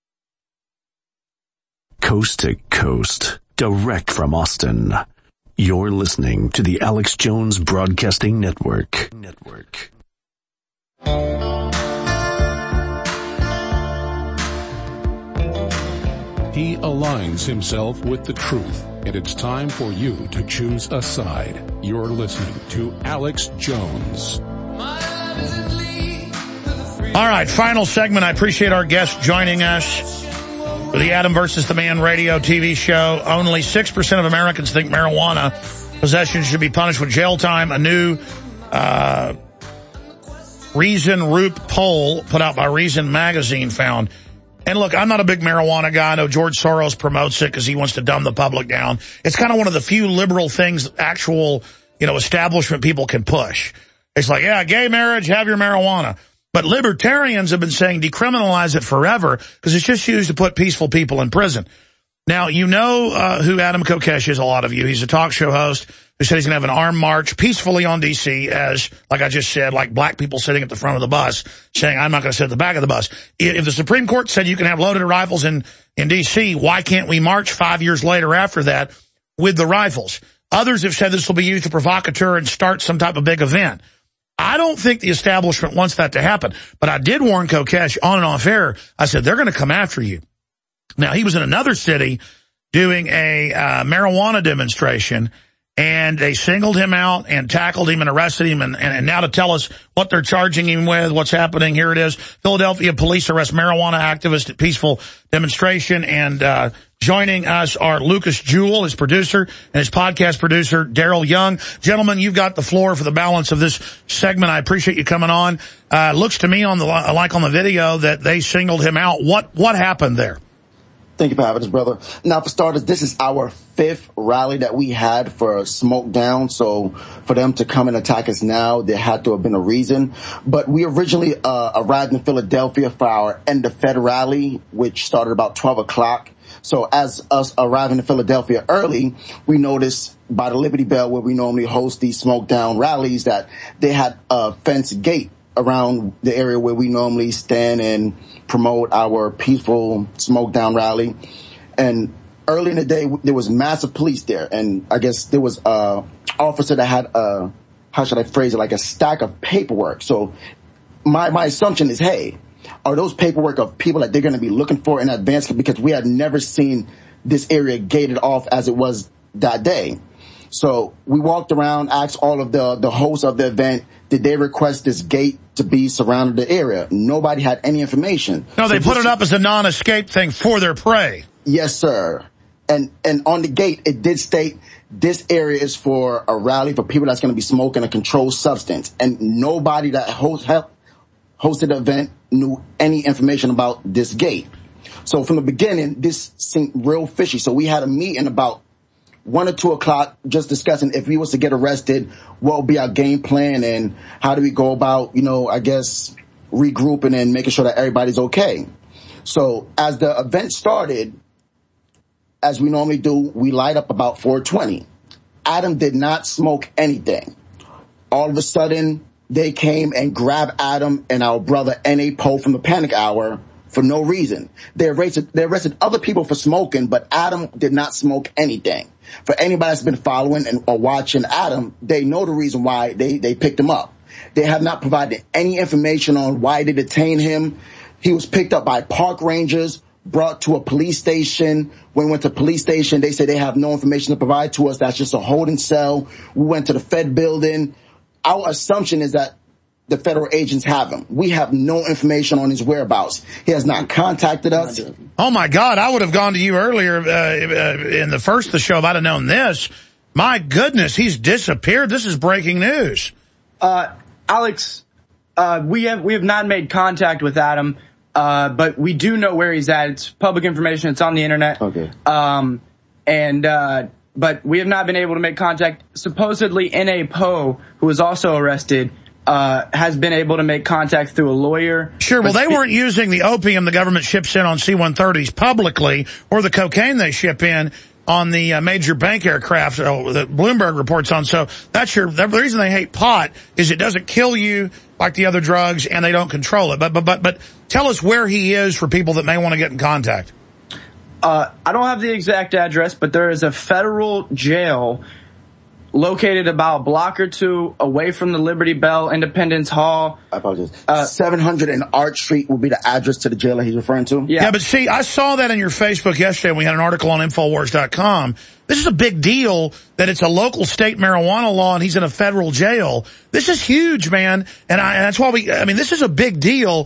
Coast to coast, direct from Austin. You're listening to the Alex Jones Broadcasting Network. Network.
He aligns himself with the truth, and it's time for you to choose a side. You're listening to Alex Jones.
All right, final segment. I appreciate our guest joining us. For the Adam versus the Man radio T V show, only six percent of Americans think marijuana possession should be punished with jail time. A new uh Reason Roop poll put out by Reason magazine found. And look, I'm not a big marijuana guy. I know George Soros promotes it because he wants to dumb the public down. It's kind of one of the few liberal things actual, you know, establishment people can push. It's like, yeah, gay marriage, have your marijuana. But libertarians have been saying decriminalize it forever because it's just used to put peaceful people in prison. Now, you know uh, who Adam Kokesh is, a lot of you. He's a talk show host who said he's going to have an armed march peacefully on D C as, like I just said, like black people sitting at the front of the bus saying, I'm not going to sit at the back of the bus. If the Supreme Court said you can have loaded rifles in, in D C, why can't we march five years later after that with the rifles? Others have said this will be used to provocateur and start some type of big event. I don't think the establishment wants that to happen. But I did warn Kokesh on and off air. I said, they're going to come after you. Now, he was in another city doing a uh, marijuana demonstration, and they singled him out and tackled him and arrested him. And, and, and now to tell us what they're charging him with, what's happening, here it is. Philadelphia police arrest marijuana activist at peaceful demonstration. And uh joining us are Lucas Jewell, his producer, and his podcast producer, Daryl Young. Gentlemen, you've got the floor for the balance of this segment. I appreciate you coming on. Uh looks to me on the like on the video that they singled him out. What what happened there?
Thank you for having us, brother. Now, for starters, this is our fifth rally that we had for Smoke Down. So for them to come and attack us now, there had to have been a reason. But we originally uh, arrived in Philadelphia for our End of Fed rally, which started about twelve o'clock. So as us arriving in Philadelphia early, we noticed by the Liberty Bell, where we normally host these Smoke Down rallies, that they had a fence gate around the area where we normally stand and promote our peaceful Smoke Down rally. And early in the day, there was massive police there. And I guess there was a officer that had a, how should I phrase it, like a stack of paperwork. So my, my assumption is, hey, are those paperwork of people that they're going to be looking for in advance? Because we had never seen this area gated off as it was that day. So we walked around, asked all of the, the hosts of the event, did they request this gate to be surrounded the area? Nobody had any information.
No, they
so
put it up as a non-escape thing for their prey.
Yes, sir. And and on the gate, it did state this area is for a rally for people that's going to be smoking a controlled substance. And nobody that host, hosted the event knew any information about this gate. So from the beginning, this seemed real fishy. So we had a meeting about one or two o'clock just discussing if we was to get arrested, what would be our game plan and how do we go about, you know, I guess regrouping and making sure that everybody's okay. So as the event started, as we normally do, we light up about four twenty. Adam did not smoke anything. All of a sudden, they came and grabbed Adam and our brother N A Poe from the Panic Hour for no reason. They arrested, they arrested other people for smoking, but Adam did not smoke anything. For anybody that's been following and or watching Adam, they know the reason why they, they picked him up. They have not provided any information on why they detained him. He was picked up by park rangers, brought to a police station. When we went to police station, they said they have no information to provide to us. That's just a holding cell. We went to the Fed building. Our assumption is that the federal agents have him. We have no information on his whereabouts. He has not contacted us.
Oh, my God. I would have gone to you earlier uh, uh, in the first of the show if I'd have known this. My goodness, he's disappeared. This is breaking news.
Uh, Alex, uh, we have we have not made contact with Adam, uh, but we do know where he's at. It's public information. It's on the internet.
Okay.
Um, and uh, but we have not been able to make contact. Supposedly, N A Poe, who was also arrested, uh, has been able to make contact through a lawyer.
Sure, well, they weren't using the opium the government ships in on C one thirties publicly or the cocaine they ship in on the uh, major bank aircraft uh, that Bloomberg reports on. So that's your, the reason they hate pot is it doesn't kill you like the other drugs and they don't control it. But, but, but, but tell us where he is for people that may want to get in contact.
Uh, I don't have the exact address, but there is a federal jail located about a block or two away from the Liberty Bell Independence Hall.
I apologize. Uh, seven hundred and Arch Street will be the address to the jail that he's referring to.
Yeah. yeah, but see, I saw that in your Facebook yesterday. We had an article on Infowars dot com. This is a big deal that it's a local state marijuana law and he's in a federal jail. This is huge, man. And, I, and that's why we, I mean, this is a big deal.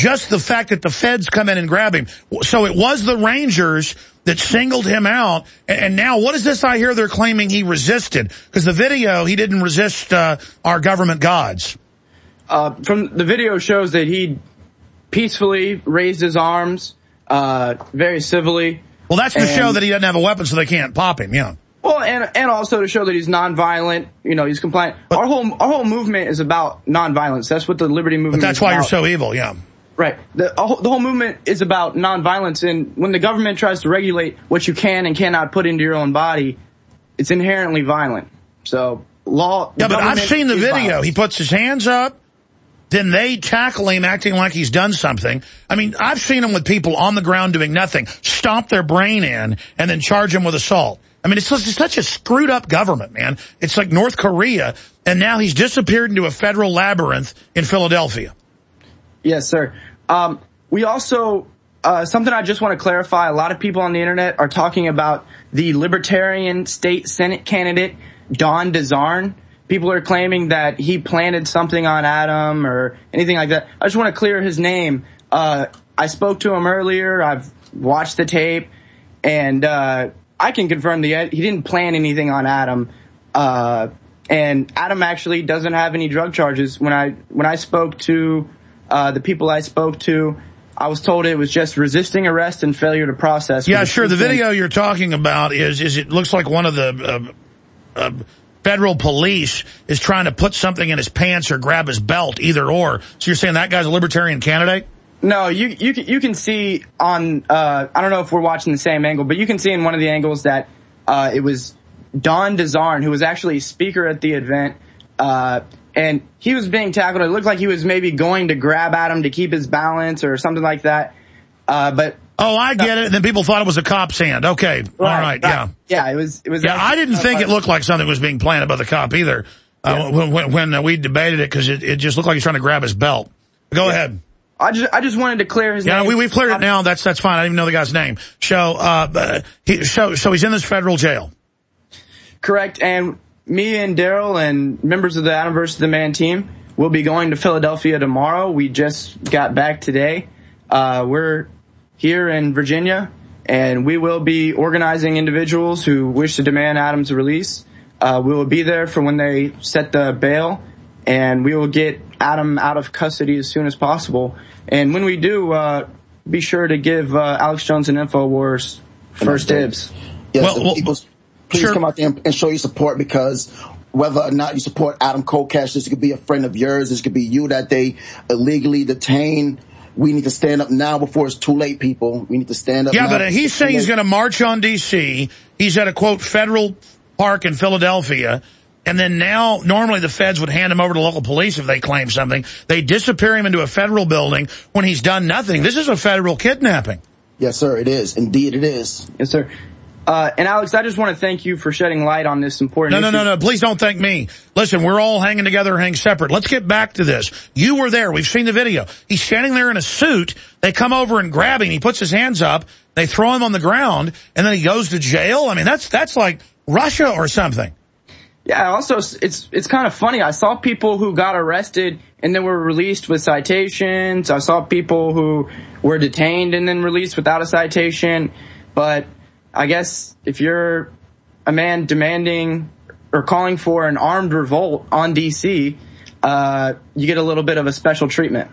just the fact that the feds come in and grab him. So it was the Rangers that singled him out. And now what is this I hear they're claiming he resisted? Because the video, he didn't resist uh, our government gods.
Uh, from the video shows that he peacefully raised his arms, uh, very civilly.
Well, that's to show that he doesn't have a weapon so they can't pop him, yeah.
Well, and and also to show that he's nonviolent, you know, he's compliant. But our whole our whole movement is about nonviolence. That's what the Liberty Movement is about.
But that's why you're so evil, yeah.
Right. The, the whole movement is about nonviolence, and when the government tries to regulate what you can and cannot put into your own body, it's inherently violent. So, law...
Yeah, but I've seen the video. Violence. He puts his hands up, then they tackle him acting like he's done something. I mean, I've seen him with people on the ground doing nothing, stomp their brain in, and then charge him with assault. I mean, it's just such a screwed up government, man. It's like North Korea, and now he's disappeared into a federal labyrinth in Philadelphia.
Yes, sir. Um, we also, uh, something I just want to clarify, a lot of people on the internet are talking about the Libertarian State Senate candidate, Don DeZarn. People are claiming that he planted something on Adam or anything like that. I just want to clear his name. Uh, I spoke to him earlier. I've watched the tape, and, uh, I can confirm that he didn't plan anything on Adam, uh, and Adam actually doesn't have any drug charges. When I when I spoke to uh, the people I spoke to, I was told it was just resisting arrest and failure to process.
Yeah, sure. The video you're talking about is is it looks like one of the uh, uh, federal police is trying to put something in his pants or grab his belt, either or. So you're saying that guy's a libertarian candidate?
No, you you you can see on uh I don't know if we're watching the same angle, but you can see in one of the angles that uh it was Don DeZarn, who was actually speaker at the event, uh and he was being tackled. It looked like he was maybe going to grab at him to keep his balance or something like that. Uh but
Oh, I get it. And then people thought it was a cop's hand. Okay. Right, All right, right. Yeah.
Yeah, it was it was
Yeah, I didn't think it looked like something was being planted by the cop either. Uh, yeah. when when, when uh, we debated it, because it, it just looked like he's trying to grab his belt. Go yeah. ahead.
I just, I just wanted to clear his
yeah,
name.
Yeah, we, we've cleared it now. That's, that's fine. I didn't even know the guy's name. So, uh, he, so, so he's in this federal jail.
Correct. And me and Daryl and members of the Adam versus the Man team will be going to Philadelphia tomorrow. We just got back today. Uh, we're here in Virginia, and we will be organizing individuals who wish to demand Adam's release. Uh, we will be there for when they set the bail, and we will get Adam out of custody as soon as possible. And when we do, uh, be sure to give uh, Alex Jones and InfoWars first dibs.
Yes, well, well, people, please sure. come out there and show your support, because whether or not you support Adam Kokesh, this could be a friend of yours, this could be you that they illegally detain. We need to stand up now before it's too late, people. We need to stand up
yeah,
now.
Yeah, but uh, he's saying he's going to march on D C. He's at a, quote, federal park in Philadelphia. And then now, normally the feds would hand him over to local police if they claim something. They disappear him into a federal building when he's done nothing. This is a federal kidnapping.
Yes, sir, it is. Indeed, it is.
Yes, sir. Uh, and Alex, I just want to thank you for shedding light on this important
no,
issue.
No, no, no, please don't thank me. Listen, we're all hanging together, hanging separate. Let's get back to this. You were there. We've seen the video. He's standing there in a suit. They come over and grab him. He puts his hands up. They throw him on the ground, and then he goes to jail. I mean, that's that's like Russia or something.
Yeah, also, it's it's kind of funny. I saw people who got arrested and then were released with citations. I saw people who were detained and then released without a citation. But I guess if you're a man demanding or calling for an armed revolt on D C, uh, you get a little bit of a special treatment.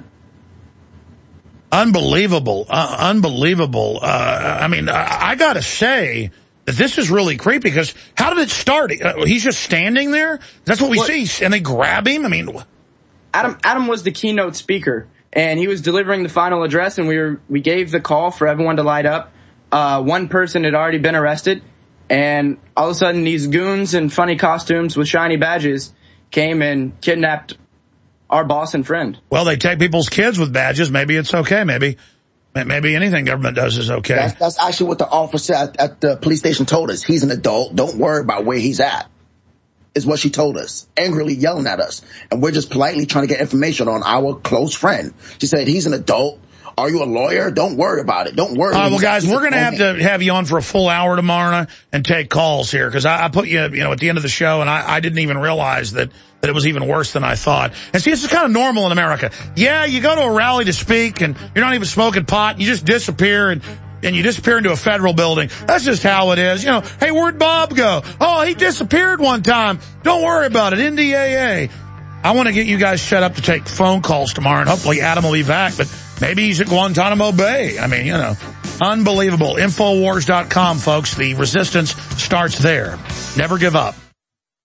Unbelievable. Uh, unbelievable. Uh, I mean, I, I got to say... This is really creepy, because how did it start? Uh, he's just standing there? That's what we what? see. And they grab him? I mean...
Adam Adam was the keynote speaker, and he was delivering the final address, and we were we gave the call for everyone to light up. Uh, one person had already been arrested, and all of a sudden these goons in funny costumes with shiny badges came and kidnapped our boss and friend.
Well, they take people's kids with badges. Maybe it's okay. Maybe... Maybe anything government does is okay.
That's, that's actually what the officer at, at the police station told us. He's an adult. Don't worry about where he's at, is what she told us, angrily yelling at us. And we're just politely trying to get information on our close friend. She said, he's an adult. Are you a lawyer? Don't worry about it. Don't worry.
All right, well, guys, we're going to have to have you on for a full hour tomorrow and take calls here because I, I put you, you know, at the end of the show, and I, I didn't even realize that, that it was even worse than I thought. And see, this is kind of normal in America. Yeah, you go to a rally to speak, and you're not even smoking pot. You just disappear, and and you disappear into a federal building. That's just how it is. You know, hey, where'd Bob go? Oh, he disappeared one time. Don't worry about it. N D A A. I want to get you guys set up to take phone calls tomorrow, and hopefully Adam will be back, but maybe he's at Guantanamo Bay. I mean, you know, unbelievable. Infowars dot com, folks. The resistance starts there. Never give up.